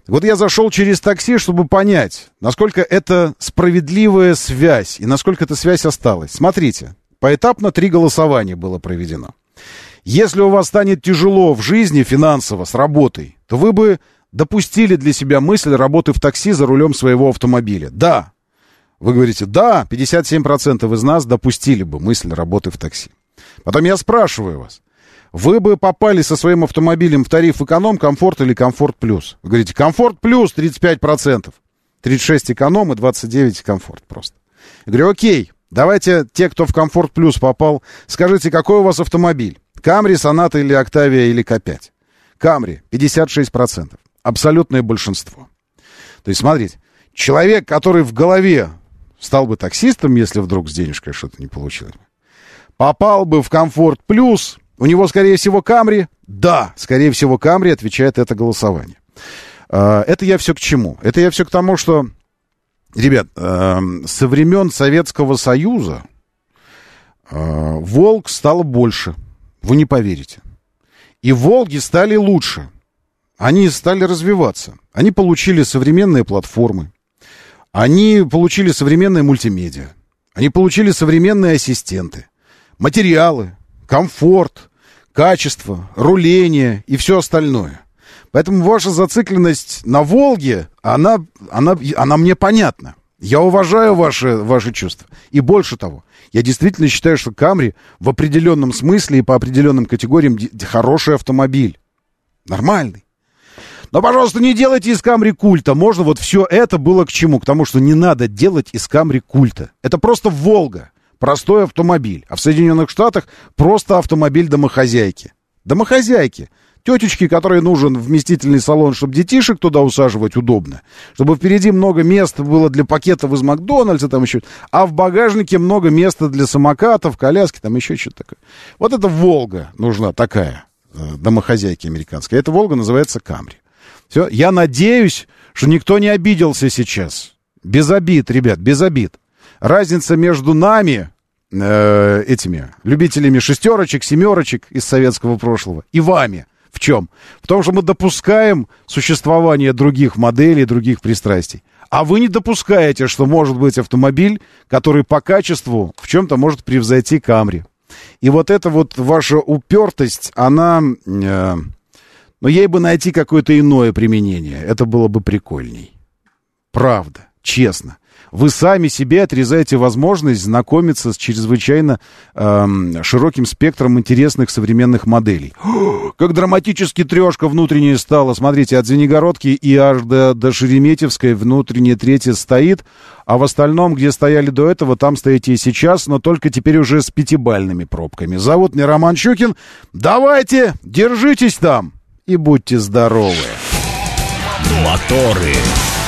Вот я зашел через такси, чтобы понять, насколько это справедливая связь и насколько эта связь осталась. Смотрите, поэтапно 3 голосования было проведено. Если у вас станет тяжело в жизни финансово с работой, то вы бы допустили для себя мысль работы в такси за рулем своего автомобиля. Да. Вы говорите, да, 57% из нас допустили бы мысль работы в такси. Потом я спрашиваю вас, вы бы попали со своим автомобилем в тариф эконом, комфорт или комфорт плюс? Вы говорите, комфорт плюс 35%, 36% эконом и 29% комфорт просто. Я говорю, окей, давайте те, кто в комфорт плюс попал, скажите, какой у вас автомобиль? Камри, Соната или Октавия или К5? Камри 56%, абсолютное большинство. То есть, смотрите, человек, который в голове стал бы таксистом, если вдруг с денежкой что-то не получилось, попал бы в комфорт плюс... У него, скорее всего, Камри? Да, скорее всего, Камри, отвечает это голосование. Это я все к чему? Это я все к тому, что, ребят, со времен Советского Союза Волг стало больше. Вы не поверите. И Волги стали лучше. Они стали развиваться. Они получили современные платформы. Они получили современные мультимедиа. Они получили современные ассистенты. Материалы. Комфорт, качество, руление и все остальное. Поэтому ваша зацикленность на Волге, она мне понятна. Я уважаю ваши чувства. И больше того, я действительно считаю, что Камри в определенном смысле и по определенным категориям хороший автомобиль. Нормальный. Но, пожалуйста, не делайте из Камри культа. Можно вот все это было к чему? К тому, что не надо делать из Камри культа. Это просто Волга. Простой автомобиль. А в Соединенных Штатах просто автомобиль домохозяйки. Домохозяйки. Тетечки, которой нужен вместительный салон, чтобы детишек туда усаживать удобно. Чтобы впереди много места было для пакетов из Макдональдса, там еще. А в багажнике много места для самокатов, коляски, там еще что-то такое. Вот эта Волга нужна такая, домохозяйки американская. Эта Волга называется Камри. Все. Я надеюсь, что никто не обиделся сейчас. Без обид, ребят, без обид. Разница между нами, этими любителями шестерочек, семерочек из советского прошлого, и вами в чем? В том, что мы допускаем существование других моделей, других пристрастий. А вы не допускаете, что может быть автомобиль, который по качеству в чем-то может превзойти Камри. И вот эта вот ваша упертость, она... но ей бы найти какое-то иное применение. Это было бы прикольней. Правда, честно. Вы сами себе отрезаете возможность знакомиться с чрезвычайно широким спектром интересных современных моделей. Как драматически трешка внутренняя стала. Смотрите, от Звенигородки и аж до Шереметьевской внутренняя третья стоит, а в остальном, где стояли до этого, там стоите и сейчас, но только теперь уже с 5-бальными пробками. Зовут меня Роман Щукин. Давайте, держитесь там и будьте здоровы. Моторы.